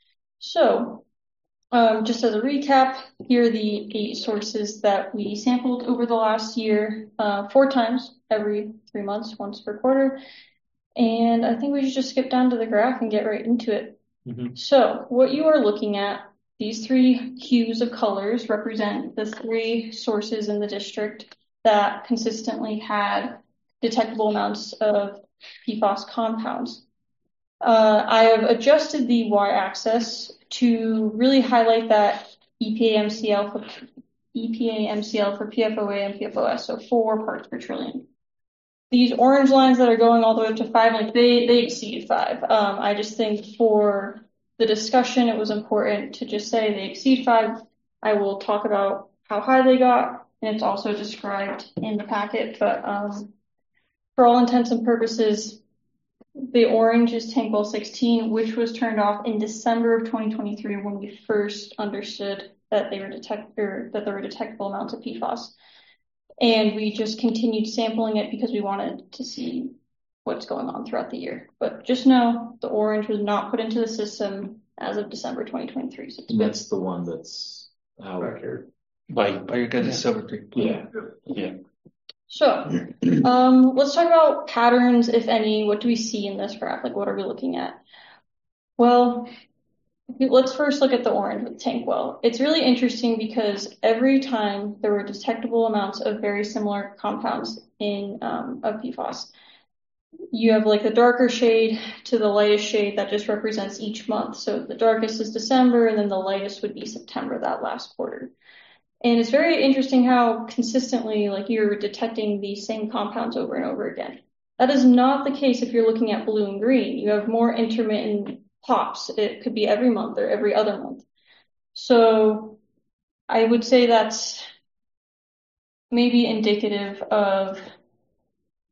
So. Um, just as a recap, here are the eight sources that we sampled over the last year, uh, four times every three months, once per quarter. And I think we should just skip down to the graph and get right into it. Mm-hmm. So what you are looking at, these three hues of colors represent the three sources in the district that consistently had detectable amounts of P FAS compounds. Uh, I have adjusted the y-axis to really highlight that E P A M C L for E P A M C L for P F O A and P F O S, so four parts per trillion. These orange lines that are going all the way up to five, like they they exceed five. Um, I just think for the discussion, it was important to just say they exceed five. I will talk about how high they got, and it's also described in the packet. But um, for all intents and purposes, the orange is tank well sixteen, which was turned off in December of twenty twenty-three when we first understood that they were detect or that there were detectable amounts of P FAS. And we just continued sampling it because we wanted to see what's going on throughout the year. But just know the orange was not put into the system as of December twenty twenty-three. So it's And that's the one that's out here. By, by your guys' Silver Creek. Yeah. Yeah. So, um, let's talk about patterns, if any. What do we see in this graph? Like, what are we looking at? Well, let's first look at the orange with tank well. It's really interesting because every time there were detectable amounts of very similar compounds in um, of P FAS, you have like the darker shade to the lightest shade that just represents each month. So the darkest is December, and then the lightest would be September, that last quarter. And it's very interesting how consistently, like, you're detecting these same compounds over and over again. That is not the case if you're looking at blue and green. You have more intermittent pops. It could be every month or every other month. So I would say that's maybe indicative of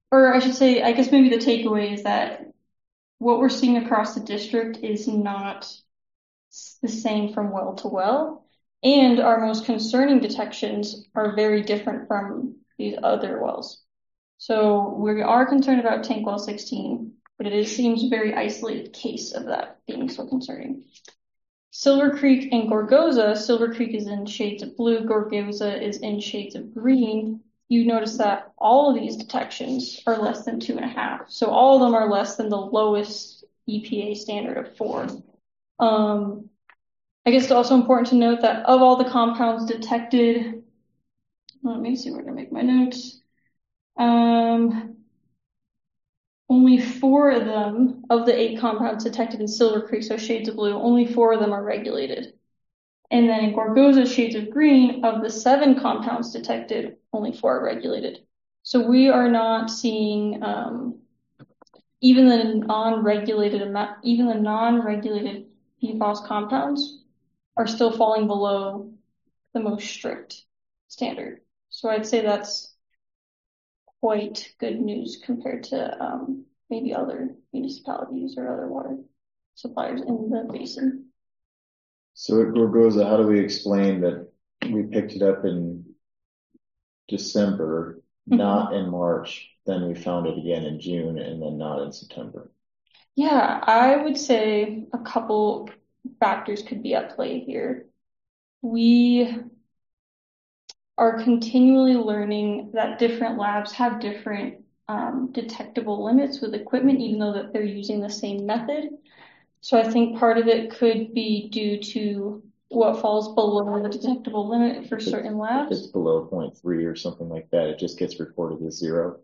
or I should say, I guess maybe the takeaway is that what we're seeing across the district is not the same from well to well, and our most concerning detections are very different from these other wells. So we are concerned about tank well sixteen, but it is, seems a very isolated case of that being so concerning. Silver Creek and Gorgoza, Silver Creek is in shades of blue, Gorgoza is in shades of green. You notice that all of these detections are less than two and a half. So all of them are less than the lowest E P A standard of four. Um, I guess it's also important to note that of all the compounds detected, let me see where to make my notes. Um, only four of them, of the eight compounds detected in Silver Creek, so shades of blue, only four of them are regulated. And then in Gorgoza, shades of green, of the seven compounds detected, only four are regulated. So we are not seeing, um, even the non-regulated amount, even the non-regulated P FAS compounds are still falling below the most strict standard. So I'd say that's quite good news compared to um, maybe other municipalities or other water suppliers in the basin. So at Gorgoza, how do we explain that we picked it up in December, mm-hmm. not in March, then we found it again in June, and then not in September? Yeah, I would say a couple factors could be at play here. We are continually learning that different labs have different um, detectable limits with equipment, even though that they're using the same method. So I think part of it could be due to what falls below the detectable limit for certain labs. If it's below zero point three or something like that, it just gets reported as zero.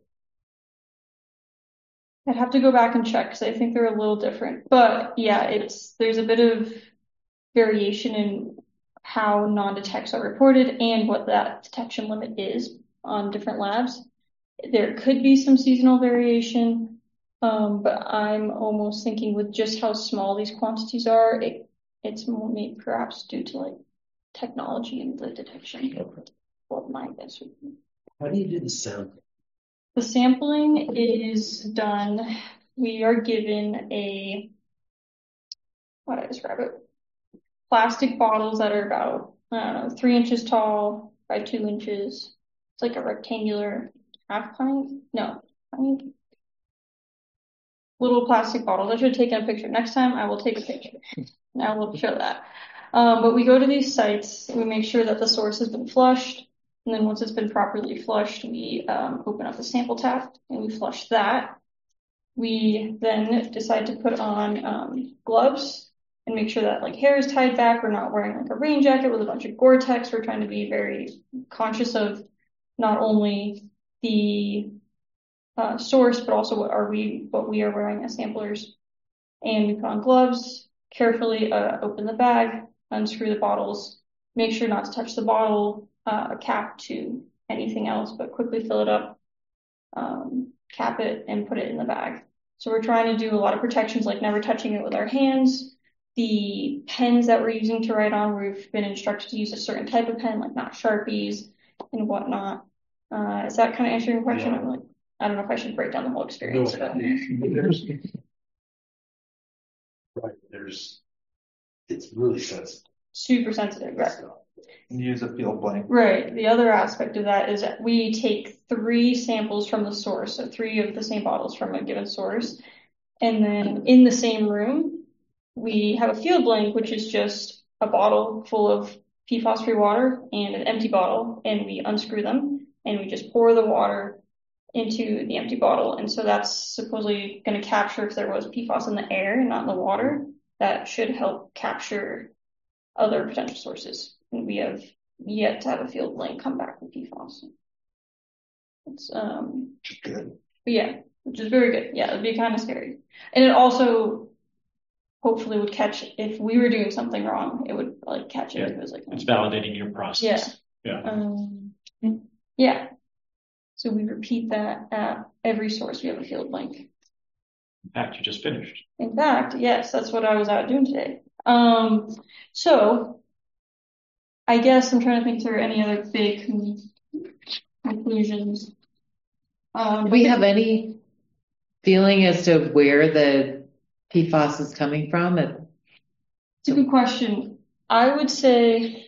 I'd have to go back and check because I think they're a little different. But yeah, it's there's a bit of variation in how non-detects are reported and what that detection limit is on different labs. There could be some seasonal variation, um, but I'm almost thinking with just how small these quantities are, it, it's maybe perhaps due to like technology and the detection. Okay. What my guess would be. How do you do the sampling? The sampling is done. We are given a, how do I describe it? Plastic bottles that are about, I don't know, three inches tall by two inches. It's like a rectangular half pint. No, pint. Little plastic bottles. I should have taken a picture. Next time I will take a picture. Now we'll show that. Um, but we go to these sites. We make sure that the source has been flushed. And then once it's been properly flushed, we um, open up the sample tap and we flush that. We then decide to put on um, gloves and make sure that like hair is tied back. We're not wearing like a rain jacket with a bunch of Gore-Tex. We're trying to be very conscious of not only the uh, source, but also what are we, what we are wearing as samplers. And we put on gloves, carefully uh, open the bag, unscrew the bottles, make sure not to touch the bottle uh, cap to anything else, but quickly fill it up, um, cap it, and put it in the bag. So we're trying to do a lot of protections, like never touching it with our hands. The pens that we're using to write on, we've been instructed to use a certain type of pen, like not Sharpies and whatnot. Uh, is that kind of answering your question? Yeah. I'm like, I don't know if I should break down the whole experience. No, but... there's, right, there's, it's really sensitive. Super sensitive, right? Use a field blank. Right. The other aspect of that is that we take three samples from the source, so three of the same bottles from a given source. And then in the same room, we have a field blank, which is just a bottle full of P FAS-free water and an empty bottle, and we unscrew them and we just pour the water into the empty bottle. And so that's supposedly going to capture if there was P FAS in the air and not in the water. That should help capture other potential sources. And we have yet to have a field blank come back with P FAS. It's um good. But yeah, which is very good. Yeah, it'd be kind of scary. And it also hopefully would catch if we were doing something wrong, it would like catch it. Yeah. If it was like it's validating your process. Yeah. Yeah. Um yeah. So we repeat that at every source we have a field blank. In fact, you just finished. In fact, yes, that's what I was out doing today. Um so I guess I'm trying to think through any other big conclusions. Um, Do we have any feeling as to where the P FAS is coming from? It's a good question. I would say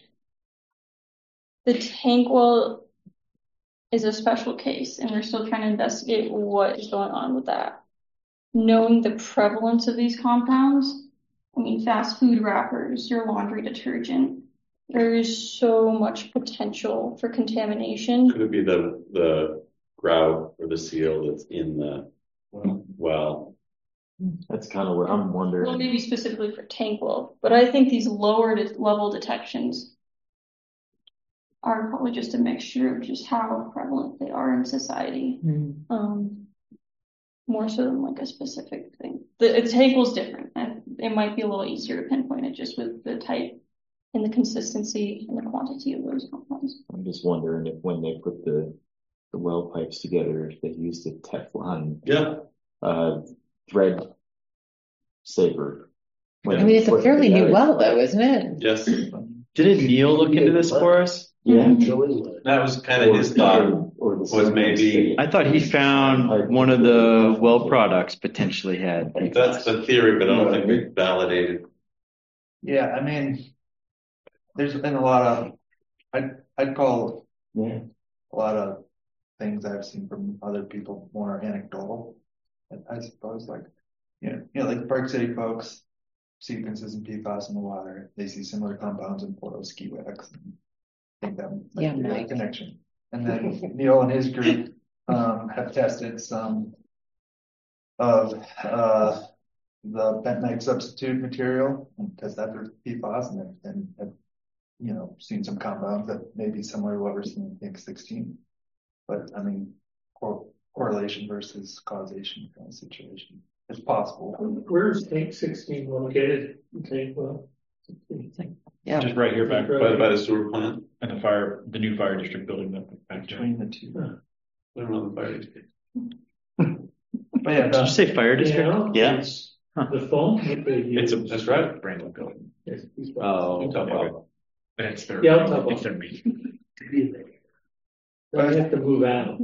the tank well is a special case, and we're still trying to investigate what is going on with that. Knowing the prevalence of these compounds, I mean, fast food wrappers, your laundry detergent, there is so much potential for contamination. Could it be the the grout or the seal that's in the well? That's kind of what I'm wondering. Well, maybe specifically for tank well, but I think these lower de- level detections are probably just a mixture of just how prevalent they are in society. Mm. Um, more so than like a specific thing. The the tank well's different. And it might be a little easier to pinpoint it just with the type and the consistency and the quantity of those compounds. I'm just wondering if when they put the the well pipes together, if they used a Teflon Yeah. uh, thread saver. When I mean, they it's a put it fairly new together. well, though, isn't it? Yes. Didn't Neil look into this for us? Yeah. That was kind of his thought. Or the Was maybe I thought he found one of the well products potentially had. P that's FAS. the theory, but I don't think we validated. Yeah, I mean, there's been a lot of, I'd, I'd call Yeah. a lot of things I've seen from other people more anecdotal. I suppose, like, you know, you know, like Park City folks see consistent P FAS in the water. They see similar compounds in Porto ski wax. And think that might Yeah, be a Mike. connection. And then Neil and his group um, have tested some of uh, the bentonite substitute material and test that for P FAS and, and have, you know, seen some compounds that may be similar to what we're seeing in Tank sixteen. But I mean, cor- correlation versus causation kind of situation. It's possible. Where's tank sixteen located? Tank well. Yeah. Just right here back By, by the sewer plant. and the fire, the new fire district building that back there. Between the two. I don't know the fire district. But yeah, Did you say fire district? Yeah. Yeah. It's The foam that they use. It's a, that's right, brand new building. Yes, he's right. Oh, Talk okay. about- But it's their, Yeah, I'll talk it's their about meeting. I have to move out.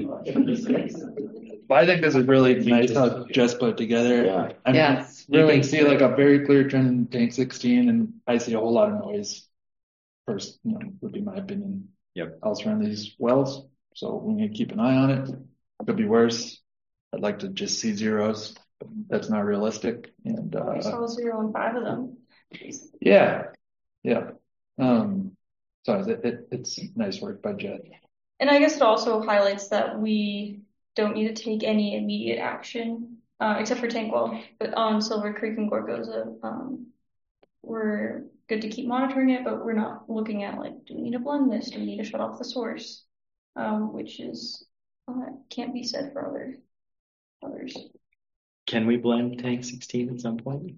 But I think this is really nice how Jess put it together. Yeah. I mean, Yes, you really can see like a very clear trend in Tank sixteen, and I see a whole lot of noise. First, you know, would be my opinion. Yep. Else around these wells, so we need to keep an eye on it. Could be worse. I'd like to just see zeros, but that's not realistic. And I uh, saw zero and five of them. yeah, yeah. Um, so it, it, it's nice work by Jess. And I guess it also highlights that we don't need to take any immediate action, uh, except for Tankwell, but on Silver Creek and Gorgoza, um, we're good to keep monitoring it, but we're not looking at like, do we need to blend this? Do we need to shut off the source? Um, which is, uh, can't be said for other, others. Can we blend tank sixteen at some point?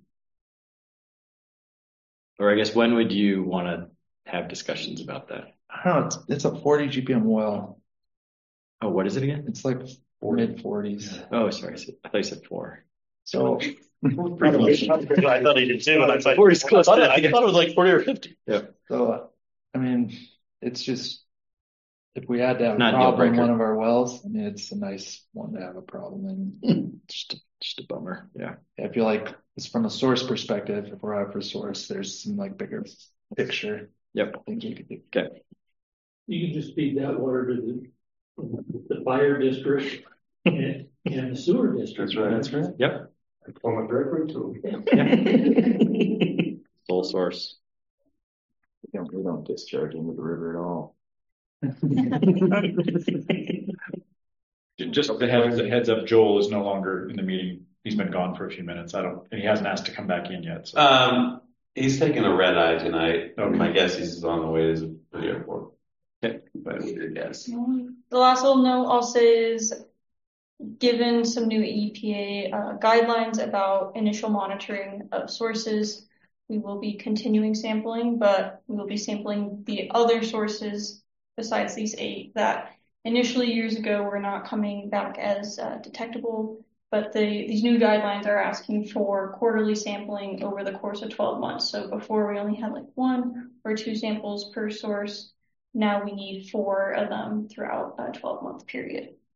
Or I guess when would you want to have discussions about that? I don't know. It's it's a forty G P M well. Oh, what is it again? It's like mid forties. Oh, sorry. I thought you said four. So I thought he did too, and I thought, Forty's I close thought, to it, I that. thought it was like forty or fifty. Yeah. So, uh, I mean, it's just, if we had to have a Not deal problem in breaker. one of our wells, I mean, it's a nice one to have a problem in. Just a, just a bummer. Yeah. I feel like it's from a source perspective, if we're out for source, there's some like bigger picture. Yep. I think you could do. Okay. You can just feed that water to the, the fire district and, and the sewer district. That's right. That's right. Yep. Plummet directly to them. Sole source. We don't, we don't discharge into the river at all. Just the heads, the heads up, Joel is no longer in the meeting. He's been gone for a few minutes. I don't, and he hasn't asked to come back in yet. So. Um, he's taking a red eye tonight. Okay. My guess he's on the way to the airport. Okay, but yes. The last little note I'll say is, given some new E P A uh, guidelines about initial monitoring of sources, we will be continuing sampling, but we will be sampling the other sources besides these eight that initially years ago were not coming back as uh, detectable. But the, these new guidelines are asking for quarterly sampling over the course of twelve months. So before we only had like one or two samples per source. Now we need four of them throughout a twelve month period.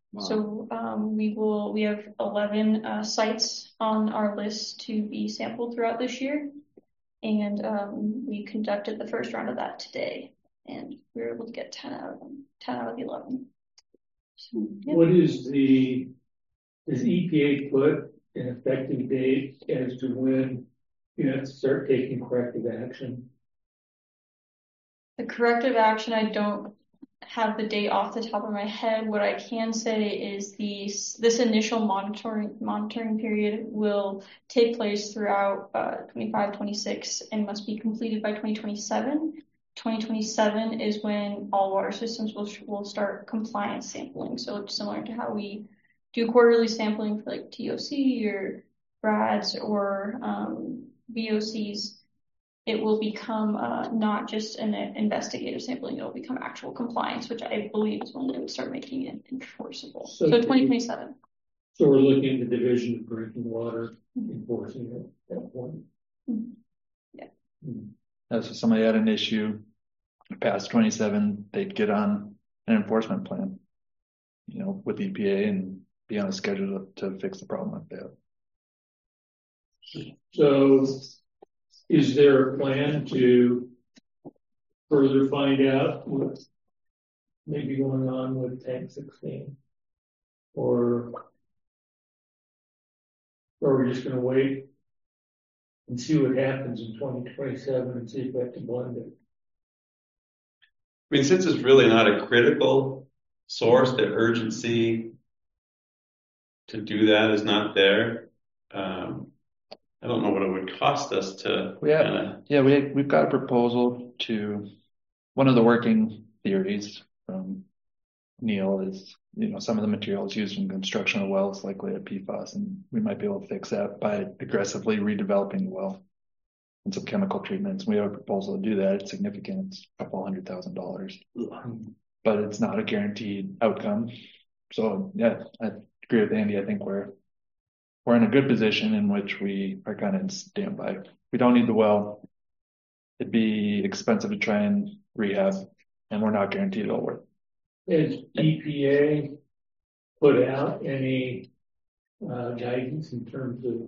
So um, we will we have eleven uh, sites on our list to be sampled throughout this year, and um, we conducted the first round of that today, and we were able to get ten out of them, ten out of the eleven. So, yeah. What is the, does E P A put an effective date as to when you have to start taking corrective action? The corrective action, I don't have the date off the top of my head. What I can say is these this initial monitoring monitoring period will take place throughout uh, twenty-five, twenty-six and must be completed by twenty twenty-seven. twenty twenty-seven is when all water systems will will start compliance sampling. So it's similar to how we do quarterly sampling for like T O C or B R A Ds or um, V O Cs. It will become uh, not just an investigative sampling, it will become actual compliance, which I believe is when they would start making it enforceable. So, so twenty twenty-seven. So we're looking at the Division of Drinking Water enforcing it at that point. Mm-hmm. Yeah. Mm-hmm. So somebody had an issue past twenty-seven, they'd get on an enforcement plan, you know, with E P A and be on a schedule to, to fix the problem if they have. So is there a plan to further find out what may be going on with tank sixteen? Or, or are we just going to wait and see what happens in twenty twenty-seven and see if we have to blend it? I mean, since it's really not a critical source, the urgency to do that is not there. Um, I don't know what it would cost us to. Yeah, kinda... yeah, we we've got a proposal to one of the working theories from Neil is, you know, some of the materials used in construction of wells likely have P FAS, and we might be able to fix that by aggressively redeveloping the well and some chemical treatments. We have a proposal to do that. It's significant. It's a couple hundred thousand dollars, but it's not a guaranteed outcome. So yeah, I agree with Andy. I think we're we're in a good position in which we are kind of in standby. We don't need the well. It'd be expensive to try and rehab, and we're not guaranteed it'll work. Has E P A put out any uh, guidance in terms of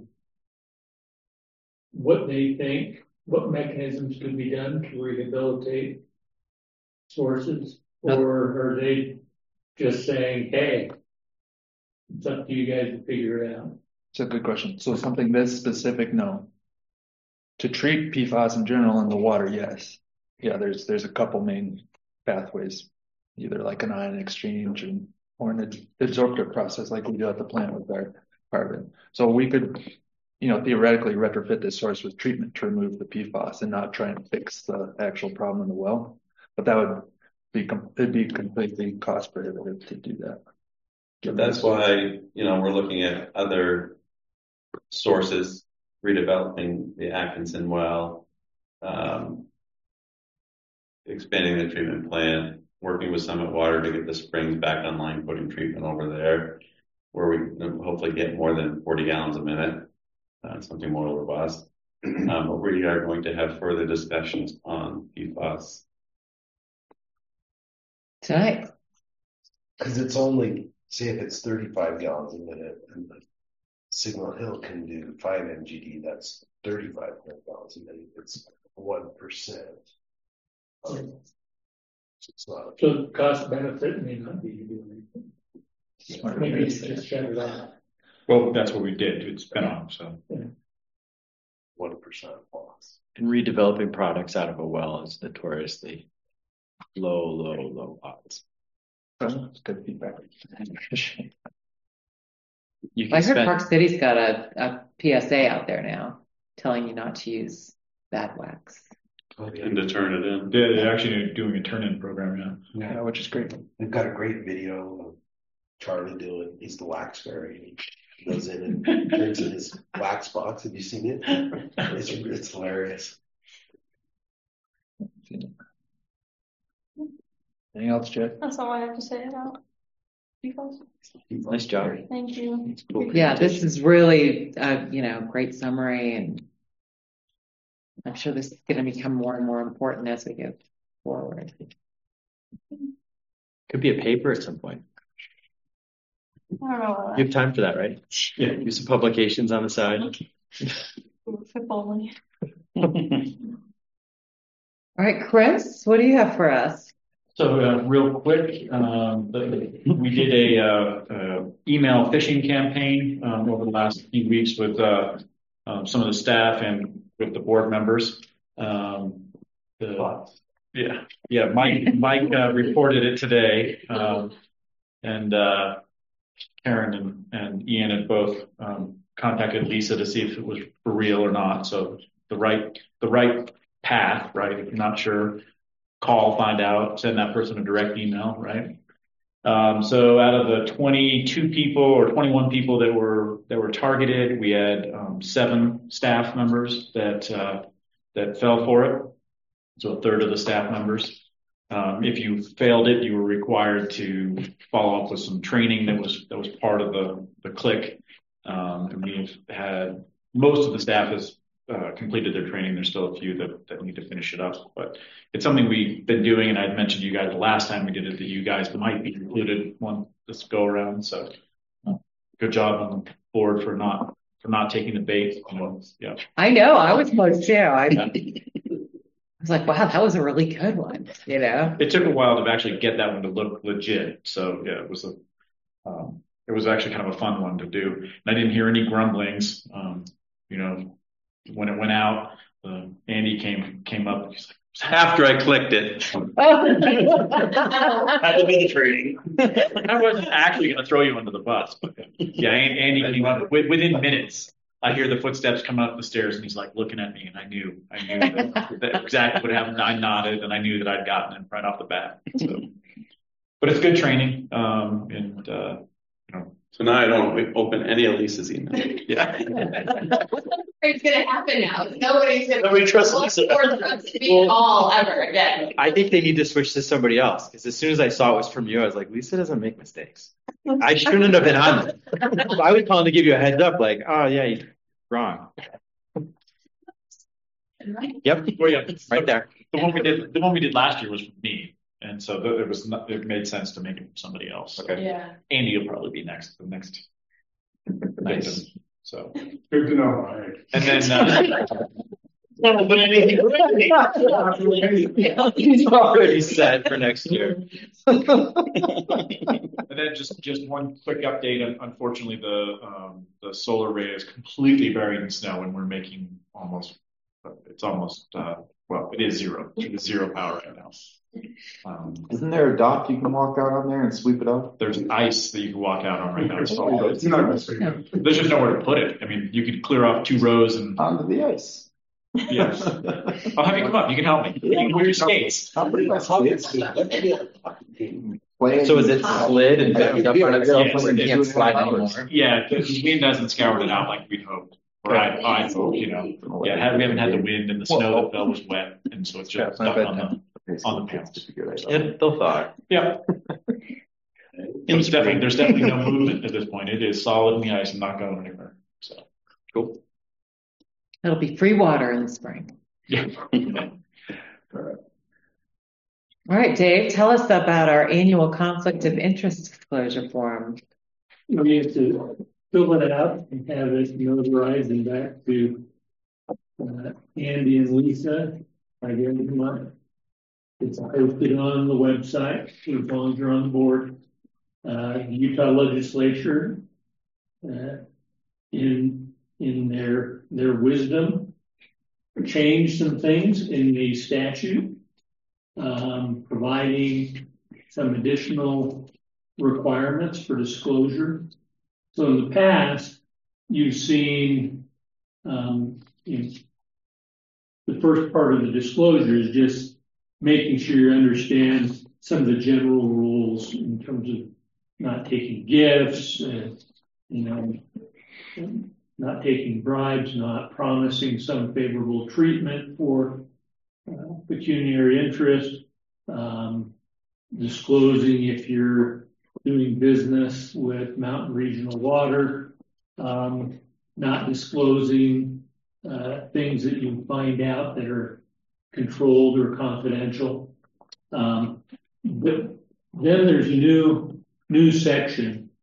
what they think, what mechanisms could be done to rehabilitate sources? Or are they just saying, hey, it's up to you guys to figure it out? It's a good question. So something this specific, no. To treat P FAS in general in the water, yes. Yeah, there's there's a couple main pathways, either like an ion exchange and or an adsorptive process like we do at the plant with our carbon. So we could, you know, theoretically retrofit this source with treatment to remove the P FAS and not try and fix the actual problem in the well. But that would be it'd be completely cost prohibitive to do that. But that's why, you know, we're looking at other sources, redeveloping the Atkinson well, um, expanding the treatment plant, working with Summit Water to get the springs back online, putting treatment over there, where we hopefully get more than forty gallons a minute, uh, something more robust. Um, but we are going to have further discussions on P FAS tonight. Because it's only, say if it's thirty-five gallons a minute and the Signal Hill can do five M G D, that's thirty-five gallons a minute. It's one percent. Um, it's not. So cost benefit may not be doing anything. Maybe it's just shut it off. Well, that's what we did. It's been on, so. One percent loss. And redeveloping products out of a well is notoriously low, low, low odds. That's good feedback. You can I heard spend, Park City's got a, a P S A out there now telling you not to use bad wax. and to turn it in. Yeah, they're actually doing a turn-in program, yeah. Yeah, which is great. They've got a great video of Charlie doing, he's the wax fairy. He goes in and turns in his wax box. Have you seen it? It's, it's hilarious. Anything else, Jed? That's all I have to say about you guys. Nice job. Thank you. Yeah, this is really, uh, you know, great summary, and I'm sure this is going to become more and more important as we go forward. Could be a paper at some point. I don't know. You have time for that, right? Yeah. Do some publications on the side. If only. All right, Chris, what do you have for us? So, uh, real quick, um, the, we did a, uh, uh, email phishing campaign, um, over the last few weeks with, uh, um, some of the staff and with the board members. Um, the, yeah, yeah, Mike, Mike, uh, reported it today. Um, and, uh, Karen and, and Ian had both, um, contacted Lisa to see if it was for real or not. So the right, the right path, right? If you're not sure, call, find out, send that person a direct email, right? Um, so out of the twenty-two people or twenty-one people that were that were targeted, we had um, seven staff members that uh, that fell for it. So a third of the staff members. Um, if you failed it, you were required to follow up with some training that was that was part of the the click. Um, and we've had most of the staff has uh, completed their training. There's still a few that, that need to finish it up, but it's something we've been doing. And I'd mentioned to you guys the last time we did it that you guys might be included one this go around. So uh, good job on the board for not for not taking the bait. Yeah, I know. I was close too. I, I was like, wow, that was a really good one. You know, it took a while to actually get that one to look legit. So yeah, it was a um, it was actually kind of a fun one to do. And I didn't hear any grumblings. Um, you know, when it went out, uh, Andy came came up. He's like, after I clicked it. Had to be the training. I wasn't actually going to throw you under the bus, but yeah, Andy came up within minutes. I hear the footsteps coming up the stairs, and he's like looking at me, and I knew, I knew that, that exactly what happened. I nodded, and I knew that I'd gotten it right off the bat. So, but it's good training, um, and uh, you know. So now I don't open any of Lisa's emails. Yeah. It's going to happen now. Nobody's going to Nobody trusts Lisa. Well, all ever again. I think they need to switch to somebody else because as soon as I saw it was from you, I was like, Lisa doesn't make mistakes. I shouldn't have been on it. I was calling to give you a heads up, like, oh yeah, you're wrong. Yep. Well, yeah, right there. The one we did, the one we did last year was from me, and so th- it was not, it made sense to make it from somebody else. Okay. Yeah. Andy will probably be next, the next. Nice. Victim, so Good to know. All right. and then. Uh, No, but anything. He's already set for next year. And then just just one quick update. Unfortunately, the um, the solar array is completely buried in snow, and we're making almost it's almost uh, well, it is zero. It is zero power right now. Um, Isn't there a dock you can walk out on there and sweep it up? there's ice that you can walk out on right now. It's Oh, it's not necessarily. There's just nowhere to put it. I mean, you could clear off two rows and Onto the ice. yes. I'll have you come up. You can help me. You can wear your skates. So is it slid and backed up on itself Yes, and it can't is. slide anymore? Yeah, the wind hasn't scoured it out like we'd hoped. Or I, I hope, you know. Yeah, had, we haven't had the wind and the snow that fell was wet, and so it's just stuck on the on the panels. It, they'll thaw. Yeah. There's definitely there's definitely no movement at this point. It is solid in the ice and not going anywhere. So cool. It'll be free water in the spring. Yeah. All right, Dave, tell us about our annual conflict of interest disclosure form. We have to fill it out and have it notarized and back to uh, Andy and Lisa by the end of the month. It's posted on the website as long as you're on the board. Uh, Utah legislature, uh, in in their their wisdom, changed some things in the statute, um, providing some additional requirements for disclosure. So in the past, you've seen um, you know, the first part of the disclosure is just making sure you understand some of the general rules in terms of not taking gifts, and, you know, not taking bribes, not promising some favorable treatment for uh, pecuniary interest, um, disclosing if you're doing business with Mountain Regional Water, um, not disclosing uh, things that you find out that are controlled or confidential. Um, but then there's a new new section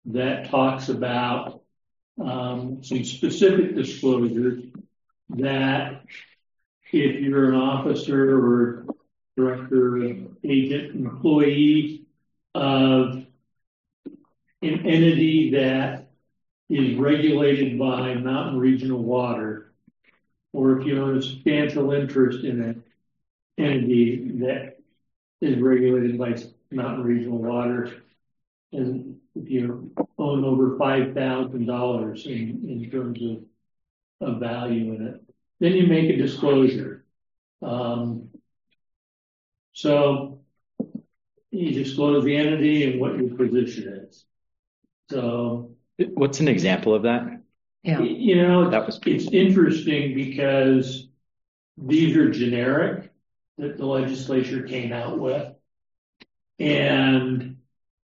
that talks about um, some specific disclosures that if you're an officer or director, agent, employee of an entity that is regulated by Mountain Regional Water, or if you own a substantial interest in an entity that is regulated by Mountain Regional Water, and if you own over five thousand dollars in, in terms of, of value in it, then you make a disclosure. Um, so you disclose the entity and what your position is. So what's an example of that? Yeah. You know, that was it's interesting because these are generic that the legislature came out with. And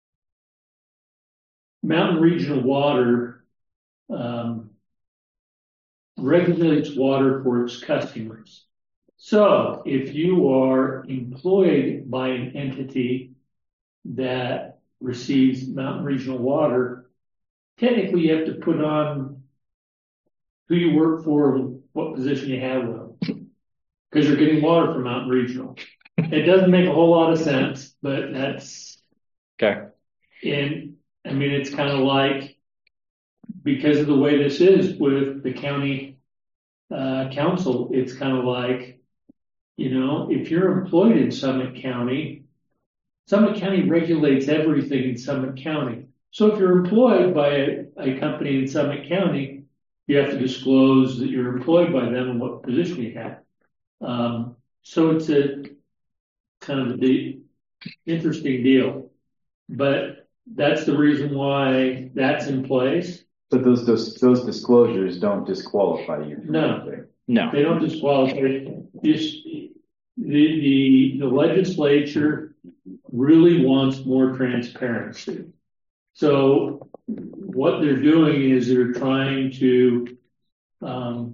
Mountain Regional Water um, regulates water for its customers. So if you are employed by an entity that receives Mountain Regional Water, technically you have to put on who you work for, what position you have with them, because you're getting water from Mountain Regional. It doesn't make a whole lot of sense, but that's okay. And I mean, it's kind of like, because of the way this is with the county uh, council, it's kind of like, you know, if you're employed in Summit County, Summit County regulates everything in Summit County. So if you're employed by a, a company in Summit County, you have to disclose that you're employed by them and what position you have. Um, so it's a kind of a deep, interesting deal, but that's the reason why that's in place. But those those, those disclosures don't disqualify you. From No, anything. No, they don't disqualify. Just the the the legislature really wants more transparency. So what they're doing is they're trying to um,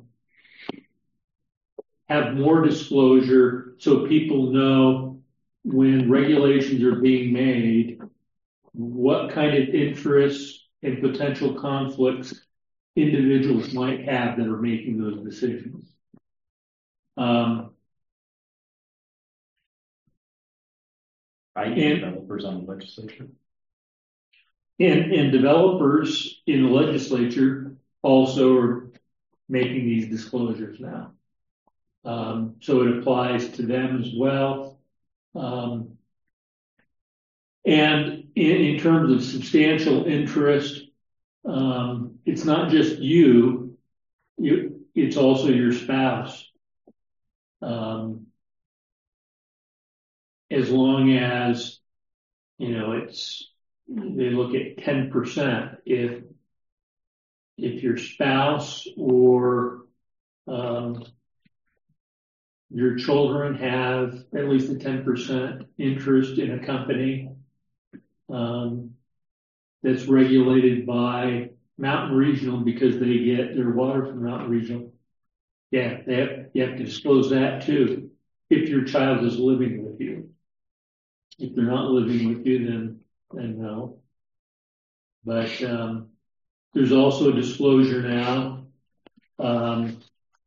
have more disclosure so people know when regulations are being made, what kind of interests and potential conflicts individuals might have that are making those decisions. Um, I and developers on the legislature. And, and developers in the legislature also are making these disclosures now. Um, so it applies to them as well. Um, and in, in terms of substantial interest, um, it's not just you, you, it's also your spouse. Um, as long as, you know, it's, they look at ten percent. If, if your spouse or, um, your children have at least a ten percent interest in a company, um, that's regulated by Mountain Regional because they get their water from Mountain Regional. Yeah, they have, you have to disclose that too. If your child is living with you. If they're not living with you, then then no. But um, there's also a disclosure now. Um,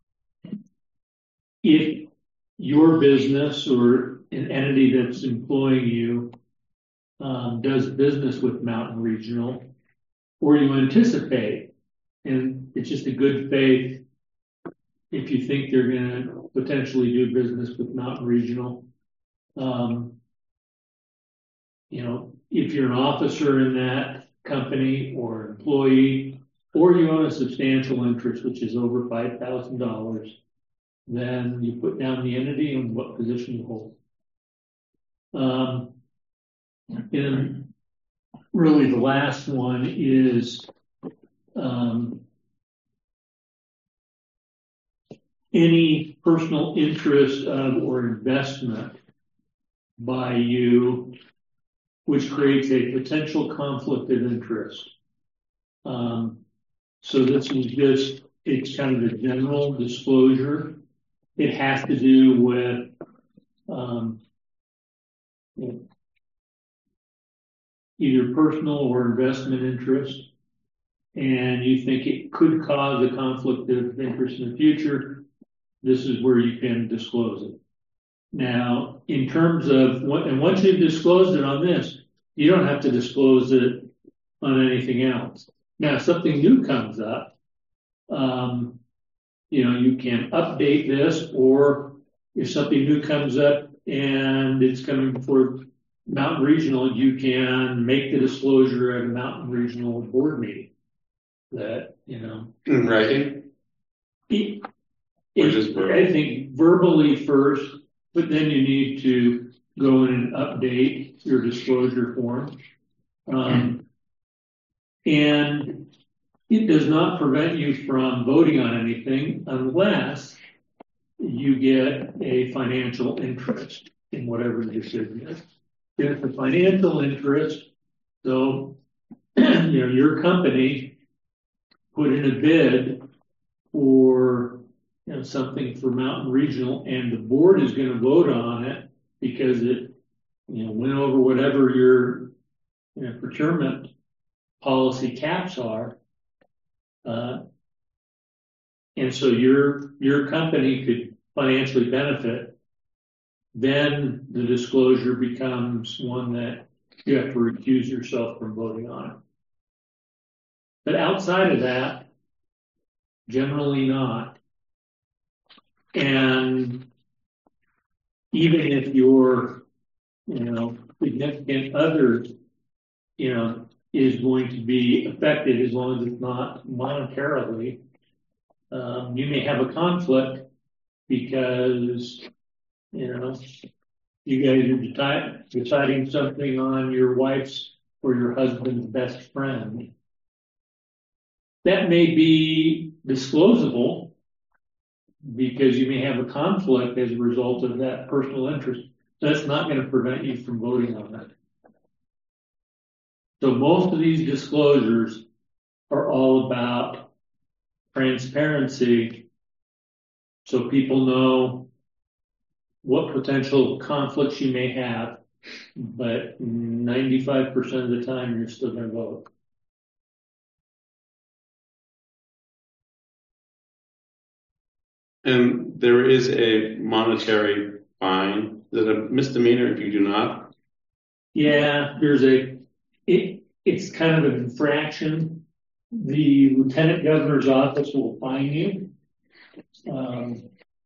if your business or an entity that's employing you um, does business with Mountain Regional, or you anticipate, and it's just a good faith, if you think they're going to potentially do business with Mountain Regional, um, you know, if you're an officer in that company or employee, or you own a substantial interest, which is over five thousand dollars, then you put down the entity and what position you hold. Um, and really the last one is um, any personal interest of or investment by you which creates a potential conflict of interest. Um, so this is just, it's kind of a general disclosure. It has to do with um, either personal or investment interest, and you think it could cause a conflict of interest in the future, this is where you can disclose it. Now, in terms of what, and once you've disclosed it on this, you don't have to disclose it on anything else. Now, if something new comes up, um, you know, you can update this, or if something new comes up and it's coming before Mountain Regional, you can make the disclosure at a Mountain Regional board meeting. That, you know. In writing? It, Or it, just verbal? I think verbally first, but then you need to go in and update your disclosure form. Um, and it does not prevent you from voting on anything unless you get a financial interest in whatever the decision is. If the financial interest, so, you know, your company put in a bid for, you know, something for Mountain Regional, and the board is going to vote on it because it, you know, went over whatever your, you know, procurement policy caps are. Uh, and so your, your company could financially benefit. Then the disclosure becomes one that you have to recuse yourself from voting on it. But outside of that, generally not. And even if your, you know, significant other, you know, is going to be affected, as long as it's not monetarily, um, you may have a conflict because, you know, you guys are deci- deciding something on your wife's or your husband's best friend. That may be disclosable because you may have a conflict as a result of that personal interest. That's not going to prevent you from voting on it. So most of these disclosures are all about transparency, so people know what potential conflicts you may have, but ninety-five percent of the time you're still going to vote. And there is a monetary fine. Is it a misdemeanor if you do not? Yeah, there's a, it, it's kind of an infraction. The lieutenant governor's office will fine you. Um,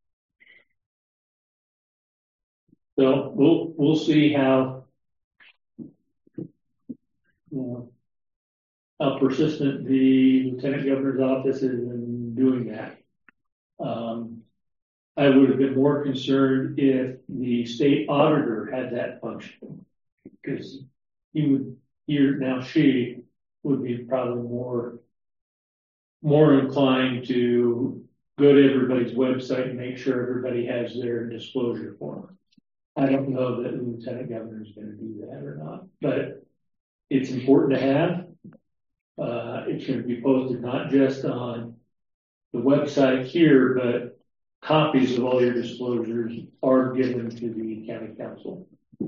so we'll, we'll see how, you know, how persistent the lieutenant governor's office is in doing that. Um, I would have been more concerned if the state auditor had that function, because he would, he or now she would be probably more, more inclined to go to everybody's website and make sure everybody has their disclosure form. I don't know that the lieutenant governor is going to do that or not, but it's important to have. Uh, it's going to be posted not just on the website here, but copies of all your disclosures are given to the county council.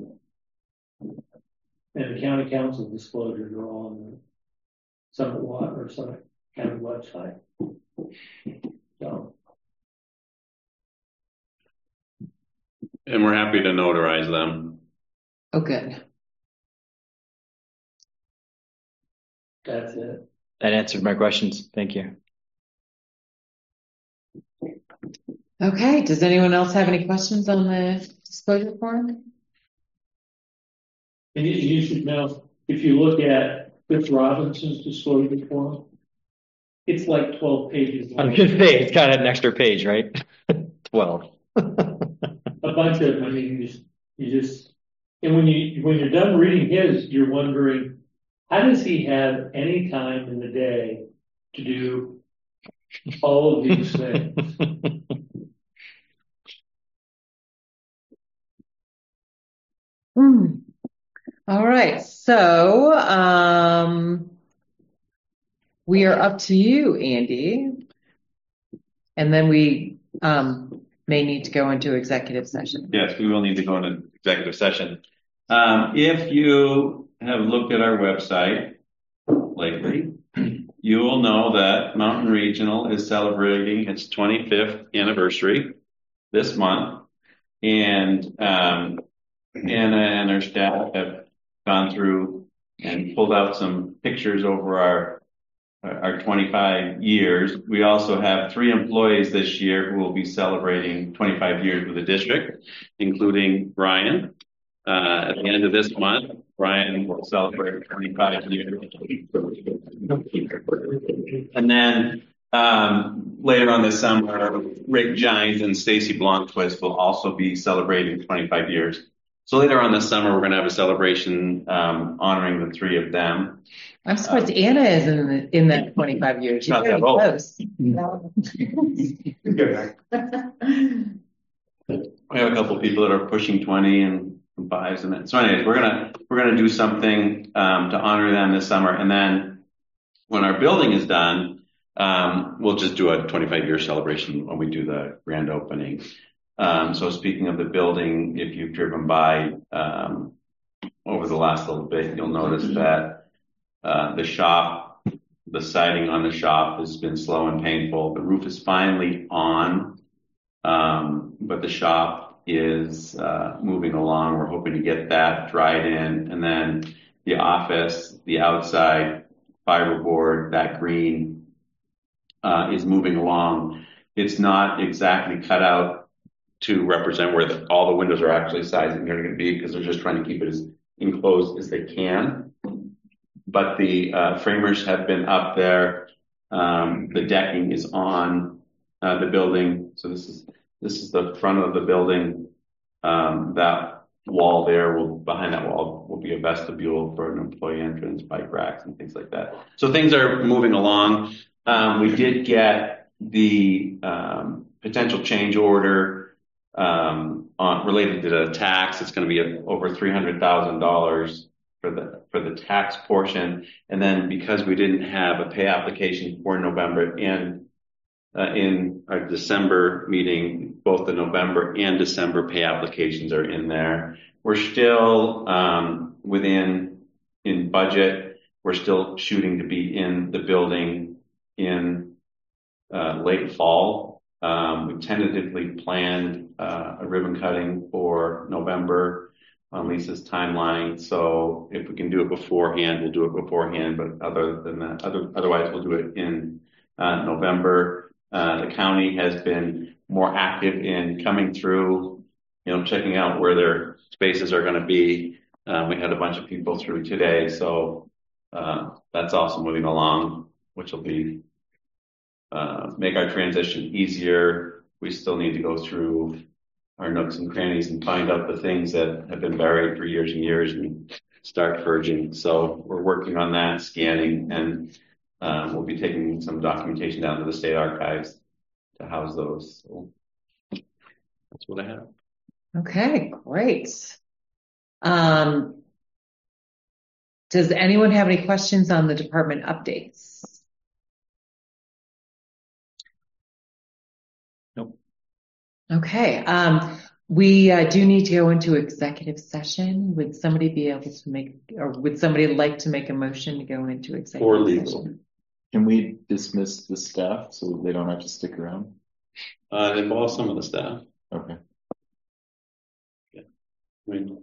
And the county council disclosures are all on the Summit Water or Summit County website. So. And we're happy to notarize them. Oh, good. That's it. That answered my questions. Thank you. Okay, does anyone else have any questions on the disclosure form? And you, you should know, if you look at Chris Robinson's disclosure form, it's like twelve pages long. I was gonna say, it's got an extra page, right? twelve. A bunch of them. I mean, you just, you just, and when you, when you're done reading his, you're wondering, how does he have any time in the day to do all of these things? Hmm. All right, so um, we are up to you, Andy, and then we um, may need to go into executive session. Yes, we will need to go into executive session. Um, if you have looked at our website lately, you will know that Mountain Regional is celebrating its twenty-fifth anniversary this month. And um, Anna and her staff have gone through and pulled out some pictures over our our twenty-five years. We also have three employees this year who will be celebrating twenty-five years with the district, including Brian. Uh, at the end of this month, Brian will celebrate twenty-five years. And then um, later on this summer, Rick Gines and Stacy Blomquist will also be celebrating twenty-five years. So later on this summer, we're going to have a celebration um, honoring the three of them. I'm surprised um, Anna is in, in that twenty-five years. She's not very that old. Close. We have a couple of people that are pushing twenty and fives and that. So anyways, we're gonna we're gonna do something um, to honor them this summer, and then when our building is done, um, we'll just do a twenty-five year celebration when we do the grand opening. Um, so speaking of the building, if you've driven by um, over the last little bit, you'll notice that uh, the shop, the siding on the shop has been slow and painful. The roof is finally on, um, but the shop is uh, moving along. We're hoping to get that dried in, and then the office, the outside fiberboard, that green uh, is moving along. It's not exactly cut out to represent where the, all the windows are actually sizing they're going to be, because they're just trying to keep it as enclosed as they can. But the uh, framers have been up there. Um, the decking is on uh, the building. So this is this is the front of the building. Um, that wall there will behind that wall will be a vestibule for an employee entrance, bike racks, and things like that. So things are moving along. Um, we did get the um, potential change order um, on related to the tax. It's going to be a, over three hundred thousand dollars for the for the tax portion. And then because we didn't have a pay application for November and uh, in our December meeting, both the November and December pay applications are in there. We're still um, within in budget. We're still shooting to be in the building in uh, late fall. Um, we tentatively planned uh, a ribbon cutting for November on Lisa's timeline. So if we can do it beforehand, we'll do it beforehand. But other than that, other, otherwise we'll do it in uh, November. Uh, the county has been more active in coming through, you know, checking out where their spaces are going to be. Uh, we had a bunch of people through today, so uh, that's also moving along, which will be uh, make our transition easier. We still need to go through our nooks and crannies and find out the things that have been buried for years and years and start purging. So we're working on that, scanning, and uh, we'll be taking some documentation down to the state archives to house those. So that's what I have. Okay, great. Um, does anyone have any questions on the department updates? Nope. Okay. Um, we uh, do need to go into executive session. Would somebody be able to make, or would somebody like to make a motion to go into executive or legal session? Can we dismiss the staff so they don't have to stick around? Uh, they involve some of the staff. Okay. Yeah. I mean,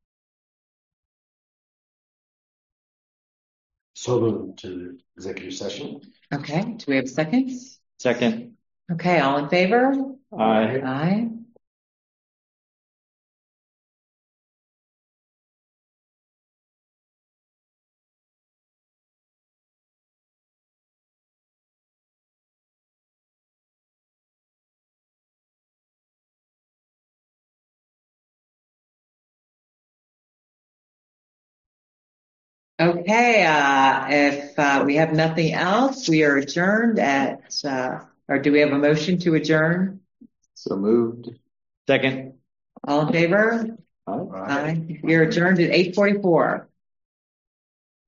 so moved to executive session. Okay. Do we have a second? Second. Okay. All in favor? Aye. Aye. Okay, uh, if uh, we have nothing else, we are adjourned at, uh, or do we have a motion to adjourn? So moved. Second. All in favor? Aye. Aye. We are adjourned at eight forty-four.